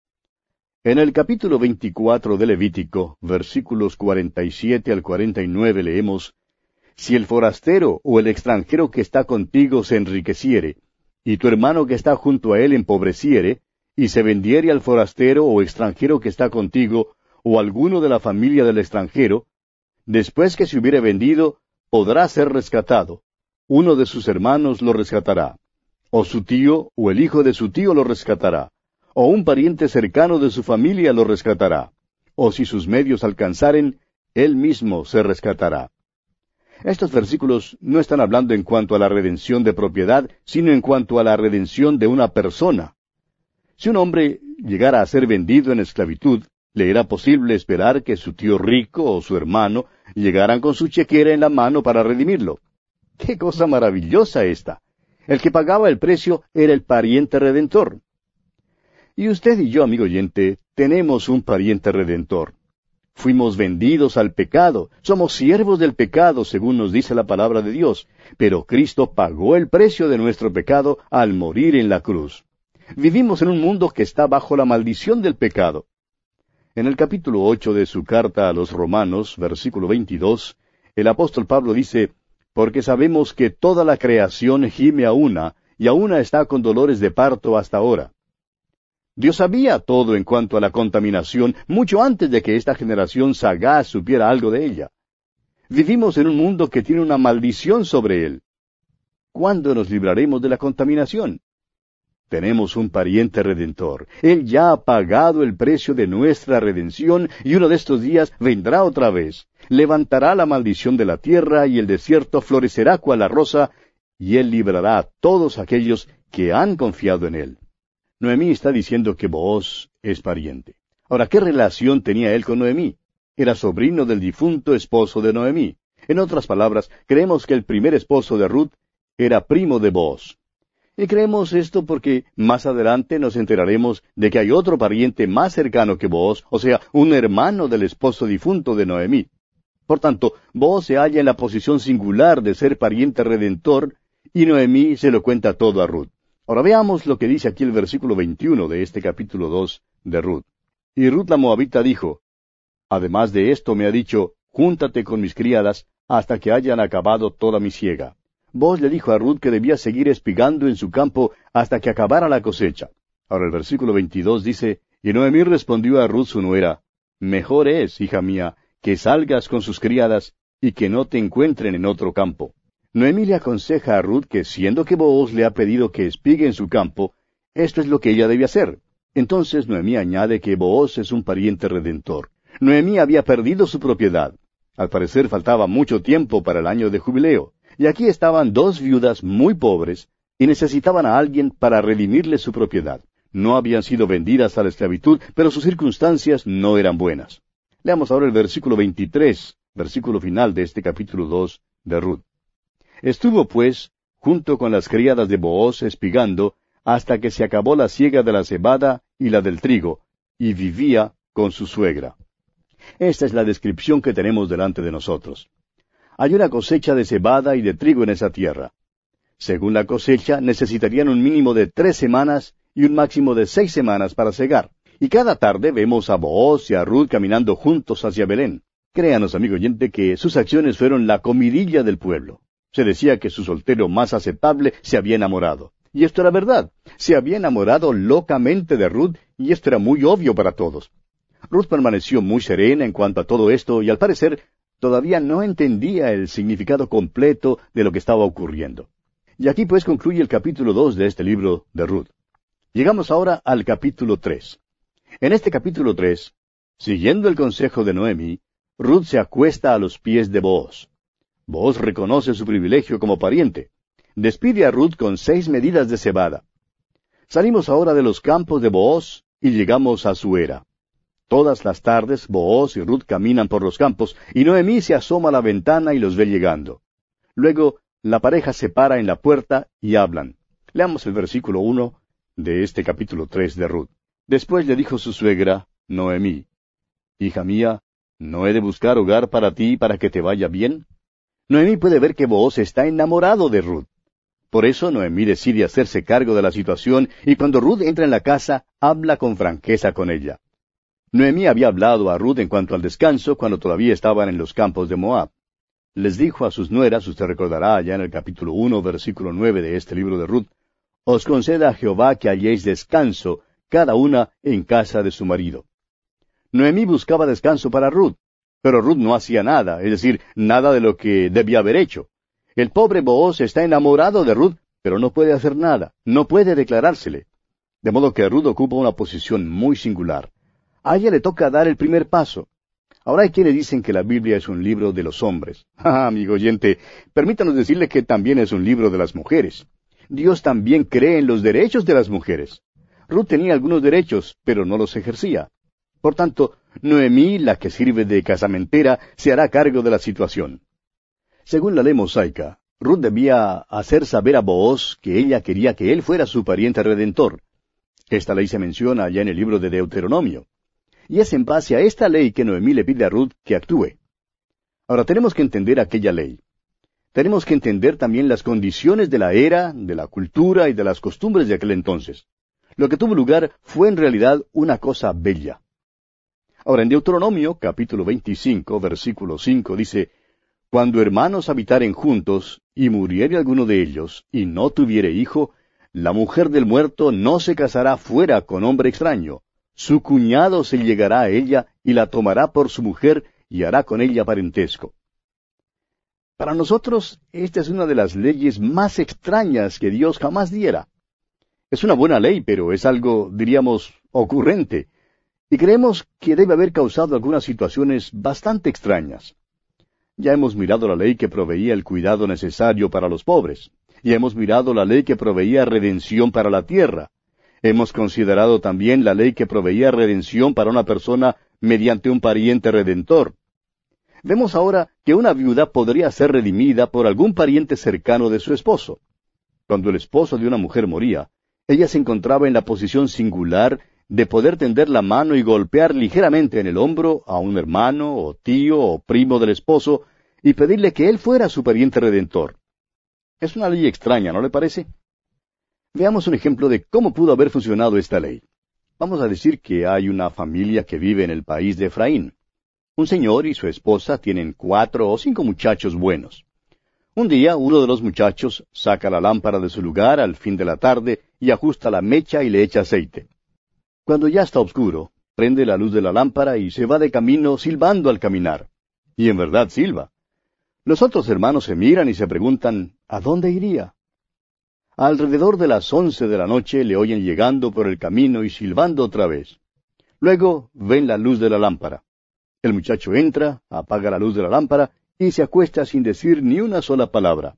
En el capítulo veinticuatro de Levítico, versículos cuarenta y siete al cuarenta y nueve leemos, Si el forastero o el extranjero que está contigo se enriqueciere, y tu hermano que está junto a él empobreciere, y se vendiere al forastero o extranjero que está contigo, o alguno de la familia del extranjero, después que se hubiere vendido, podrá ser rescatado. Uno de sus hermanos lo rescatará, o su tío o el hijo de su tío lo rescatará, o un pariente cercano de su familia lo rescatará, o si sus medios alcanzaren, él mismo se rescatará. Estos versículos no están hablando en cuanto a la redención de propiedad, sino en cuanto a la redención de una persona. Si un hombre llegara a ser vendido en esclavitud, le era posible esperar que su tío rico o su hermano llegaran con su chequera en la mano para redimirlo. ¡Qué cosa maravillosa esta! El que pagaba el precio era el pariente redentor. Y usted y yo, amigo oyente, tenemos un pariente redentor. Fuimos vendidos al pecado, somos siervos del pecado, según nos dice la palabra de Dios, pero Cristo pagó el precio de nuestro pecado al morir en la cruz. Vivimos en un mundo que está bajo la maldición del pecado. En el capítulo ocho de su carta a los Romanos, versículo veintidós, el apóstol Pablo dice, «Porque sabemos que toda la creación gime a una, y a una está con dolores de parto hasta ahora». Dios sabía todo en cuanto a la contaminación, mucho antes de que esta generación sagaz supiera algo de ella. Vivimos en un mundo que tiene una maldición sobre él. ¿Cuándo nos libraremos de la contaminación? Tenemos un pariente redentor. Él ya ha pagado el precio de nuestra redención y uno de estos días vendrá otra vez. Levantará la maldición de la tierra y el desierto florecerá cual la rosa, y él librará a todos aquellos que han confiado en él. Noemí está diciendo que Booz es pariente. Ahora, ¿qué relación tenía él con Noemí? Era sobrino del difunto esposo de Noemí. En otras palabras, creemos que el primer esposo de Ruth era primo de Booz. Y creemos esto porque más adelante nos enteraremos de que hay otro pariente más cercano que Booz, o sea, un hermano del esposo difunto de Noemí. Por tanto, Booz se halla en la posición singular de ser pariente redentor, y Noemí se lo cuenta todo a Ruth. Ahora veamos lo que dice aquí el versículo veintiuno de este capítulo dos de Ruth. Y Ruth la Moabita dijo, «Además de esto me ha dicho, júntate con mis criadas hasta que hayan acabado toda mi siega». Booz le dijo a Ruth que debía seguir espigando en su campo hasta que acabara la cosecha. Ahora el versículo veintidós dice, «Y Noemí respondió a Ruth su nuera, Mejor es, hija mía, que salgas con sus criadas y que no te encuentren en otro campo». Noemí le aconseja a Ruth que, siendo que Booz le ha pedido que espigue en su campo, esto es lo que ella debe hacer. Entonces Noemí añade que Booz es un pariente redentor. Noemí había perdido su propiedad. Al parecer faltaba mucho tiempo para el año de jubileo. Y aquí estaban dos viudas muy pobres y necesitaban a alguien para redimirles su propiedad. No habían sido vendidas a la esclavitud, pero sus circunstancias no eran buenas. Leamos ahora el versículo veintitrés, versículo final de este capítulo dos de Ruth. Estuvo, pues, junto con las criadas de Booz espigando, hasta que se acabó la siega de la cebada y la del trigo, y vivía con su suegra. Esta es la descripción que tenemos delante de nosotros. Hay una cosecha de cebada y de trigo en esa tierra. Según la cosecha, necesitarían un mínimo de tres semanas y un máximo de seis semanas para cegar. Y cada tarde vemos a Booz y a Ruth caminando juntos hacia Belén. Créanos, amigo oyente, que sus acciones fueron la comidilla del pueblo. Se decía que su soltero más aceptable se había enamorado. Y esto era verdad. Se había enamorado locamente de Ruth, y esto era muy obvio para todos. Ruth permaneció muy serena en cuanto a todo esto, y al parecer todavía no entendía el significado completo de lo que estaba ocurriendo. Y aquí pues concluye el capítulo dos de este libro de Ruth. Llegamos ahora al capítulo tres. En este capítulo tres, siguiendo el consejo de Noemí, Ruth se acuesta a los pies de Booz. Booz reconoce su privilegio como pariente. Despide a Ruth con seis medidas de cebada. Salimos ahora de los campos de Booz y llegamos a su era. Todas las tardes Booz y Ruth caminan por los campos, y Noemí se asoma a la ventana y los ve llegando. Luego, la pareja se para en la puerta y hablan. Leamos el versículo uno de este capítulo tres de Ruth. Después le dijo su suegra, Noemí, «Hija mía, ¿no he de buscar hogar para ti para que te vaya bien?» Noemí puede ver que Booz está enamorado de Ruth. Por eso Noemí decide hacerse cargo de la situación, y cuando Ruth entra en la casa, habla con franqueza con ella. Noemí había hablado a Ruth en cuanto al descanso cuando todavía estaban en los campos de Moab. Les dijo a sus nueras, usted recordará allá en el capítulo uno, versículo nueve de este libro de Ruth, «Os conceda a Jehová que halléis descanso, cada una en casa de su marido». Noemí buscaba descanso para Ruth, pero Ruth no hacía nada, es decir, nada de lo que debía haber hecho. El pobre Booz está enamorado de Ruth, pero no puede hacer nada, no puede declarársele. De modo que Ruth ocupa una posición muy singular. A ella le toca dar el primer paso. Ahora hay quienes dicen que la Biblia es un libro de los hombres. Ah, amigo oyente, permítanos decirle que también es un libro de las mujeres. Dios también cree en los derechos de las mujeres. Ruth tenía algunos derechos, pero no los ejercía. Por tanto, Noemí, la que sirve de casamentera, se hará cargo de la situación. Según la ley mosaica, Ruth debía hacer saber a Booz que ella quería que él fuera su pariente redentor. Esta ley se menciona allá en el libro de Deuteronomio. Y es en base a esta ley que Noemí le pide a Ruth que actúe. Ahora tenemos que entender aquella ley. Tenemos que entender también las condiciones de la era, de la cultura y de las costumbres de aquel entonces. Lo que tuvo lugar fue en realidad una cosa bella. Ahora en Deuteronomio, capítulo veinticinco, versículo cinco, dice, Cuando hermanos habitaren juntos, y muriere alguno de ellos, y no tuviere hijo, la mujer del muerto no se casará fuera con hombre extraño. Su cuñado se llegará a ella, y la tomará por su mujer, y hará con ella parentesco. Para nosotros, esta es una de las leyes más extrañas que Dios jamás diera. Es una buena ley, pero es algo, diríamos, ocurrente, y creemos que debe haber causado algunas situaciones bastante extrañas. Ya hemos mirado la ley que proveía el cuidado necesario para los pobres. Ya hemos mirado la ley que proveía redención para la tierra. Hemos considerado también la ley que proveía redención para una persona mediante un pariente redentor. Vemos ahora que una viuda podría ser redimida por algún pariente cercano de su esposo. Cuando el esposo de una mujer moría, ella se encontraba en la posición singular de poder tender la mano y golpear ligeramente en el hombro a un hermano, o tío, o primo del esposo, y pedirle que él fuera su pariente redentor. Es una ley extraña, ¿no le parece? Veamos un ejemplo de cómo pudo haber funcionado esta ley. Vamos a decir que hay una familia que vive en el país de Efraín. Un señor y su esposa tienen cuatro o cinco muchachos buenos. Un día, uno de los muchachos saca la lámpara de su lugar al fin de la tarde y ajusta la mecha y le echa aceite. Cuando ya está oscuro, prende la luz de la lámpara y se va de camino silbando al caminar. Y en verdad silba. Los otros hermanos se miran y se preguntan, ¿a dónde iría? Alrededor de las once de la noche le oyen llegando por el camino y silbando otra vez. Luego ven la luz de la lámpara. El muchacho entra, apaga la luz de la lámpara y se acuesta sin decir ni una sola palabra.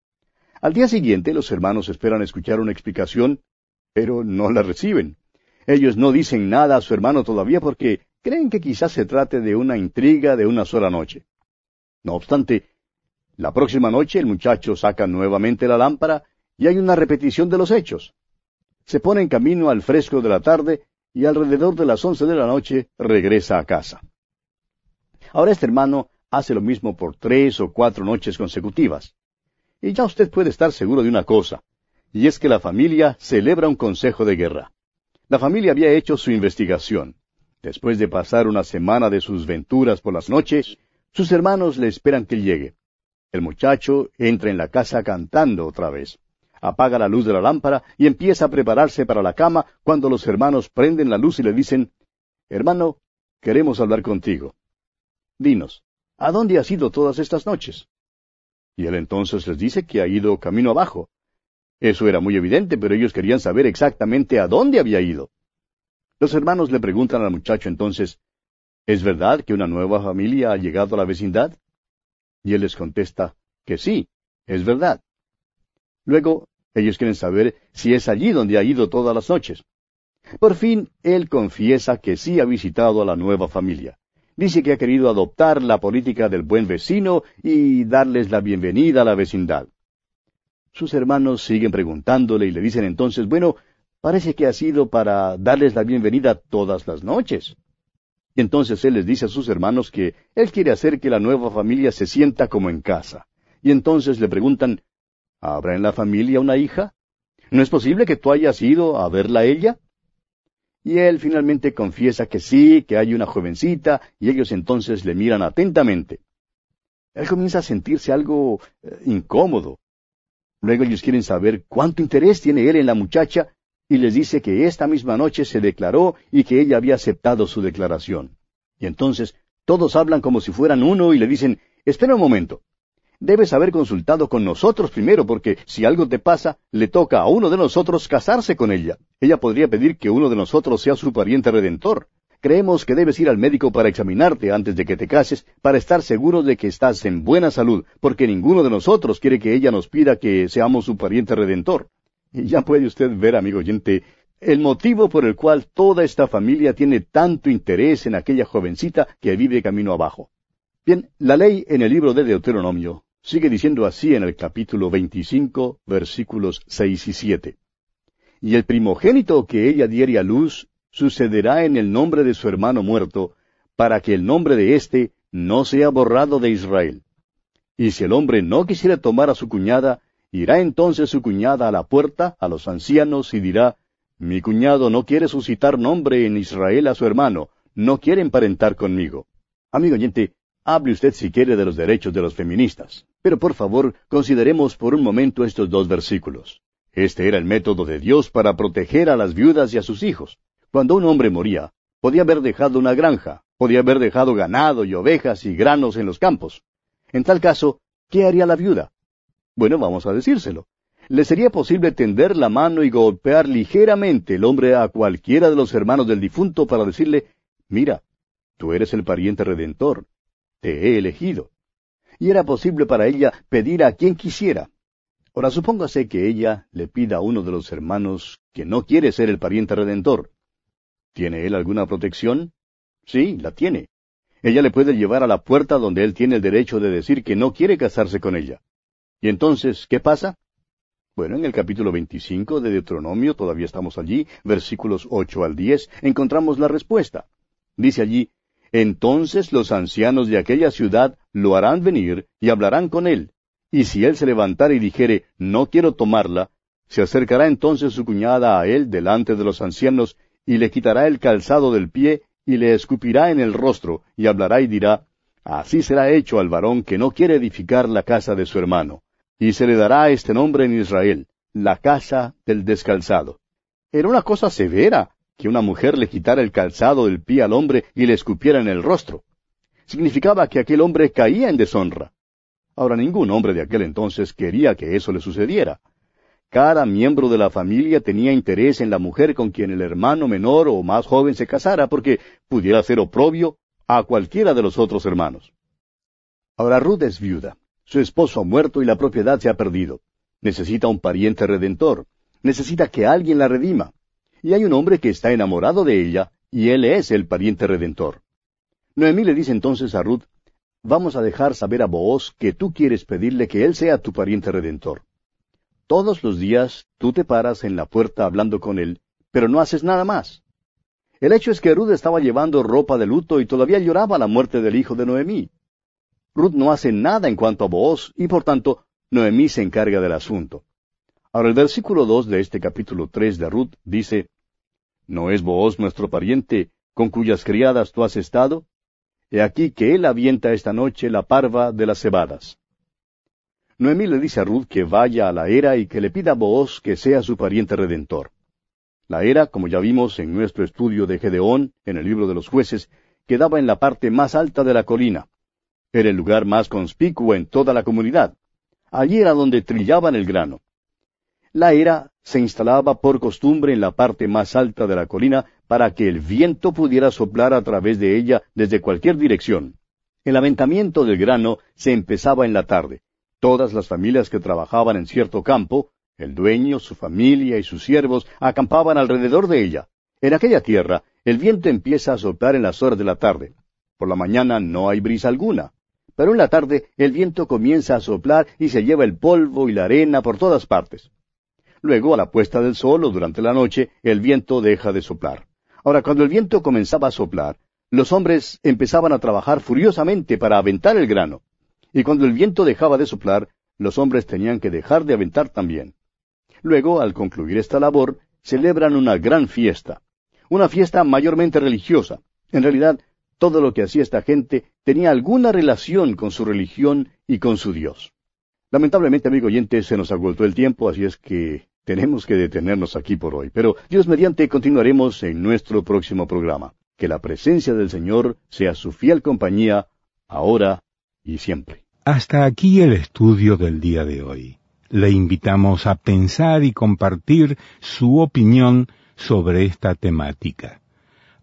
Al día siguiente los hermanos esperan escuchar una explicación, pero no la reciben. Ellos no dicen nada a su hermano todavía porque creen que quizás se trate de una intriga de una sola noche. No obstante, la próxima noche el muchacho saca nuevamente la lámpara y hay una repetición de los hechos. Se pone en camino al fresco de la tarde y alrededor de las once de la noche regresa a casa. Ahora este hermano hace lo mismo por tres o cuatro noches consecutivas. Y ya usted puede estar seguro de una cosa, y es que la familia celebra un consejo de guerra. La familia había hecho su investigación. Después de pasar una semana de sus venturas por las noches, sus hermanos le esperan que él llegue. El muchacho entra en la casa cantando otra vez. Apaga la luz de la lámpara y empieza a prepararse para la cama cuando los hermanos prenden la luz y le dicen, «Hermano, queremos hablar contigo. Dinos, ¿a dónde has ido todas estas noches?» Y él entonces les dice que ha ido camino abajo. Eso era muy evidente, pero ellos querían saber exactamente a dónde había ido. Los hermanos le preguntan al muchacho entonces, ¿es verdad que una nueva familia ha llegado a la vecindad? Y él les contesta que sí, es verdad. Luego, ellos quieren saber si es allí donde ha ido todas las noches. Por fin, él confiesa que sí ha visitado a la nueva familia. Dice que ha querido adoptar la política del buen vecino y darles la bienvenida a la vecindad. Sus hermanos siguen preguntándole y le dicen entonces, bueno, parece que ha sido para darles la bienvenida todas las noches. Y entonces él les dice a sus hermanos que él quiere hacer que la nueva familia se sienta como en casa. Y entonces le preguntan, ¿habrá en la familia una hija? ¿No es posible que tú hayas ido a verla a ella? Y él finalmente confiesa que sí, que hay una jovencita, y ellos entonces le miran atentamente. Él comienza a sentirse algo eh, incómodo. Luego ellos quieren saber cuánto interés tiene él en la muchacha, y les dice que esta misma noche se declaró y que ella había aceptado su declaración. Y entonces todos hablan como si fueran uno y le dicen, espera un momento, debes haber consultado con nosotros primero, porque si algo te pasa, le toca a uno de nosotros casarse con ella. Ella podría pedir que uno de nosotros sea su pariente redentor. Creemos que debes ir al médico para examinarte antes de que te cases, para estar seguro de que estás en buena salud, porque ninguno de nosotros quiere que ella nos pida que seamos su pariente redentor. Y ya puede usted ver, amigo oyente, el motivo por el cual toda esta familia tiene tanto interés en aquella jovencita que vive camino abajo. Bien, la ley en el libro de Deuteronomio sigue diciendo así en el capítulo veinticinco, versículos seis y siete. Y el primogénito que ella diere a luz sucederá en el nombre de su hermano muerto, para que el nombre de éste no sea borrado de Israel. Y si el hombre no quisiera tomar a su cuñada, irá entonces su cuñada a la puerta, a los ancianos, y dirá, mi cuñado no quiere suscitar nombre en Israel a su hermano, no quiere emparentar conmigo. Amigo oyente, hable usted si quiere de los derechos de los feministas, pero por favor consideremos por un momento estos dos versículos. Este era el método de Dios para proteger a las viudas y a sus hijos. Cuando un hombre moría, podía haber dejado una granja, podía haber dejado ganado y ovejas y granos en los campos. En tal caso, ¿qué haría la viuda? Bueno, vamos a decírselo. Le sería posible tender la mano y golpear ligeramente el hombre a cualquiera de los hermanos del difunto para decirle, mira, tú eres el pariente redentor, te he elegido. Y era posible para ella pedir a quien quisiera. Ahora supóngase que ella le pida a uno de los hermanos que no quiere ser el pariente redentor. ¿Tiene él alguna protección? Sí, la tiene. Ella le puede llevar a la puerta donde él tiene el derecho de decir que no quiere casarse con ella. ¿Y entonces qué pasa? Bueno, en el capítulo veinticinco de Deuteronomio, todavía estamos allí, versículos ocho al diez, encontramos la respuesta. Dice allí, entonces los ancianos de aquella ciudad lo harán venir y hablarán con él. Y si él se levantare y dijere, no quiero tomarla, se acercará entonces su cuñada a él delante de los ancianos, y le quitará el calzado del pie, y le escupirá en el rostro, y hablará y dirá, así será hecho al varón que no quiere edificar la casa de su hermano. Y se le dará este nombre en Israel, la casa del descalzado. Era una cosa severa que una mujer le quitara el calzado del pie al hombre y le escupiera en el rostro. Significaba que aquel hombre caía en deshonra. Ahora ningún hombre de aquel entonces quería que eso le sucediera. Cada miembro de la familia tenía interés en la mujer con quien el hermano menor o más joven se casara, porque pudiera ser oprobio a cualquiera de los otros hermanos. Ahora Ruth es viuda. Su esposo ha muerto y la propiedad se ha perdido. Necesita un pariente redentor. Necesita que alguien la redima. Y hay un hombre que está enamorado de ella, y él es el pariente redentor. Noemí le dice entonces a Ruth, vamos a dejar saber a Booz que tú quieres pedirle que él sea tu pariente redentor. Todos los días tú te paras en la puerta hablando con él, pero no haces nada más. El hecho es que Ruth estaba llevando ropa de luto y todavía lloraba la muerte del hijo de Noemí. Ruth no hace nada en cuanto a Booz, y por tanto, Noemí se encarga del asunto. Ahora el versículo dos de este capítulo tres de Ruth dice, ¿no es Booz nuestro pariente, con cuyas criadas tú has estado? He aquí que él avienta esta noche la parva de las cebadas. Noemí le dice a Ruth que vaya a la era y que le pida a Booz que sea su pariente redentor. La era, como ya vimos en nuestro estudio de Gedeón, en el libro de los jueces, quedaba en la parte más alta de la colina. Era el lugar más conspicuo en toda la comunidad. Allí era donde trillaban el grano. La era se instalaba por costumbre en la parte más alta de la colina para que el viento pudiera soplar a través de ella desde cualquier dirección. El aventamiento del grano se empezaba en la tarde. Todas las familias que trabajaban en cierto campo, el dueño, su familia y sus siervos, acampaban alrededor de ella. En aquella tierra, el viento empieza a soplar en las horas de la tarde. Por la mañana no hay brisa alguna. Pero en la tarde el viento comienza a soplar y se lleva el polvo y la arena por todas partes. Luego, a la puesta del sol o durante la noche, el viento deja de soplar. Ahora, cuando el viento comenzaba a soplar, los hombres empezaban a trabajar furiosamente para aventar el grano. Y cuando el viento dejaba de soplar, los hombres tenían que dejar de aventar también. Luego, al concluir esta labor, celebran una gran fiesta. Una fiesta mayormente religiosa. En realidad, todo lo que hacía esta gente tenía alguna relación con su religión y con su Dios. Lamentablemente, amigo oyente, se nos agotó el tiempo, así es que tenemos que detenernos aquí por hoy. Pero Dios mediante continuaremos en nuestro próximo programa. Que la presencia del Señor sea su fiel compañía, ahora y siempre. Hasta aquí el estudio del día de hoy. Le invitamos a pensar y compartir su opinión sobre esta temática.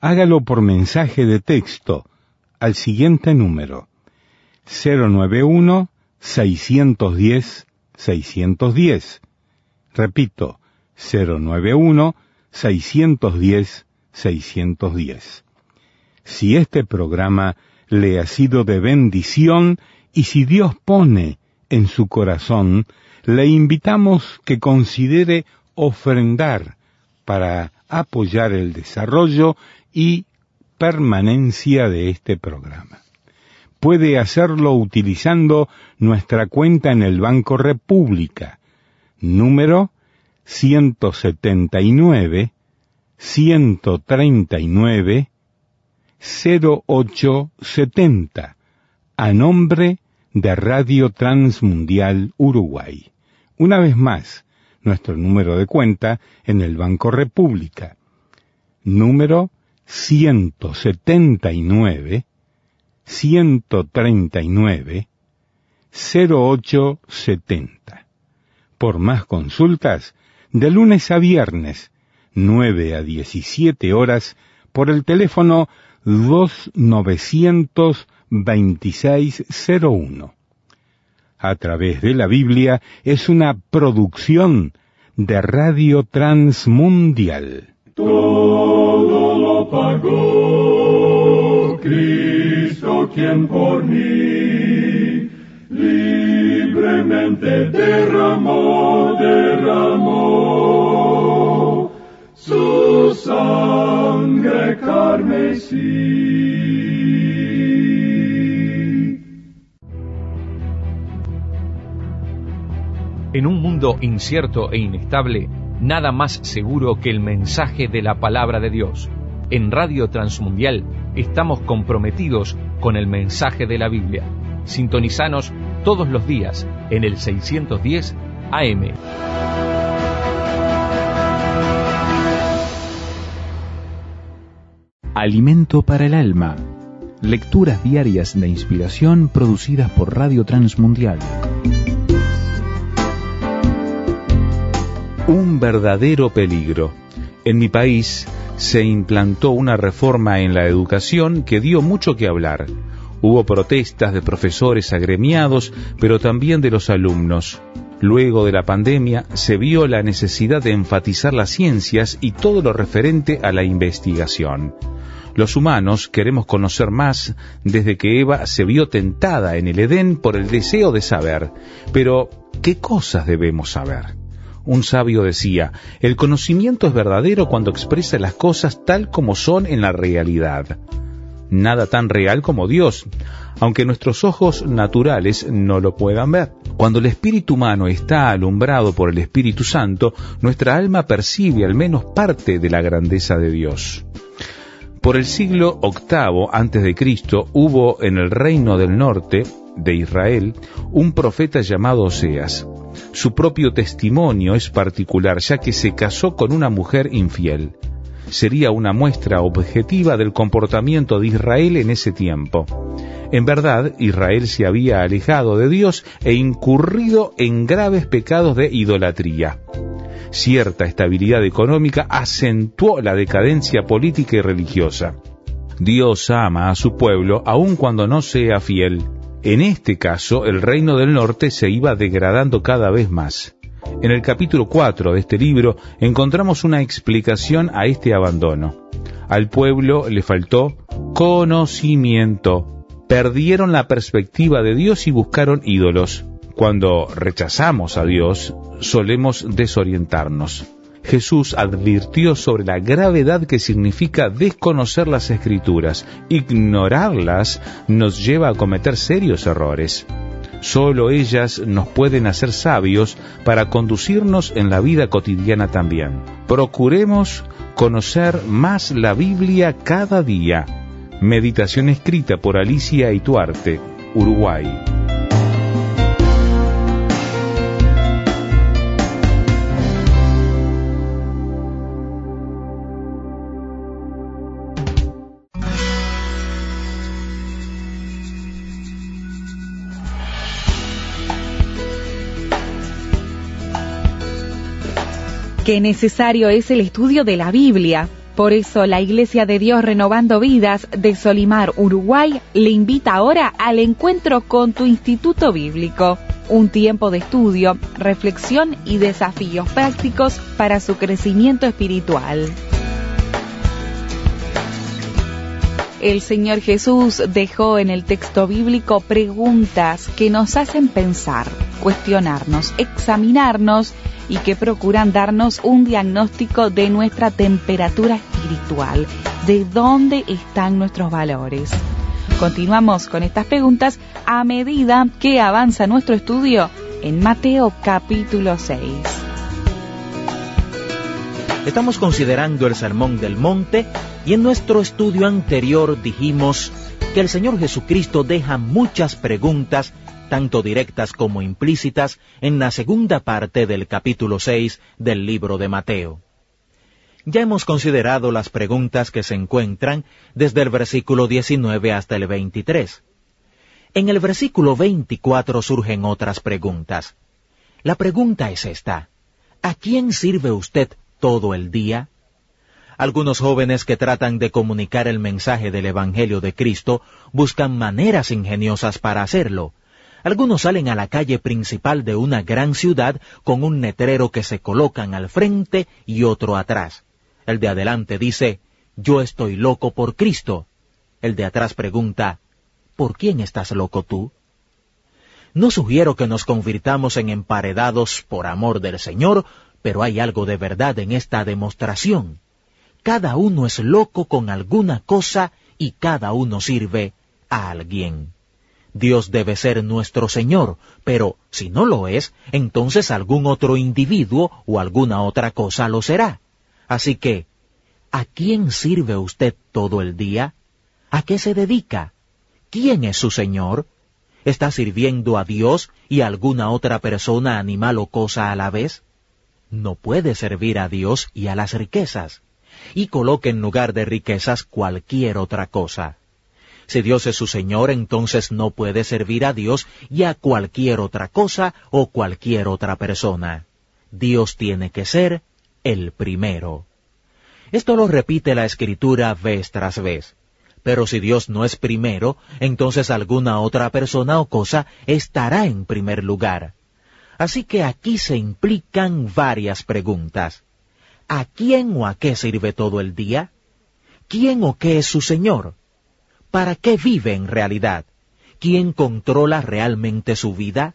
hágalo por mensaje de texto al siguiente número: cero nueve uno, seis uno cero, seis uno cero. Repito, cero nueve uno, seis uno cero, seis uno cero. Si este programa le ha sido de bendición y si Dios pone en su corazón, le invitamos que considere ofrendar para apoyar el desarrollo y permanencia de este programa. Puede hacerlo utilizando nuestra cuenta en el Banco República, número ciento setenta y nueve, ciento treinta y nueve, cero ocho setenta, a nombre de Radio Transmundial Uruguay. Una vez más, nuestro número de cuenta en el Banco República, número ciento setenta y nueve, ciento treinta y nueve, cero ocho setenta. Por más consultas, de lunes a viernes, nueve a diecisiete horas, por el teléfono dos novecientos veintiséis cero uno. A través de la Biblia es una producción de Radio Transmundial. Todo lo pagó Cristo, quien por mí libremente derramó, derramó su sangre carmesí. En un mundo incierto e inestable, nada más seguro que el mensaje de la palabra de Dios. En Radio Transmundial estamos comprometidos con el mensaje de la Biblia. Sintonizanos todos los días en el seiscientos diez A M. Alimento para el alma. Lecturas diarias de inspiración producidas por Radio Transmundial. Un verdadero peligro. En mi país se implantó una reforma en la educación que dio mucho que hablar. Hubo protestas de profesores agremiados, pero también de los alumnos. Luego de la pandemia se vio la necesidad de enfatizar las ciencias y todo lo referente a la investigación. Los humanos queremos conocer más desde que Eva se vio tentada en el Edén por el deseo de saber. Pero, ¿qué cosas debemos saber? Un sabio decía, el conocimiento es verdadero cuando expresa las cosas tal como son en la realidad. Nada tan real como Dios, aunque nuestros ojos naturales no lo puedan ver. Cuando el espíritu humano está alumbrado por el Espíritu Santo, nuestra alma percibe al menos parte de la grandeza de Dios. Por el siglo octavo antes de Cristo hubo en el reino del norte de Israel un profeta llamado Oseas. Su propio testimonio es particular, ya que se casó con una mujer infiel. Sería una muestra objetiva del comportamiento de Israel en ese tiempo. En verdad, Israel se había alejado de Dios e incurrido en graves pecados de idolatría. Cierta estabilidad económica acentuó la decadencia política y religiosa. Dios ama a su pueblo aun cuando no sea fiel. En este caso, el reino del norte se iba degradando cada vez más. En el capítulo cuatro de este libro encontramos una explicación a este abandono. Al pueblo le faltó conocimiento. Perdieron la perspectiva de Dios y buscaron ídolos. Cuando rechazamos a Dios, solemos desorientarnos. Jesús advirtió sobre la gravedad que significa desconocer las Escrituras. Ignorarlas nos lleva a cometer serios errores. Solo ellas nos pueden hacer sabios para conducirnos en la vida cotidiana también. Procuremos conocer más la Biblia cada día. Meditación escrita por Alicia Ituarte, Uruguay. Qué necesario es el estudio de la Biblia. Por eso la Iglesia de Dios Renovando Vidas de Solimar, Uruguay, le invita ahora al encuentro con tu Instituto Bíblico. Un tiempo de estudio, reflexión y desafíos prácticos para su crecimiento espiritual. El Señor Jesús dejó en el texto bíblico preguntas que nos hacen pensar, cuestionarnos, examinarnos y que procuran darnos un diagnóstico de nuestra temperatura espiritual, de dónde están nuestros valores. Continuamos con estas preguntas a medida que avanza nuestro estudio en Mateo capítulo seis. Estamos considerando el Sermón del Monte y en nuestro estudio anterior dijimos que el Señor Jesucristo deja muchas preguntas, tanto directas como implícitas, en la segunda parte del capítulo seis del libro de Mateo. Ya hemos considerado las preguntas que se encuentran desde el versículo diecinueve hasta el veintitrés. En el versículo veinticuatro surgen otras preguntas. La pregunta es esta: ¿a quién sirve usted todo el día? Algunos jóvenes que tratan de comunicar el mensaje del Evangelio de Cristo buscan maneras ingeniosas para hacerlo. Algunos salen a la calle principal de una gran ciudad con un letrero que se colocan al frente y otro atrás. El de adelante dice: «Yo estoy loco por Cristo». El de atrás pregunta: «¿Por quién estás loco tú?». No sugiero que nos convirtamos en emparedados por amor del Señor, pero hay algo de verdad en esta demostración. Cada uno es loco con alguna cosa y cada uno sirve a alguien. Dios debe ser nuestro Señor, pero si no lo es, entonces algún otro individuo o alguna otra cosa lo será. Así que, ¿a quién sirve usted todo el día? ¿A qué se dedica? ¿Quién es su Señor? ¿Está sirviendo a Dios y a alguna otra persona, animal o cosa a la vez? No puede servir a Dios y a las riquezas, y coloque en lugar de riquezas cualquier otra cosa. Si Dios es su Señor, entonces no puede servir a Dios y a cualquier otra cosa o cualquier otra persona. Dios tiene que ser el primero. Esto lo repite la Escritura vez tras vez. Pero si Dios no es primero, entonces alguna otra persona o cosa estará en primer lugar. Así que aquí se implican varias preguntas. ¿A quién o a qué sirve todo el día? ¿Quién o qué es su Señor? ¿Para qué vive en realidad? ¿Quién controla realmente su vida?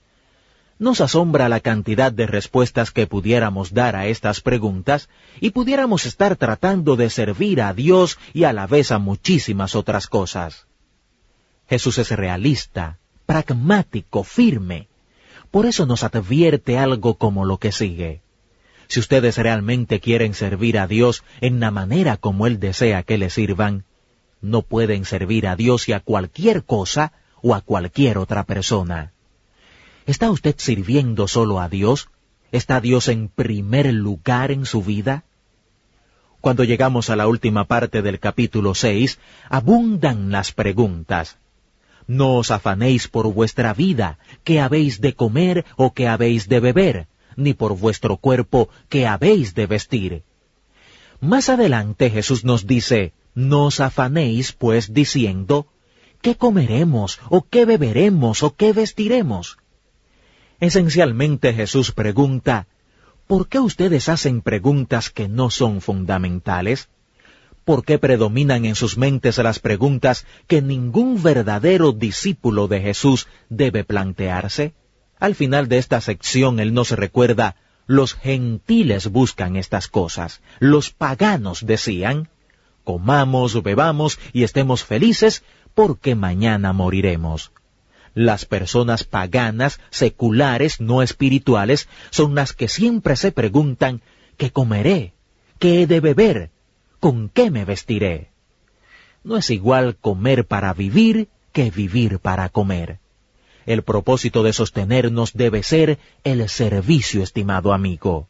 Nos asombra la cantidad de respuestas que pudiéramos dar a estas preguntas y pudiéramos estar tratando de servir a Dios y a la vez a muchísimas otras cosas. Jesús es realista, pragmático, firme. Por eso nos advierte algo como lo que sigue. Si ustedes realmente quieren servir a Dios en la manera como Él desea que le sirvan, no pueden servir a Dios y a cualquier cosa o a cualquier otra persona. ¿Está usted sirviendo solo a Dios? ¿Está Dios en primer lugar en su vida? Cuando llegamos a la última parte del capítulo seis, abundan las preguntas. No os afanéis por vuestra vida, qué habéis de comer o qué habéis de beber, ni por vuestro cuerpo, qué habéis de vestir. Más adelante Jesús nos dice: no os afanéis, pues, diciendo, ¿qué comeremos, o qué beberemos, o qué vestiremos? Esencialmente Jesús pregunta, ¿por qué ustedes hacen preguntas que no son fundamentales? ¿Por qué predominan en sus mentes las preguntas que ningún verdadero discípulo de Jesús debe plantearse? Al final de esta sección Él nos recuerda, los gentiles buscan estas cosas, los paganos decían, comamos, bebamos y estemos felices, porque mañana moriremos. Las personas paganas, seculares, no espirituales, son las que siempre se preguntan, ¿qué comeré? ¿Qué he de beber? ¿Con qué me vestiré? No es igual comer para vivir que vivir para comer. El propósito de sostenernos debe ser el servicio, estimado amigo.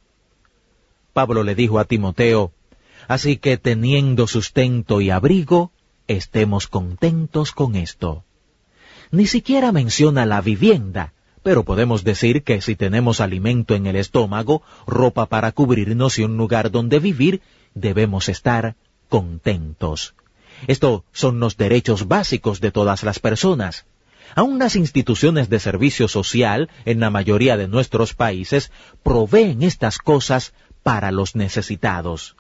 Pablo le dijo a Timoteo, así que teniendo sustento y abrigo, estemos contentos con esto. Ni siquiera menciona la vivienda, pero podemos decir que si tenemos alimento en el estómago, ropa para cubrirnos y un lugar donde vivir, debemos estar contentos. Estos son los derechos básicos de todas las personas. Aún las instituciones de servicio social, en la mayoría de nuestros países, proveen estas cosas para los necesitados.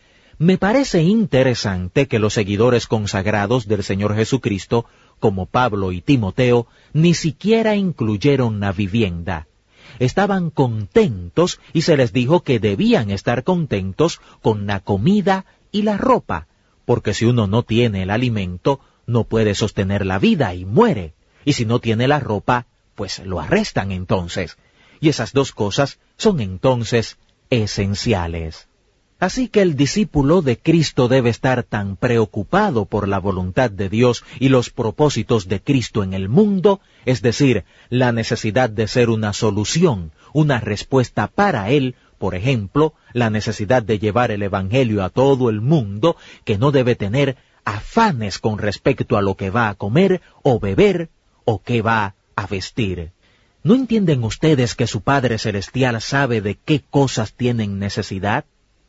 Me parece interesante que los seguidores consagrados del Señor Jesucristo, como Pablo y Timoteo, ni siquiera incluyeron la vivienda. Estaban contentos y se les dijo que debían estar contentos con la comida y la ropa, porque si uno no tiene el alimento, no puede sostener la vida y muere. Y si no tiene la ropa, pues lo arrestan entonces. Y esas dos cosas son entonces esenciales. Así que el discípulo de Cristo debe estar tan preocupado por la voluntad de Dios y los propósitos de Cristo en el mundo, es decir, la necesidad de ser una solución, una respuesta para Él, por ejemplo, la necesidad de llevar el Evangelio a todo el mundo, que no debe tener afanes con respecto a lo que va a comer o beber o qué va a vestir. ¿No entienden ustedes que su Padre Celestial sabe de qué cosas tienen necesidad?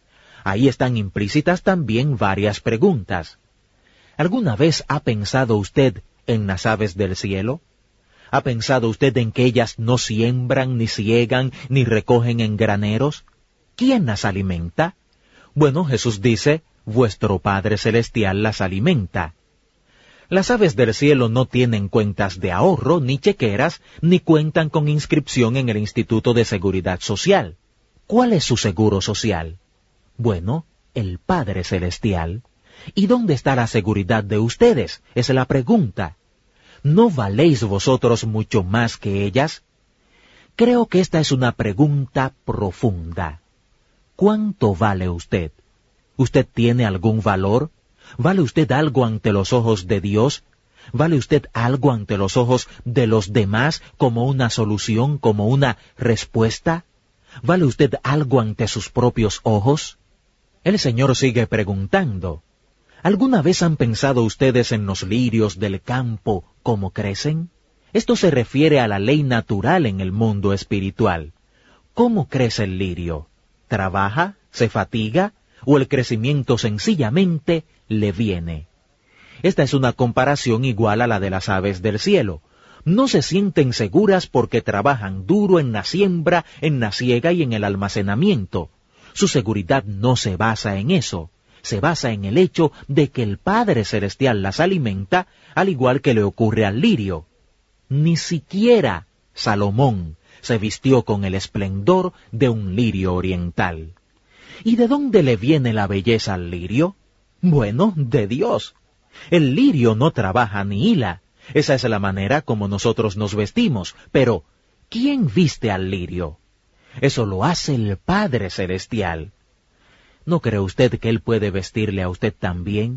Ahí están implícitas también varias preguntas. ¿Alguna vez ha pensado usted en las aves del cielo? ¿Ha pensado usted en que ellas no siembran, ni ciegan, ni recogen en graneros? ¿Quién las alimenta? Bueno, Jesús dice, vuestro Padre Celestial las alimenta. Las aves del cielo no tienen cuentas de ahorro, ni chequeras, ni cuentan con inscripción en el Instituto de Seguridad Social. ¿Cuál es su seguro social? Bueno, el Padre Celestial. ¿Y dónde está la seguridad de ustedes? Es la pregunta. ¿No valéis vosotros mucho más que ellas? Creo que esta es una pregunta profunda. ¿Cuánto vale usted? ¿Usted tiene algún valor? ¿Vale usted algo ante los ojos de Dios? ¿Vale usted algo ante los ojos de los demás como una solución, como una respuesta? ¿Vale usted algo ante sus propios ojos? El Señor sigue preguntando, ¿alguna vez han pensado ustedes en los lirios del campo, cómo crecen? Esto se refiere a la ley natural en el mundo espiritual. ¿Cómo crece el lirio? ¿Trabaja? ¿Se fatiga? ¿O el crecimiento sencillamente le viene? Esta es una comparación igual a la de las aves del cielo. No se sienten seguras porque trabajan duro en la siembra, en la siega y en el almacenamiento. Su seguridad no se basa en eso, se basa en el hecho de que el Padre Celestial las alimenta, al igual que le ocurre al lirio. Ni siquiera Salomón se vistió con el esplendor de un lirio oriental. ¿Y de dónde le viene la belleza al lirio? Bueno, de Dios. El lirio no trabaja ni hila. Esa es la manera como nosotros nos vestimos. Pero, ¿quién viste al lirio? Eso lo hace el Padre Celestial. ¿No cree usted que Él puede vestirle a usted también?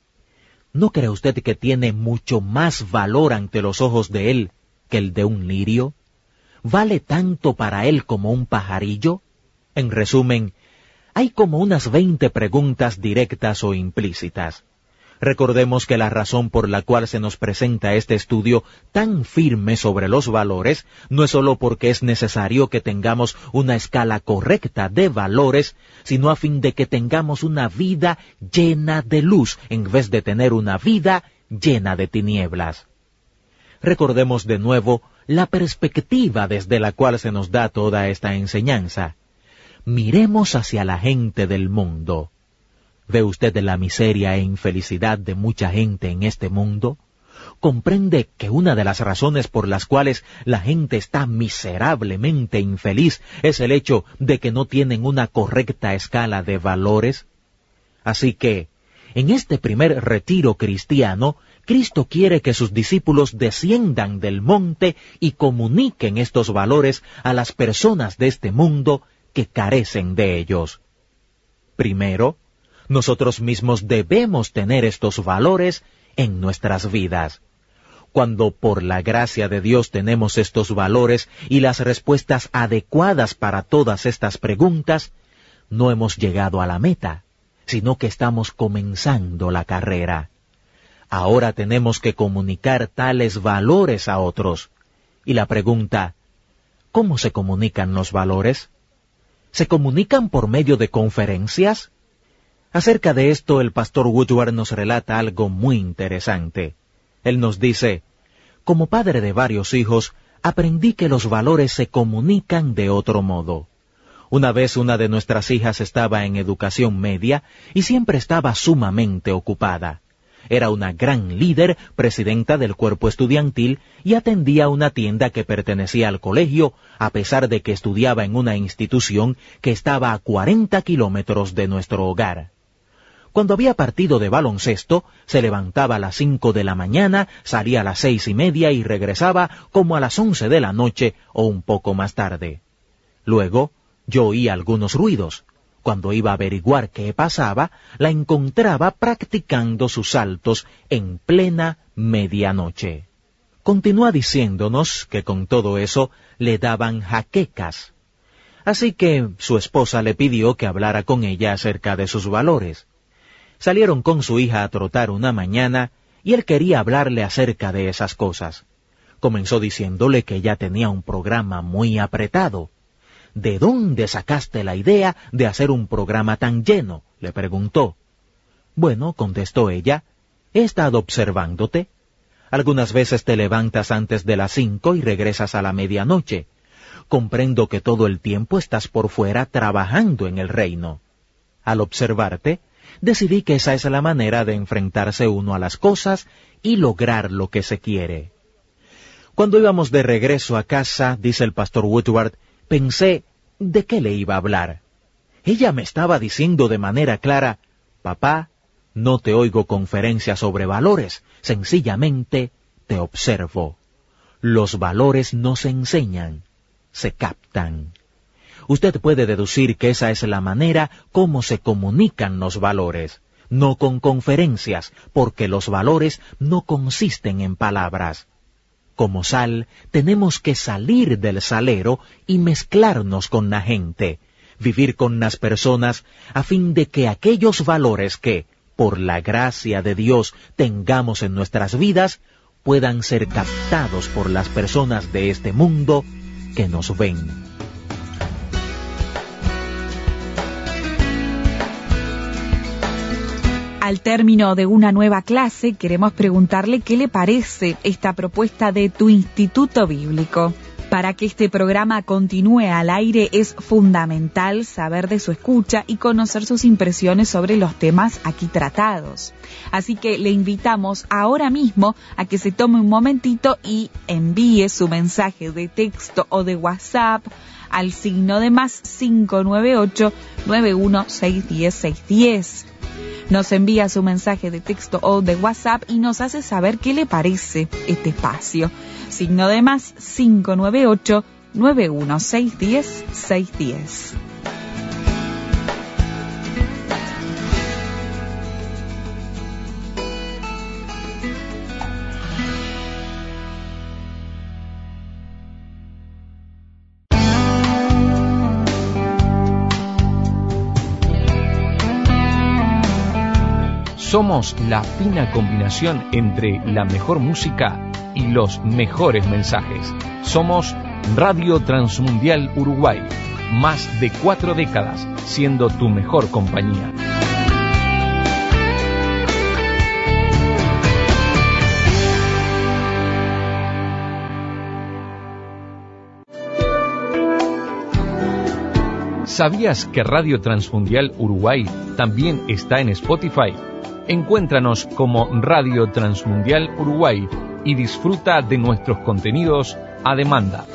¿No cree usted que tiene mucho más valor ante los ojos de Él que el de un lirio? ¿Vale tanto para Él como un pajarillo? En resumen, hay como unas veinte preguntas directas o implícitas. Recordemos que la razón por la cual se nos presenta este estudio tan firme sobre los valores no es solo porque es necesario que tengamos una escala correcta de valores, sino a fin de que tengamos una vida llena de luz en vez de tener una vida llena de tinieblas. Recordemos de nuevo la perspectiva desde la cual se nos da toda esta enseñanza. Miremos hacia la gente del mundo. ¿Ve usted la miseria e infelicidad de mucha gente en este mundo? ¿Comprende que una de las razones por las cuales la gente está miserablemente infeliz es el hecho de que no tienen una correcta escala de valores? Así que, en este primer retiro cristiano, Cristo quiere que sus discípulos desciendan del monte y comuniquen estos valores a las personas de este mundo que carecen de ellos. Primero, nosotros mismos debemos tener estos valores en nuestras vidas. Cuando por la gracia de Dios tenemos estos valores y las respuestas adecuadas para todas estas preguntas, no hemos llegado a la meta, sino que estamos comenzando la carrera. Ahora tenemos que comunicar tales valores a otros. Y la pregunta, ¿cómo se comunican los valores? ¿Se comunican por medio de conferencias? Acerca de esto, el pastor Woodward nos relata algo muy interesante. Él nos dice, como padre de varios hijos, aprendí que los valores se comunican de otro modo. Una vez una de nuestras hijas estaba en educación media y siempre estaba sumamente ocupada. Era una gran líder, presidenta del cuerpo estudiantil, y atendía una tienda que pertenecía al colegio, a pesar de que estudiaba en una institución que estaba a cuarenta kilómetros de nuestro hogar. Cuando había partido de baloncesto, se levantaba a las cinco de la mañana, salía a las seis y media y regresaba como a las once de la noche o un poco más tarde. Luego, yo oía algunos ruidos. Cuando iba a averiguar qué pasaba, la encontraba practicando sus saltos en plena medianoche. Continúa diciéndonos que con todo eso le daban jaquecas. Así que su esposa le pidió que hablara con ella acerca de sus valores. Salieron con su hija a trotar una mañana y él quería hablarle acerca de esas cosas. Comenzó diciéndole que ella tenía un programa muy apretado. ¿De dónde sacaste la idea de hacer un programa tan lleno?, le preguntó. Bueno, contestó ella, he estado observándote. Algunas veces te levantas antes de las cinco y regresas a la medianoche. Comprendo que todo el tiempo estás por fuera trabajando en el reino. Al observarte, decidí que esa es la manera de enfrentarse uno a las cosas y lograr lo que se quiere. Cuando íbamos de regreso a casa, dice el pastor Woodward, pensé, ¿de qué le iba a hablar? Ella me estaba diciendo de manera clara, papá, no te oigo conferencias sobre valores, sencillamente te observo. Los valores no se enseñan, se captan. Usted puede deducir que esa es la manera como se comunican los valores, no con conferencias, porque los valores no consisten en palabras. Como sal, tenemos que salir del salero y mezclarnos con la gente, vivir con las personas a fin de que aquellos valores que, por la gracia de Dios, tengamos en nuestras vidas, puedan ser captados por las personas de este mundo que nos ven. Al término de una nueva clase, queremos preguntarle qué le parece esta propuesta de tu Instituto Bíblico. Para que este programa continúe al aire es fundamental saber de su escucha y conocer sus impresiones sobre los temas aquí tratados. Así que le invitamos ahora mismo a que se tome un momentito y envíe su mensaje de texto o de WhatsApp al signo de más cinco nueve ocho, nueve uno seis uno cero, seis uno cero. Nos envía su mensaje de texto o de WhatsApp y nos hace saber qué le parece este espacio. Signo de más cinco nueve ocho, nueve uno seis uno cero, seis uno cero. Somos la fina combinación entre la mejor música y los mejores mensajes. Somos Radio Transmundial Uruguay, más de cuatro décadas siendo tu mejor compañía. ¿Sabías que Radio Transmundial Uruguay también está en Spotify? Encuéntranos como Radio Transmundial Uruguay y disfruta de nuestros contenidos a demanda.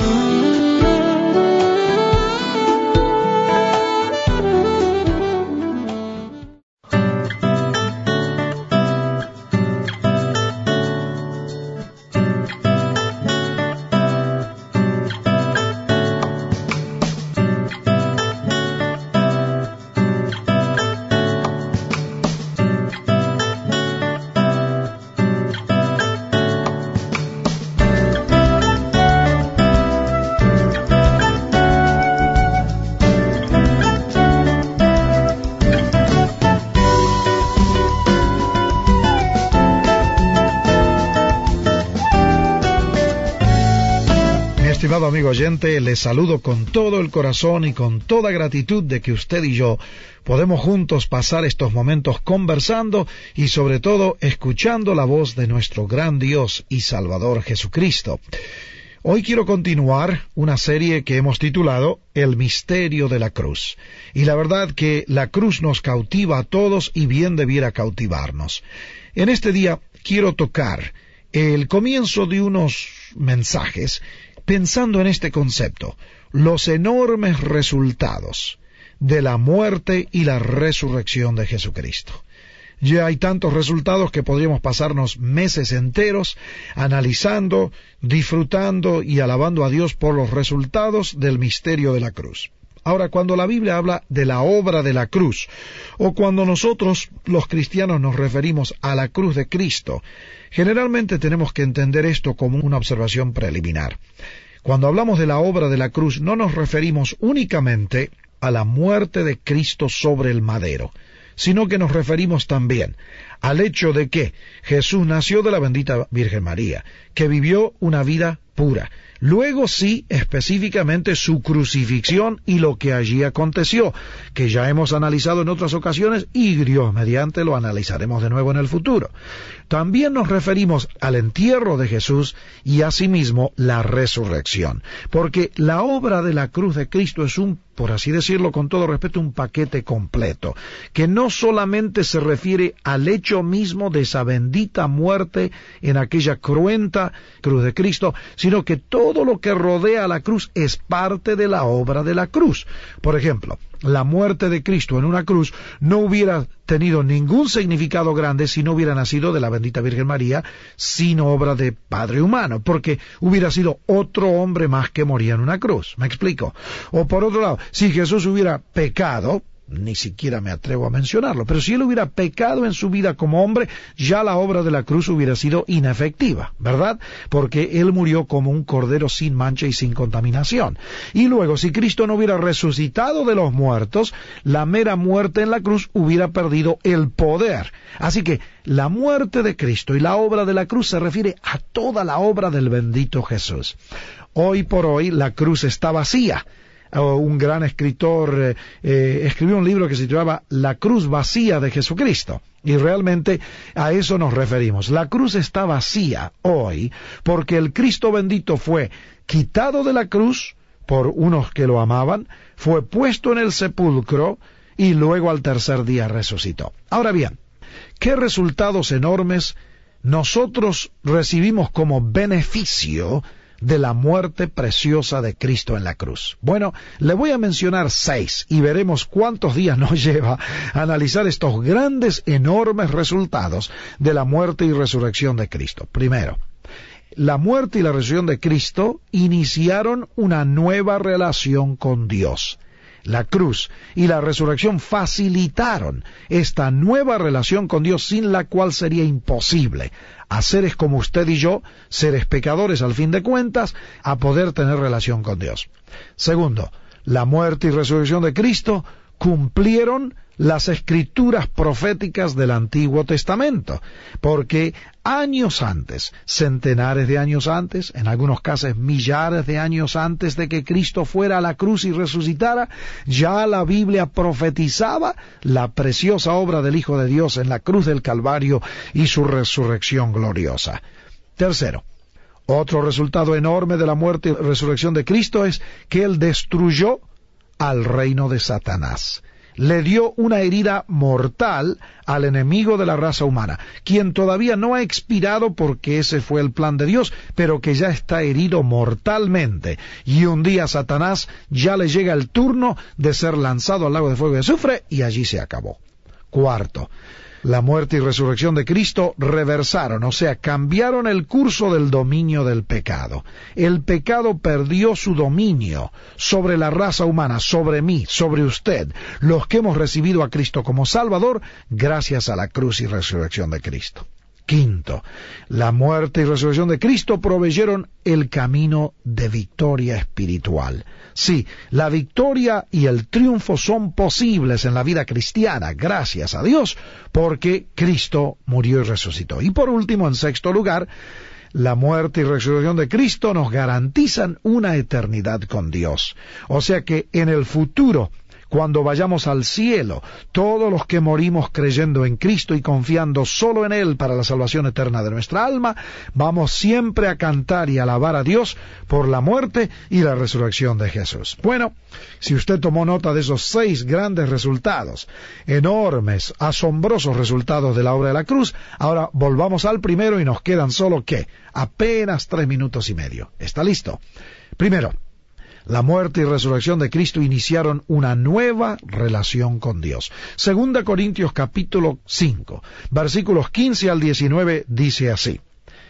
estimado amigo oyente, les saludo con todo el corazón y con toda gratitud de que usted y yo podemos juntos pasar estos momentos conversando y sobre todo escuchando la voz de nuestro gran Dios y Salvador Jesucristo. Hoy quiero continuar una serie que hemos titulado El misterio de la cruz. Y la verdad que la cruz nos cautiva a todos y bien debiera cautivarnos. En este día quiero tocar el comienzo de unos mensajes pensando en este concepto, los enormes resultados de la muerte y la resurrección de Jesucristo. Ya hay tantos resultados que podríamos pasarnos meses enteros analizando, disfrutando y alabando a Dios por los resultados del misterio de la cruz. Ahora, cuando la Biblia habla de la obra de la cruz, o cuando nosotros los cristianos nos referimos a la cruz de Cristo, generalmente tenemos que entender esto como una observación preliminar. Cuando hablamos de la obra de la cruz, no nos referimos únicamente a la muerte de Cristo sobre el madero, sino que nos referimos también al hecho de que Jesús nació de la bendita Virgen María, que vivió una vida pura. Luego sí, específicamente su crucifixión y lo que allí aconteció, que ya hemos analizado en otras ocasiones y Dios mediante lo analizaremos de nuevo en el futuro. También nos referimos al entierro de Jesús y asimismo la resurrección, porque la obra de la cruz de Cristo es un, por así decirlo con todo respeto, un paquete completo, que no solamente se refiere al hecho mismo de esa bendita muerte en aquella cruenta cruz de Cristo, sino que todo lo que rodea a la cruz es parte de la obra de la cruz. Por ejemplo, la muerte de Cristo en una cruz no hubiera tenido ningún significado grande si no hubiera nacido de la bendita Virgen María, sin obra de Padre humano, porque hubiera sido otro hombre más que moría en una cruz. ¿Me explico? O por otro lado, si Jesús hubiera pecado, ni siquiera me atrevo a mencionarlo, pero si él hubiera pecado en su vida como hombre, ya la obra de la cruz hubiera sido inefectiva, ¿verdad? Porque él murió como un cordero sin mancha y sin contaminación. Y luego, si Cristo no hubiera resucitado de los muertos, la mera muerte en la cruz hubiera perdido el poder. Así que la muerte de Cristo y la obra de la cruz se refiere a toda la obra del bendito Jesús. Hoy por hoy la cruz está vacía. Un gran escritor eh, eh, escribió un libro que se titulaba La cruz vacía de Jesucristo, y realmente a eso nos referimos. La cruz está vacía hoy porque el Cristo bendito fue quitado de la cruz por unos que lo amaban, fue puesto en el sepulcro y luego al tercer día resucitó. Ahora bien, ¿qué resultados enormes nosotros recibimos como beneficio de la muerte preciosa de Cristo en la cruz? Bueno, le voy a mencionar seis y veremos cuántos días nos lleva a analizar estos grandes, enormes resultados de la muerte y resurrección de Cristo. Primero, la muerte y la resurrección de Cristo iniciaron una nueva relación con Dios. La cruz y la resurrección facilitaron esta nueva relación con Dios, sin la cual sería imposible a seres como usted y yo, seres pecadores al fin de cuentas, a poder tener relación con Dios. Segundo, la muerte y resurrección de Cristo cumplieron las escrituras proféticas del Antiguo Testamento, porque años antes, centenares de años antes, en algunos casos millares de años antes de que Cristo fuera a la cruz y resucitara, ya la Biblia profetizaba la preciosa obra del Hijo de Dios en la cruz del Calvario y su resurrección gloriosa. Tercero, otro resultado enorme de la muerte y resurrección de Cristo es que Él destruyó al reino de Satanás. Le dio una herida mortal al enemigo de la raza humana, quien todavía no ha expirado porque ese fue el plan de Dios, pero que ya está herido mortalmente. Y un día Satanás ya le llega el turno de ser lanzado al lago de fuego y azufre, y allí se acabó. Cuarto, la muerte y resurrección de Cristo reversaron, o sea, cambiaron el curso del dominio del pecado. El pecado perdió su dominio sobre la raza humana, sobre mí, sobre usted, los que hemos recibido a Cristo como Salvador, gracias a la cruz y resurrección de Cristo. Quinto, la muerte y resurrección de Cristo proveyeron el camino de victoria espiritual. Sí, la victoria y el triunfo son posibles en la vida cristiana, gracias a Dios, porque Cristo murió y resucitó. Y por último, en sexto lugar, la muerte y resurrección de Cristo nos garantizan una eternidad con Dios. O sea que en el futuro, cuando vayamos al cielo, todos los que morimos creyendo en Cristo y confiando solo en Él para la salvación eterna de nuestra alma, vamos siempre a cantar y alabar a Dios por la muerte y la resurrección de Jesús. Bueno, si usted tomó nota de esos seis grandes resultados, enormes, asombrosos resultados de la obra de la cruz, ahora volvamos al primero y nos quedan solo, ¿qué? Apenas tres minutos y medio. ¿Está listo? Primero, la muerte y resurrección de Cristo iniciaron una nueva relación con Dios. Segunda Corintios capítulo cinco, versículos quince al diecinueve, dice así: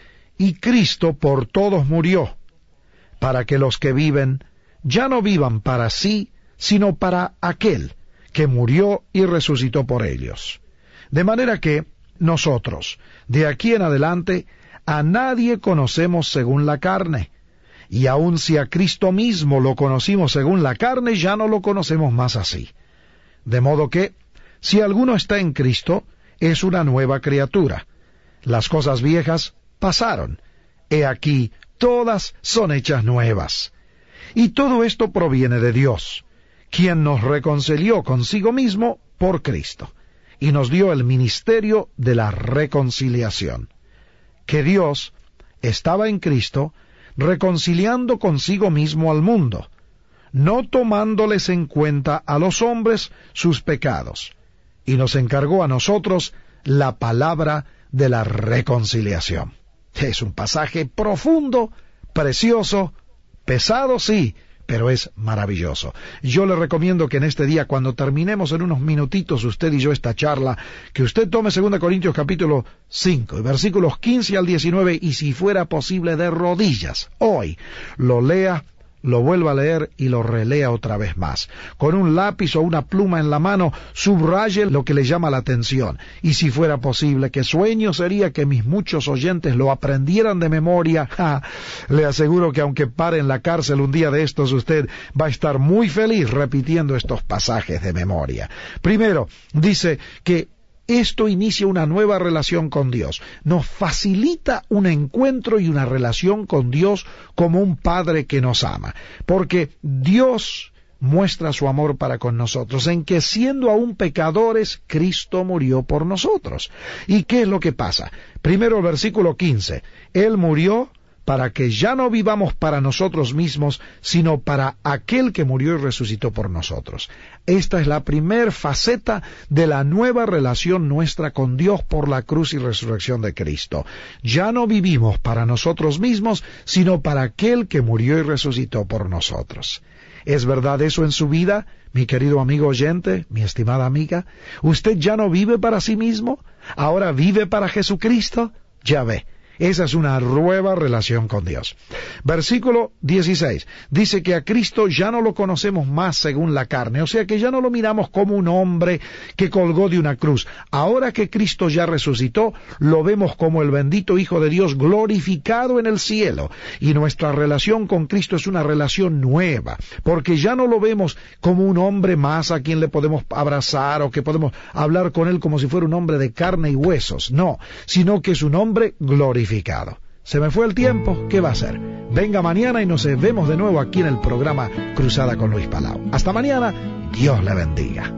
Y Cristo por todos murió, para que los que viven ya no vivan para sí, sino para aquel que murió y resucitó por ellos. De manera que nosotros, de aquí en adelante, a nadie conocemos según la carne. Y aun si a Cristo mismo lo conocimos según la carne, ya no lo conocemos más así. De modo que, si alguno está en Cristo, es una nueva criatura. Las cosas viejas pasaron. He aquí, todas son hechas nuevas. Y todo esto proviene de Dios, quien nos reconcilió consigo mismo por Cristo, y nos dio el ministerio de la reconciliación. Que Dios estaba en Cristo, reconciliando consigo mismo al mundo, no tomándoles en cuenta a los hombres sus pecados, y nos encargó a nosotros la palabra de la reconciliación. Es un pasaje profundo, precioso, pesado, sí, pero es maravilloso. Yo le recomiendo que en este día, cuando terminemos en unos minutitos usted y yo esta charla, que usted tome Segunda Corintios capítulo cinco, versículos quince al diecinueve, y si fuera posible de rodillas, hoy, lo lea, lo vuelva a leer y lo relea otra vez más. Con un lápiz o una pluma en la mano, subraye lo que le llama la atención. Y si fuera posible, qué sueño sería que mis muchos oyentes lo aprendieran de memoria. Ja, le aseguro que aunque pare en la cárcel un día de estos, usted va a estar muy feliz repitiendo estos pasajes de memoria. Primero, dice que esto inicia una nueva relación con Dios. Nos facilita un encuentro y una relación con Dios como un Padre que nos ama. Porque Dios muestra su amor para con nosotros, en que siendo aún pecadores, Cristo murió por nosotros. ¿Y qué es lo que pasa? Primero el versículo quince. Él murió para que ya no vivamos para nosotros mismos, sino para aquel que murió y resucitó por nosotros. Esta es la primer faceta de la nueva relación nuestra con Dios por la cruz y resurrección de Cristo. Ya no vivimos para nosotros mismos, sino para aquel que murió y resucitó por nosotros. ¿Es verdad eso en su vida, mi querido amigo oyente, mi estimada amiga? ¿Usted ya no vive para sí mismo? ¿Ahora vive para Jesucristo? Ya ve. Esa es una nueva relación con Dios. Versículo dieciséis. Dice que a Cristo ya no lo conocemos más según la carne. O sea que ya no lo miramos como un hombre que colgó de una cruz. Ahora que Cristo ya resucitó, lo vemos como el bendito Hijo de Dios glorificado en el cielo. Y nuestra relación con Cristo es una relación nueva. Porque ya no lo vemos como un hombre más a quien le podemos abrazar o que podemos hablar con él como si fuera un hombre de carne y huesos. No, sino que es un hombre glorificado. Se me fue el tiempo, ¿qué va a hacer? Venga mañana y nos vemos de nuevo aquí en el programa Cruzada con Luis Palau. Hasta mañana, Dios le bendiga.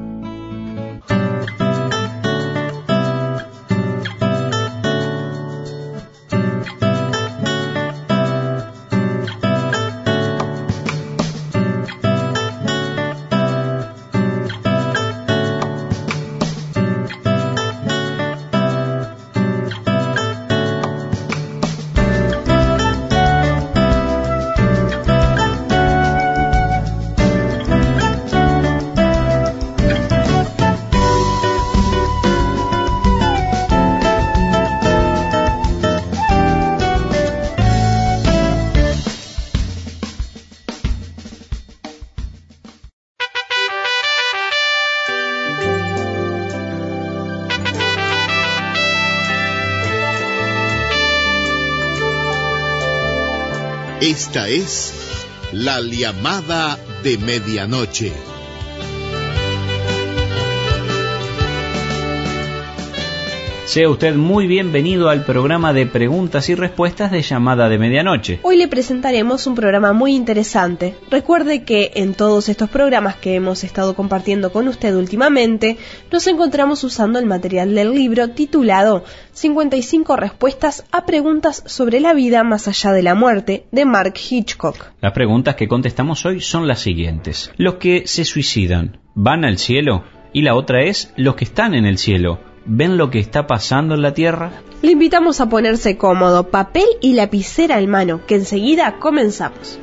Esta es la llamada de medianoche. Sea usted muy bienvenido al programa de preguntas y respuestas de Llamada de Medianoche. Hoy le presentaremos un programa muy interesante. Recuerde que en todos estos programas que hemos estado compartiendo con usted últimamente, nos encontramos usando el material del libro titulado cincuenta y cinco respuestas a preguntas sobre la vida más allá de la muerte, de Mark Hitchcock. Las preguntas que contestamos hoy son las siguientes. ¿Los que se suicidan van al cielo? Y la otra es, ¿los que están en el cielo ven lo que está pasando en la tierra? Le invitamos a ponerse cómodo, papel y lapicera en mano, que enseguida comenzamos.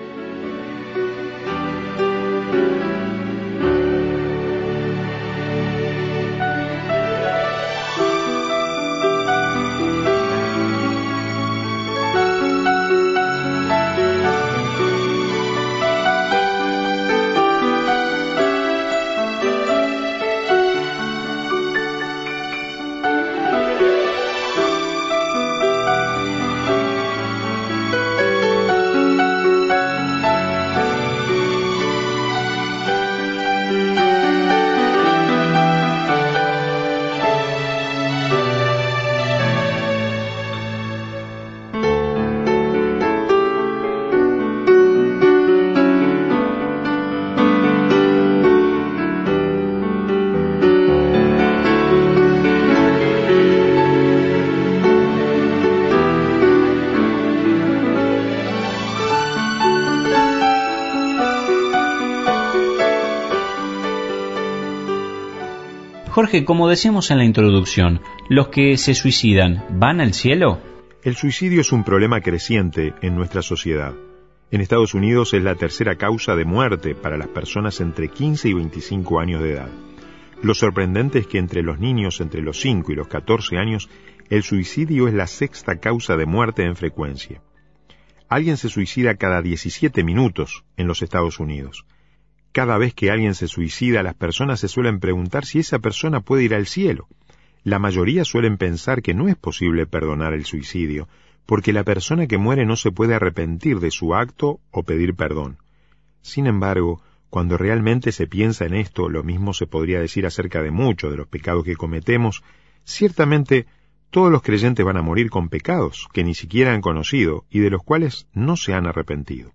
Jorge, como decíamos en la introducción, ¿los que se suicidan van al cielo? El suicidio es un problema creciente en nuestra sociedad. En Estados Unidos es la tercera causa de muerte para las personas entre quince y veinticinco años de edad. Lo sorprendente es que entre los niños entre los cinco y los catorce años, el suicidio es la sexta causa de muerte en frecuencia. Alguien se suicida cada diecisiete minutos en los Estados Unidos. Cada vez que alguien se suicida, las personas se suelen preguntar si esa persona puede ir al cielo. La mayoría suelen pensar que no es posible perdonar el suicidio, porque la persona que muere no se puede arrepentir de su acto o pedir perdón. Sin embargo, cuando realmente se piensa en esto, lo mismo se podría decir acerca de muchos de los pecados que cometemos. Ciertamente, todos los creyentes van a morir con pecados que ni siquiera han conocido y de los cuales no se han arrepentido.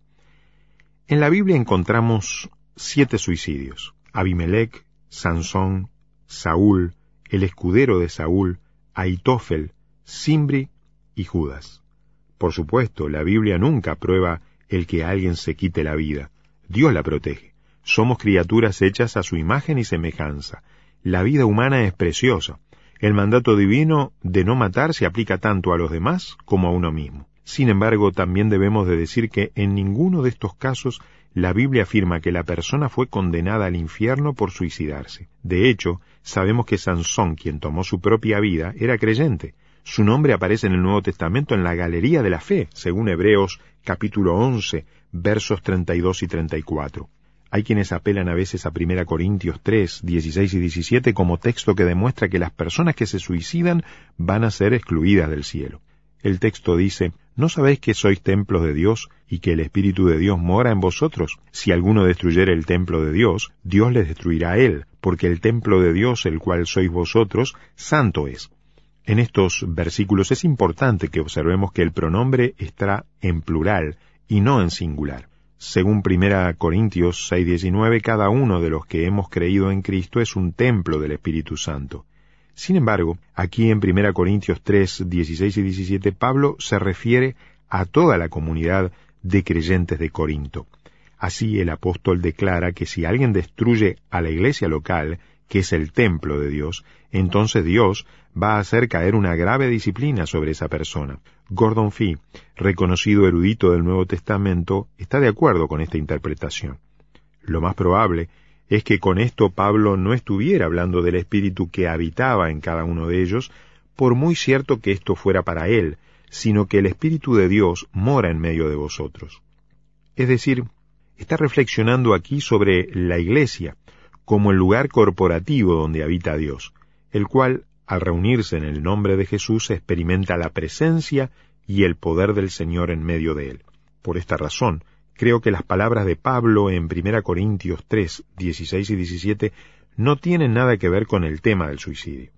En la Biblia encontramos siete suicidios: Abimelech, Sansón, Saúl, el escudero de Saúl, Aitófel, Zimbri y Judas. Por supuesto, la Biblia nunca aprueba el que alguien se quite la vida. Dios la protege. Somos criaturas hechas a su imagen y semejanza. La vida humana es preciosa. El mandato divino de no matar se aplica tanto a los demás como a uno mismo. Sin embargo, también debemos de decir que en ninguno de estos casos la Biblia afirma que la persona fue condenada al infierno por suicidarse. De hecho, sabemos que Sansón, quien tomó su propia vida, era creyente. Su nombre aparece en el Nuevo Testamento en la Galería de la Fe, según Hebreos capítulo once, versos treinta y dos y treinta y cuatro. Hay quienes apelan a veces a primera Corintios tres, dieciséis y diecisiete como texto que demuestra que las personas que se suicidan van a ser excluidas del cielo. El texto dice: ¿no sabéis que sois templos de Dios y que el Espíritu de Dios mora en vosotros? Si alguno destruyere el templo de Dios, Dios les destruirá a él, porque el templo de Dios, el cual sois vosotros, santo es. En estos versículos es importante que observemos que el pronombre está en plural y no en singular. Según primera Corintios seis diecinueve, cada uno de los que hemos creído en Cristo es un templo del Espíritu Santo. Sin embargo, aquí en primera Corintios tres, dieciséis y diecisiete, Pablo se refiere a toda la comunidad de creyentes de Corinto. Así el apóstol declara que si alguien destruye a la iglesia local, que es el templo de Dios, entonces Dios va a hacer caer una grave disciplina sobre esa persona. Gordon Fee, reconocido erudito del Nuevo Testamento, está de acuerdo con esta interpretación. Lo más probable es que con esto Pablo no estuviera hablando del espíritu que habitaba en cada uno de ellos, por muy cierto que esto fuera para él, sino que el Espíritu de Dios mora en medio de vosotros. Es decir, está reflexionando aquí sobre la iglesia, como el lugar corporativo donde habita Dios, el cual, al reunirse en el nombre de Jesús, experimenta la presencia y el poder del Señor en medio de él. Por esta razón, creo que las palabras de Pablo en primera Corintios tres, dieciséis y diecisiete no tienen nada que ver con el tema del suicidio.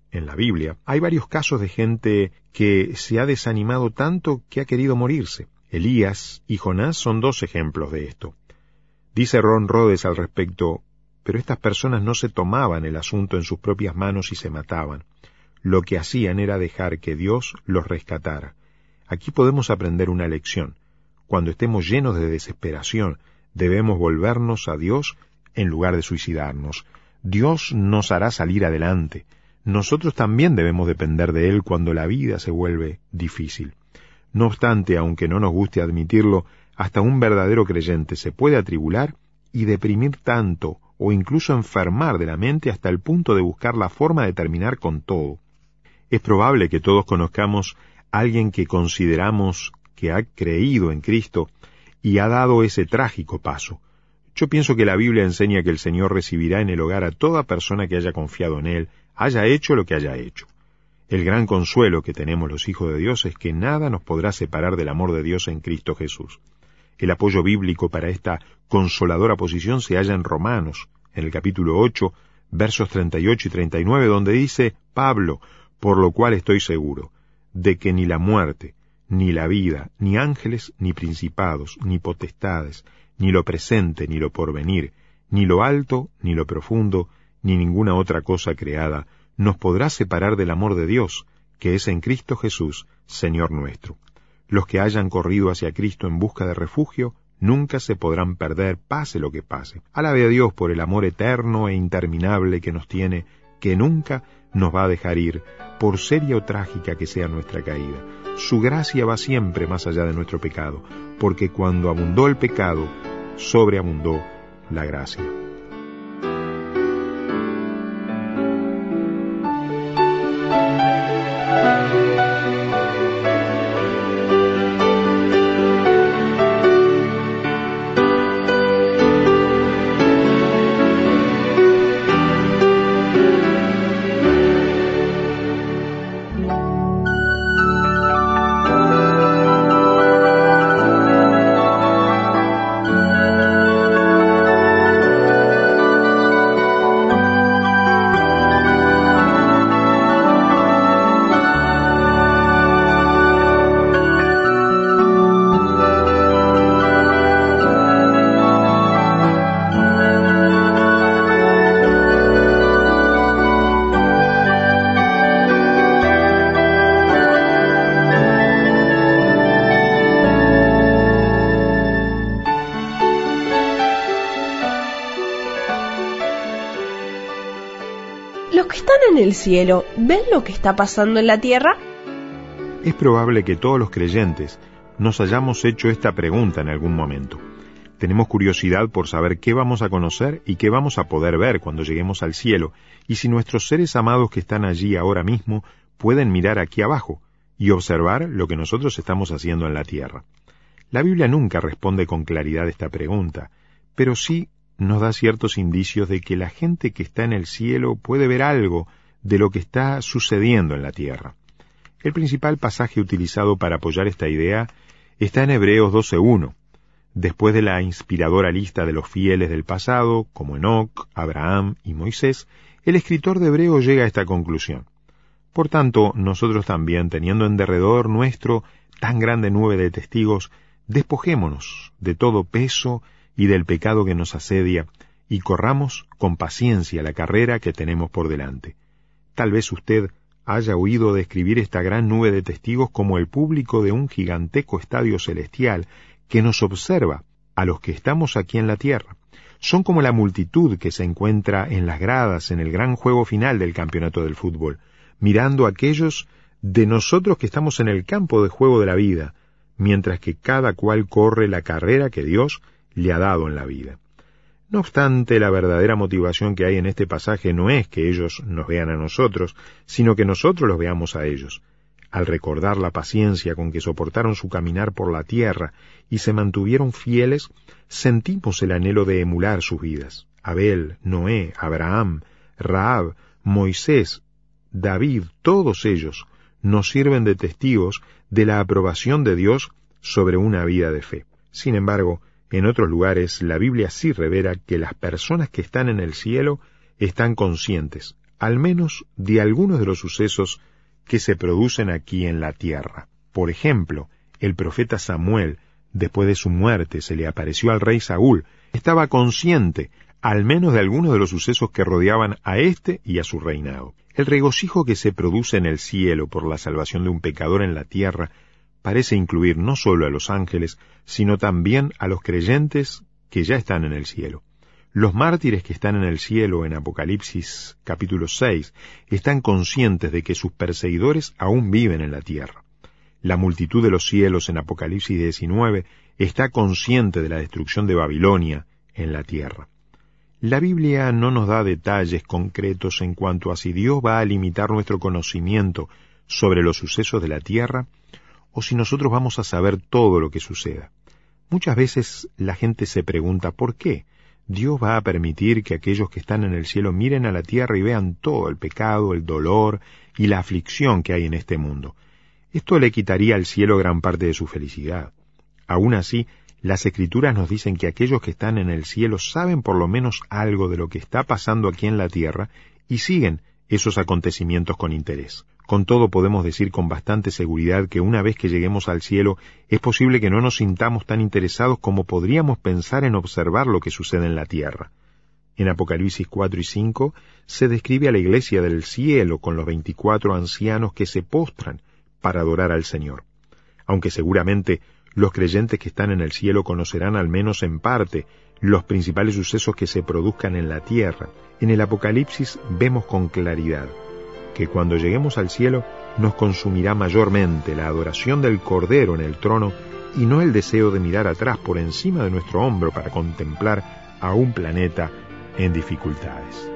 En la Biblia hay varios casos de gente que se ha desanimado tanto que ha querido morirse. Elías y Jonás son dos ejemplos de esto. Dice Ron Rhodes al respecto, pero estas personas no se tomaban el asunto en sus propias manos y se mataban. Lo que hacían era dejar que Dios los rescatara. Aquí podemos aprender una lección. Cuando estemos llenos de desesperación, debemos volvernos a Dios en lugar de suicidarnos. Dios nos hará salir adelante. Nosotros también debemos depender de Él cuando la vida se vuelve difícil. No obstante, aunque no nos guste admitirlo, hasta un verdadero creyente se puede atribular y deprimir tanto o incluso enfermar de la mente hasta el punto de buscar la forma de terminar con todo. Es probable que todos conozcamos a alguien que consideramos que ha creído en Cristo y ha dado ese trágico paso. Yo pienso que la Biblia enseña que el Señor recibirá en el hogar a toda persona que haya confiado en Él, haya hecho lo que haya hecho. El gran consuelo que tenemos los hijos de Dios es que nada nos podrá separar del amor de Dios en Cristo Jesús. El apoyo bíblico para esta consoladora posición se halla en Romanos, en el capítulo ocho, versos treinta y ocho y treinta y nueve, donde dice Pablo, por lo cual estoy seguro, de que ni la muerte, ni la vida, ni ángeles, ni principados, ni potestades, ni lo presente, ni lo porvenir, ni lo alto, ni lo profundo, ni ninguna otra cosa creada, nos podrá separar del amor de Dios, que es en Cristo Jesús, Señor nuestro. Los que hayan corrido hacia Cristo en busca de refugio, nunca se podrán perder, pase lo que pase. Alabe a Dios por el amor eterno e interminable que nos tiene, que nunca nos va a dejar ir, por seria o trágica que sea nuestra caída. Su gracia va siempre más allá de nuestro pecado, porque cuando abundó el pecado, sobreabundó la gracia. ¿Los que están en el cielo ven lo que está pasando en la tierra? Es probable que todos los creyentes nos hayamos hecho esta pregunta en algún momento. Tenemos curiosidad por saber qué vamos a conocer y qué vamos a poder ver cuando lleguemos al cielo, y si nuestros seres amados que están allí ahora mismo pueden mirar aquí abajo y observar lo que nosotros estamos haciendo en la tierra. La Biblia nunca responde con claridad esta pregunta, pero sí nos da ciertos indicios de que la gente que está en el cielo puede ver algo de lo que está sucediendo en la tierra. El principal pasaje utilizado para apoyar esta idea está en Hebreos doce uno. Después de la inspiradora lista de los fieles del pasado, como Enoc, Abraham y Moisés, el escritor de Hebreos llega a esta conclusión. Por tanto, nosotros también, teniendo en derredor nuestro tan grande nube de testigos, despojémonos de todo peso y del pecado que nos asedia, y corramos con paciencia la carrera que tenemos por delante. Tal vez usted haya oído describir esta gran nube de testigos como el público de un gigantesco estadio celestial que nos observa a los que estamos aquí en la tierra. Son como la multitud que se encuentra en las gradas en el gran juego final del campeonato del fútbol, mirando a aquellos de nosotros que estamos en el campo de juego de la vida, mientras que cada cual corre la carrera que Dios le ha dado en la vida. No obstante, la verdadera motivación que hay en este pasaje no es que ellos nos vean a nosotros, sino que nosotros los veamos a ellos. Al recordar la paciencia con que soportaron su caminar por la tierra y se mantuvieron fieles, sentimos el anhelo de emular sus vidas. Abel, Noé, Abraham, Rahab, Moisés, David, todos ellos nos sirven de testigos de la aprobación de Dios sobre una vida de fe. Sin embargo, en otros lugares la Biblia sí revela que las personas que están en el cielo están conscientes, al menos de algunos de los sucesos que se producen aquí en la tierra. Por ejemplo, el profeta Samuel, después de su muerte, se le apareció al rey Saúl. Estaba consciente, al menos de algunos de los sucesos que rodeaban a éste y a su reinado. El regocijo que se produce en el cielo por la salvación de un pecador en la tierra parece incluir no solo a los ángeles, sino también a los creyentes que ya están en el cielo. Los mártires que están en el cielo en Apocalipsis capítulo seis están conscientes de que sus perseguidores aún viven en la tierra. La multitud de los cielos en Apocalipsis diecinueve está consciente de la destrucción de Babilonia en la tierra. La Biblia no nos da detalles concretos en cuanto a si Dios va a limitar nuestro conocimiento sobre los sucesos de la tierra o si nosotros vamos a saber todo lo que suceda. Muchas veces la gente se pregunta ¿por qué Dios va a permitir que aquellos que están en el cielo miren a la tierra y vean todo el pecado, el dolor y la aflicción que hay en este mundo? Esto le quitaría al cielo gran parte de su felicidad. Aún así, las Escrituras nos dicen que aquellos que están en el cielo saben por lo menos algo de lo que está pasando aquí en la tierra y siguen esos acontecimientos con interés. Con todo, podemos decir con bastante seguridad que una vez que lleguemos al cielo, es posible que no nos sintamos tan interesados como podríamos pensar en observar lo que sucede en la tierra. En Apocalipsis cuatro y cinco se describe a la iglesia del cielo con los veinticuatro ancianos que se postran para adorar al Señor. Aunque seguramente los creyentes que están en el cielo conocerán al menos en parte los principales sucesos que se produzcan en la tierra, en el Apocalipsis vemos con claridad que cuando lleguemos al cielo nos consumirá mayormente la adoración del Cordero en el trono y no el deseo de mirar atrás por encima de nuestro hombro para contemplar a un planeta en dificultades.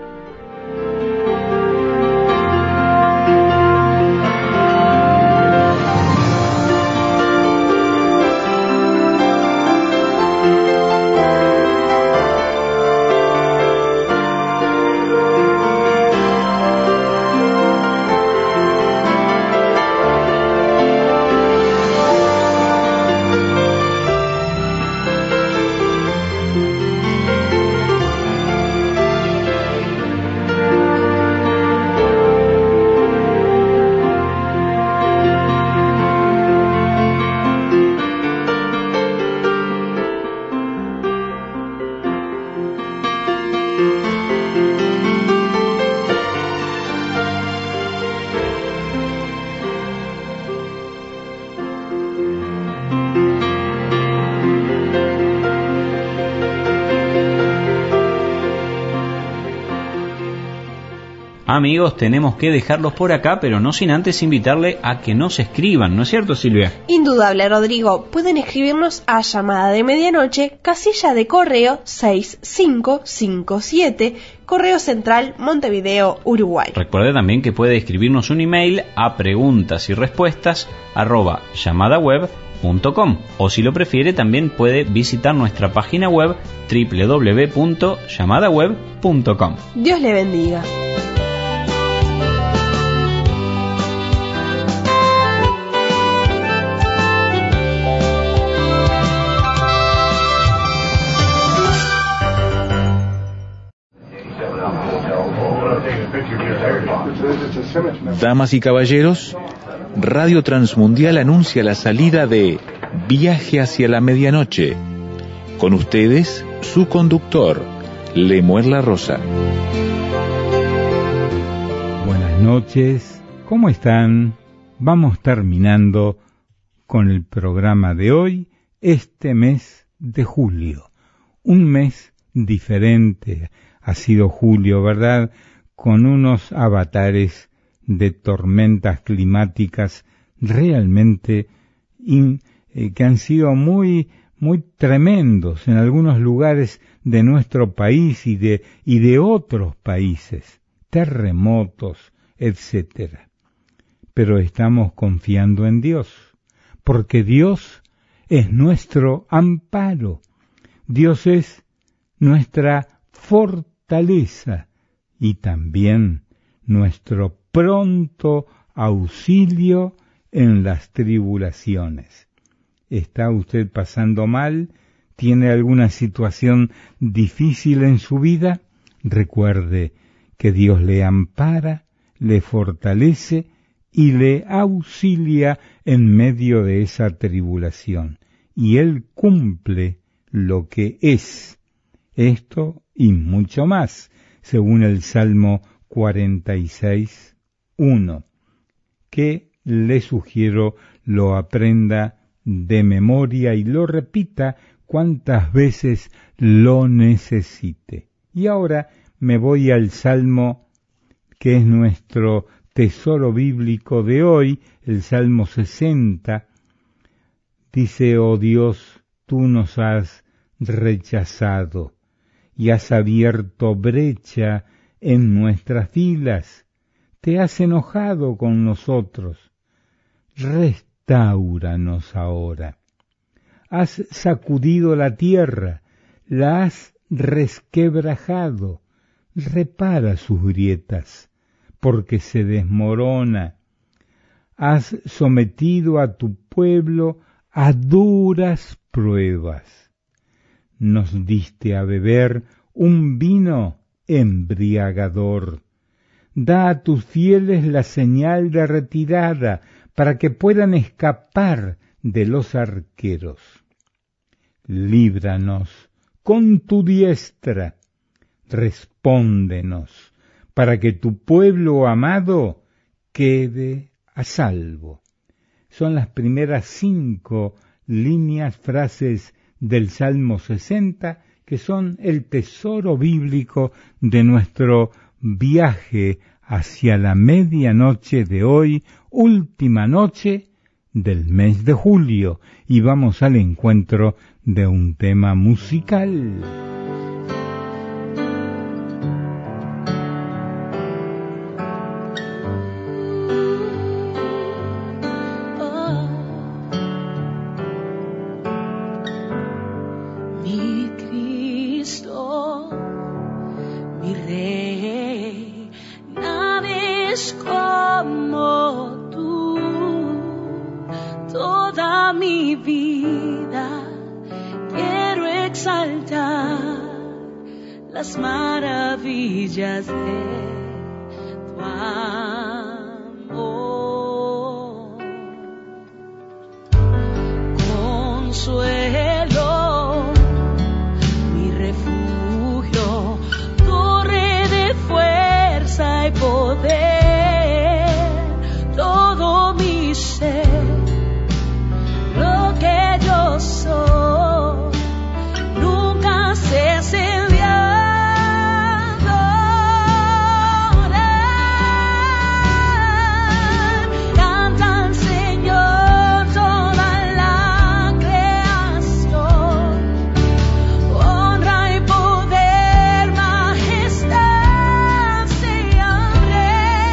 Amigos, tenemos que dejarlos por acá, pero no sin antes invitarle a que nos escriban, ¿no es cierto, Silvia? Indudable, Rodrigo. Pueden escribirnos a llamada de medianoche, casilla de correo seis cinco cinco siete, Correo Central, Montevideo, Uruguay. Recuerde también que puede escribirnos un email a preguntas y respuestas arroba llamadaweb punto com, o si lo prefiere también puede visitar nuestra página web doble u doble u doble u punto llamadaweb punto com. Dios le bendiga. Damas y caballeros, Radio Transmundial anuncia la salida de Viaje hacia la Medianoche. Con ustedes, su conductor, Lemuel La Rosa. Buenas noches, ¿cómo están? Vamos terminando con el programa de hoy, este mes de julio. Un mes diferente ha sido julio, ¿verdad? Con unos avatares de tormentas climáticas realmente in, eh, que han sido muy muy tremendos en algunos lugares de nuestro país y de y de otros países, terremotos, etcétera. Pero estamos confiando en Dios, porque Dios es nuestro amparo, Dios es nuestra fortaleza y también nuestro pronto auxilio en las tribulaciones. ¿Está usted pasando mal? ¿Tiene alguna situación difícil en su vida? Recuerde que Dios le ampara, le fortalece y le auxilia en medio de esa tribulación, y Él cumple lo que es. Esto y mucho más, según el Salmo cuarenta y seis, uno, que le sugiero lo aprenda de memoria y lo repita cuantas veces lo necesite. Y ahora me voy al Salmo que es nuestro tesoro bíblico de hoy, el Salmo sesenta. Dice: oh Dios, tú nos has rechazado y has abierto brecha en nuestras filas, te has enojado con nosotros, restáuranos ahora. Has sacudido la tierra, la has resquebrajado, repara sus grietas, porque se desmorona. Has sometido a tu pueblo a duras pruebas. Nos diste a beber un vino embriagador. Da a tus fieles la señal de retirada, para que puedan escapar de los arqueros. Líbranos con tu diestra, respóndenos, para que tu pueblo amado quede a salvo. Son las primeras cinco líneas, frases del Salmo sesenta, que son el tesoro bíblico de nuestro viaje hacia la medianoche de hoy, última noche del mes de julio, y vamos al encuentro de un tema musical. Las maravillas de tu amor. Consuelo, mi refugio, torre de fuerza y poder, todo mi ser, lo que yo soy, nunca cese. Honra y poder, majestad, se hambre.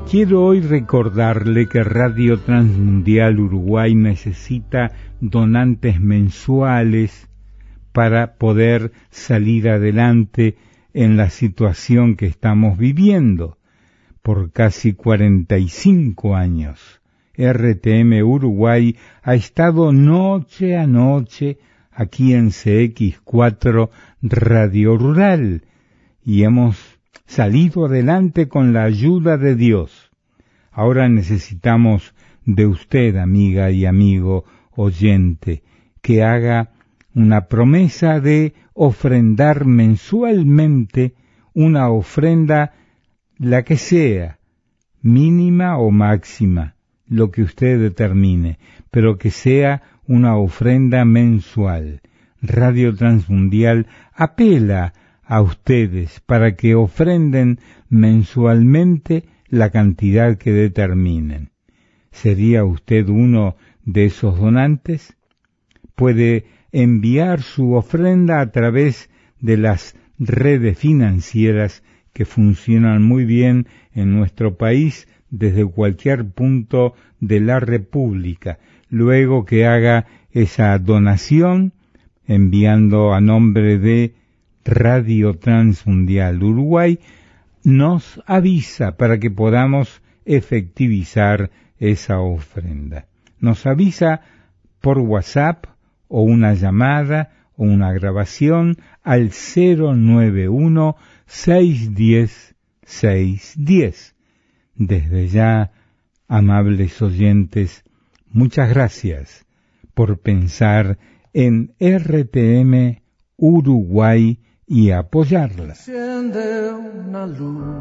quiero hoy recordarle que Radio Transmundial Uruguay necesita donantes mensuales para poder salir adelante en la situación que estamos viviendo. Por casi cuarenta y cinco años, R T M Uruguay ha estado noche a noche aquí en C X cuatro Radio Rural y hemos salido adelante con la ayuda de Dios. Ahora necesitamos de usted, amiga y amigo oyente, que haga una promesa de ofrendar mensualmente una ofrenda, la que sea, mínima o máxima, lo que usted determine, pero que sea una ofrenda mensual. Radio Transmundial apela a ustedes para que ofrenden mensualmente la cantidad que determinen. ¿Sería usted uno de esos donantes? Puede enviar su ofrenda a través de las redes financieras que funcionan muy bien en nuestro país desde cualquier punto de la República. Luego que haga esa donación, enviando a nombre de Radio Transmundial Uruguay, nos avisa para que podamos efectivizar esa ofrenda. Nos avisa por WhatsApp o una llamada o una grabación al cero nueve uno, seis uno cero, seis uno cero. Desde ya, amables oyentes, muchas gracias por pensar en R T M Uruguay y apoyarla. Enciende una luz,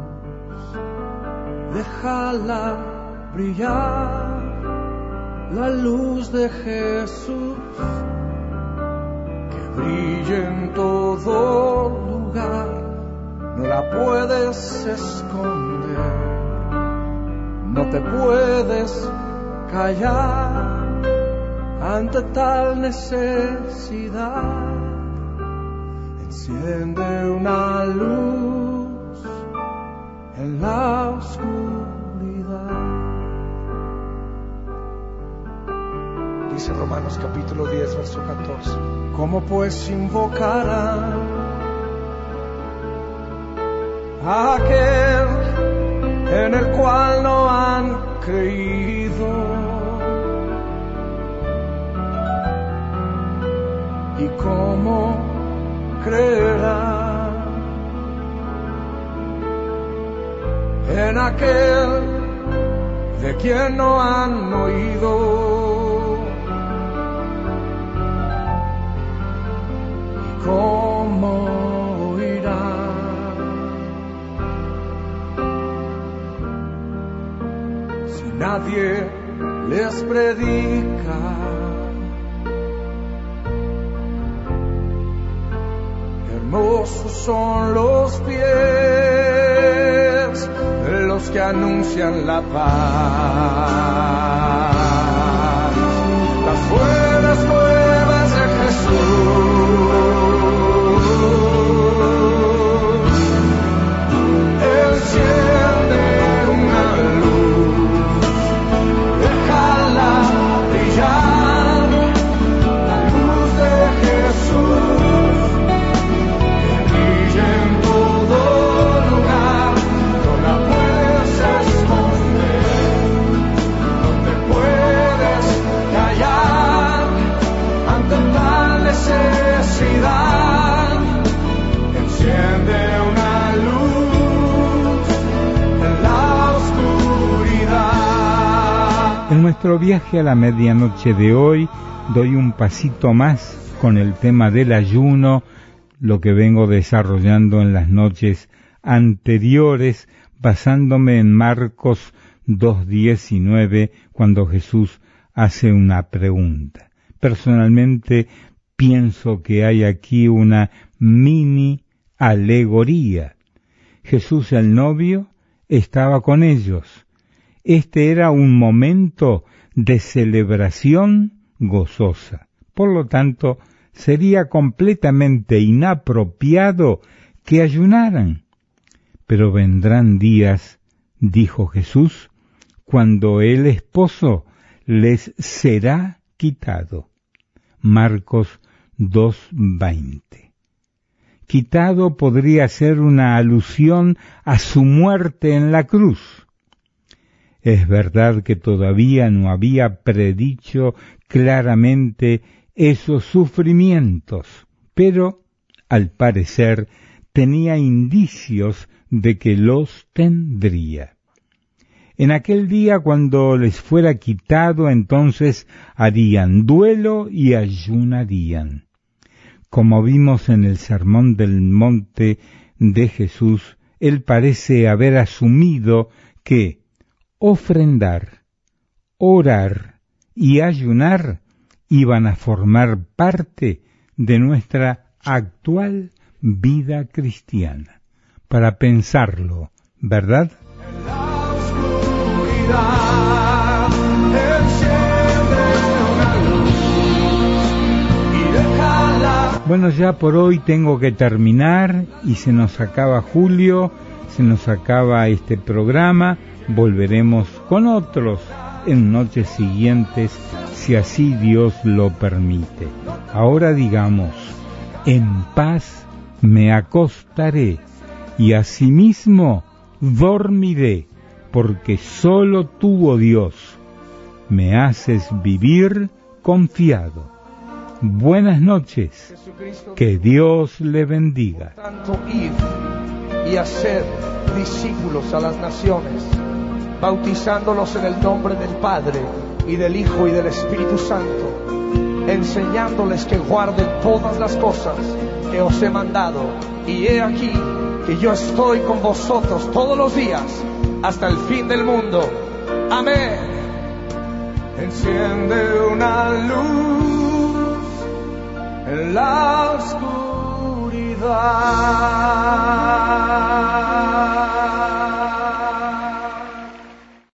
déjala brillar, la luz de Jesús, que brille en todo lugar, no la puedes esconder, no te puedes callar ante tal necesidad. Enciende una luz en la oscuridad. Dice Romanos capítulo diez, verso catorce. ¿Cómo pues invocarán a aquel en el cual no han creído? ¿Y cómo creerá en aquel de quien no han oído? ¿Y cómo oirá si nadie les predica? Hermosos son los pies de los que anuncian la paz, las buenas nuevas de Jesús. Enciende una luz, déjala brillar, la luz de Jesús. Enciende una luz en la oscuridad. En nuestro viaje a la medianoche de hoy doy un pasito más con el tema del ayuno, lo que vengo desarrollando en las noches anteriores, basándome en Marcos dos diecinueve, cuando Jesús hace una pregunta. Personalmente pienso que hay aquí una mini alegoría. Jesús el novio estaba con ellos. Este era un momento de celebración gozosa. Por lo tanto, sería completamente inapropiado que ayunaran. Pero vendrán días dijo Jesús, cuando el esposo les será quitado. Marcos dos veinte. Quitado podría ser una alusión a su muerte en la cruz. Es verdad que todavía no había predicho claramente esos sufrimientos, pero, al parecer, tenía indicios de que los tendría. En aquel día, cuando les fuera quitado, entonces harían duelo y ayunarían. Como vimos en el Sermón del Monte de Jesús, él parece haber asumido que ofrendar, orar y ayunar iban a formar parte de nuestra actual vida cristiana. Para pensarlo, ¿verdad? Bueno, ya por hoy tengo que terminar y se nos acaba julio, se nos acaba este programa. Volveremos con otros en noches siguientes, si así Dios lo permite. Ahora digamos, en paz me acostaré y asimismo dormiré, porque solo tú, oh Dios, me haces vivir confiado. Buenas noches, que Dios le bendiga. Tanto id y hacer discípulos a las naciones, bautizándolos en el nombre del Padre y del Hijo y del Espíritu Santo, enseñándoles que guarden todas las cosas que os he mandado. Y he aquí que yo estoy con vosotros todos los días hasta el fin del mundo. Amén. Enciende una luz en la oscuridad.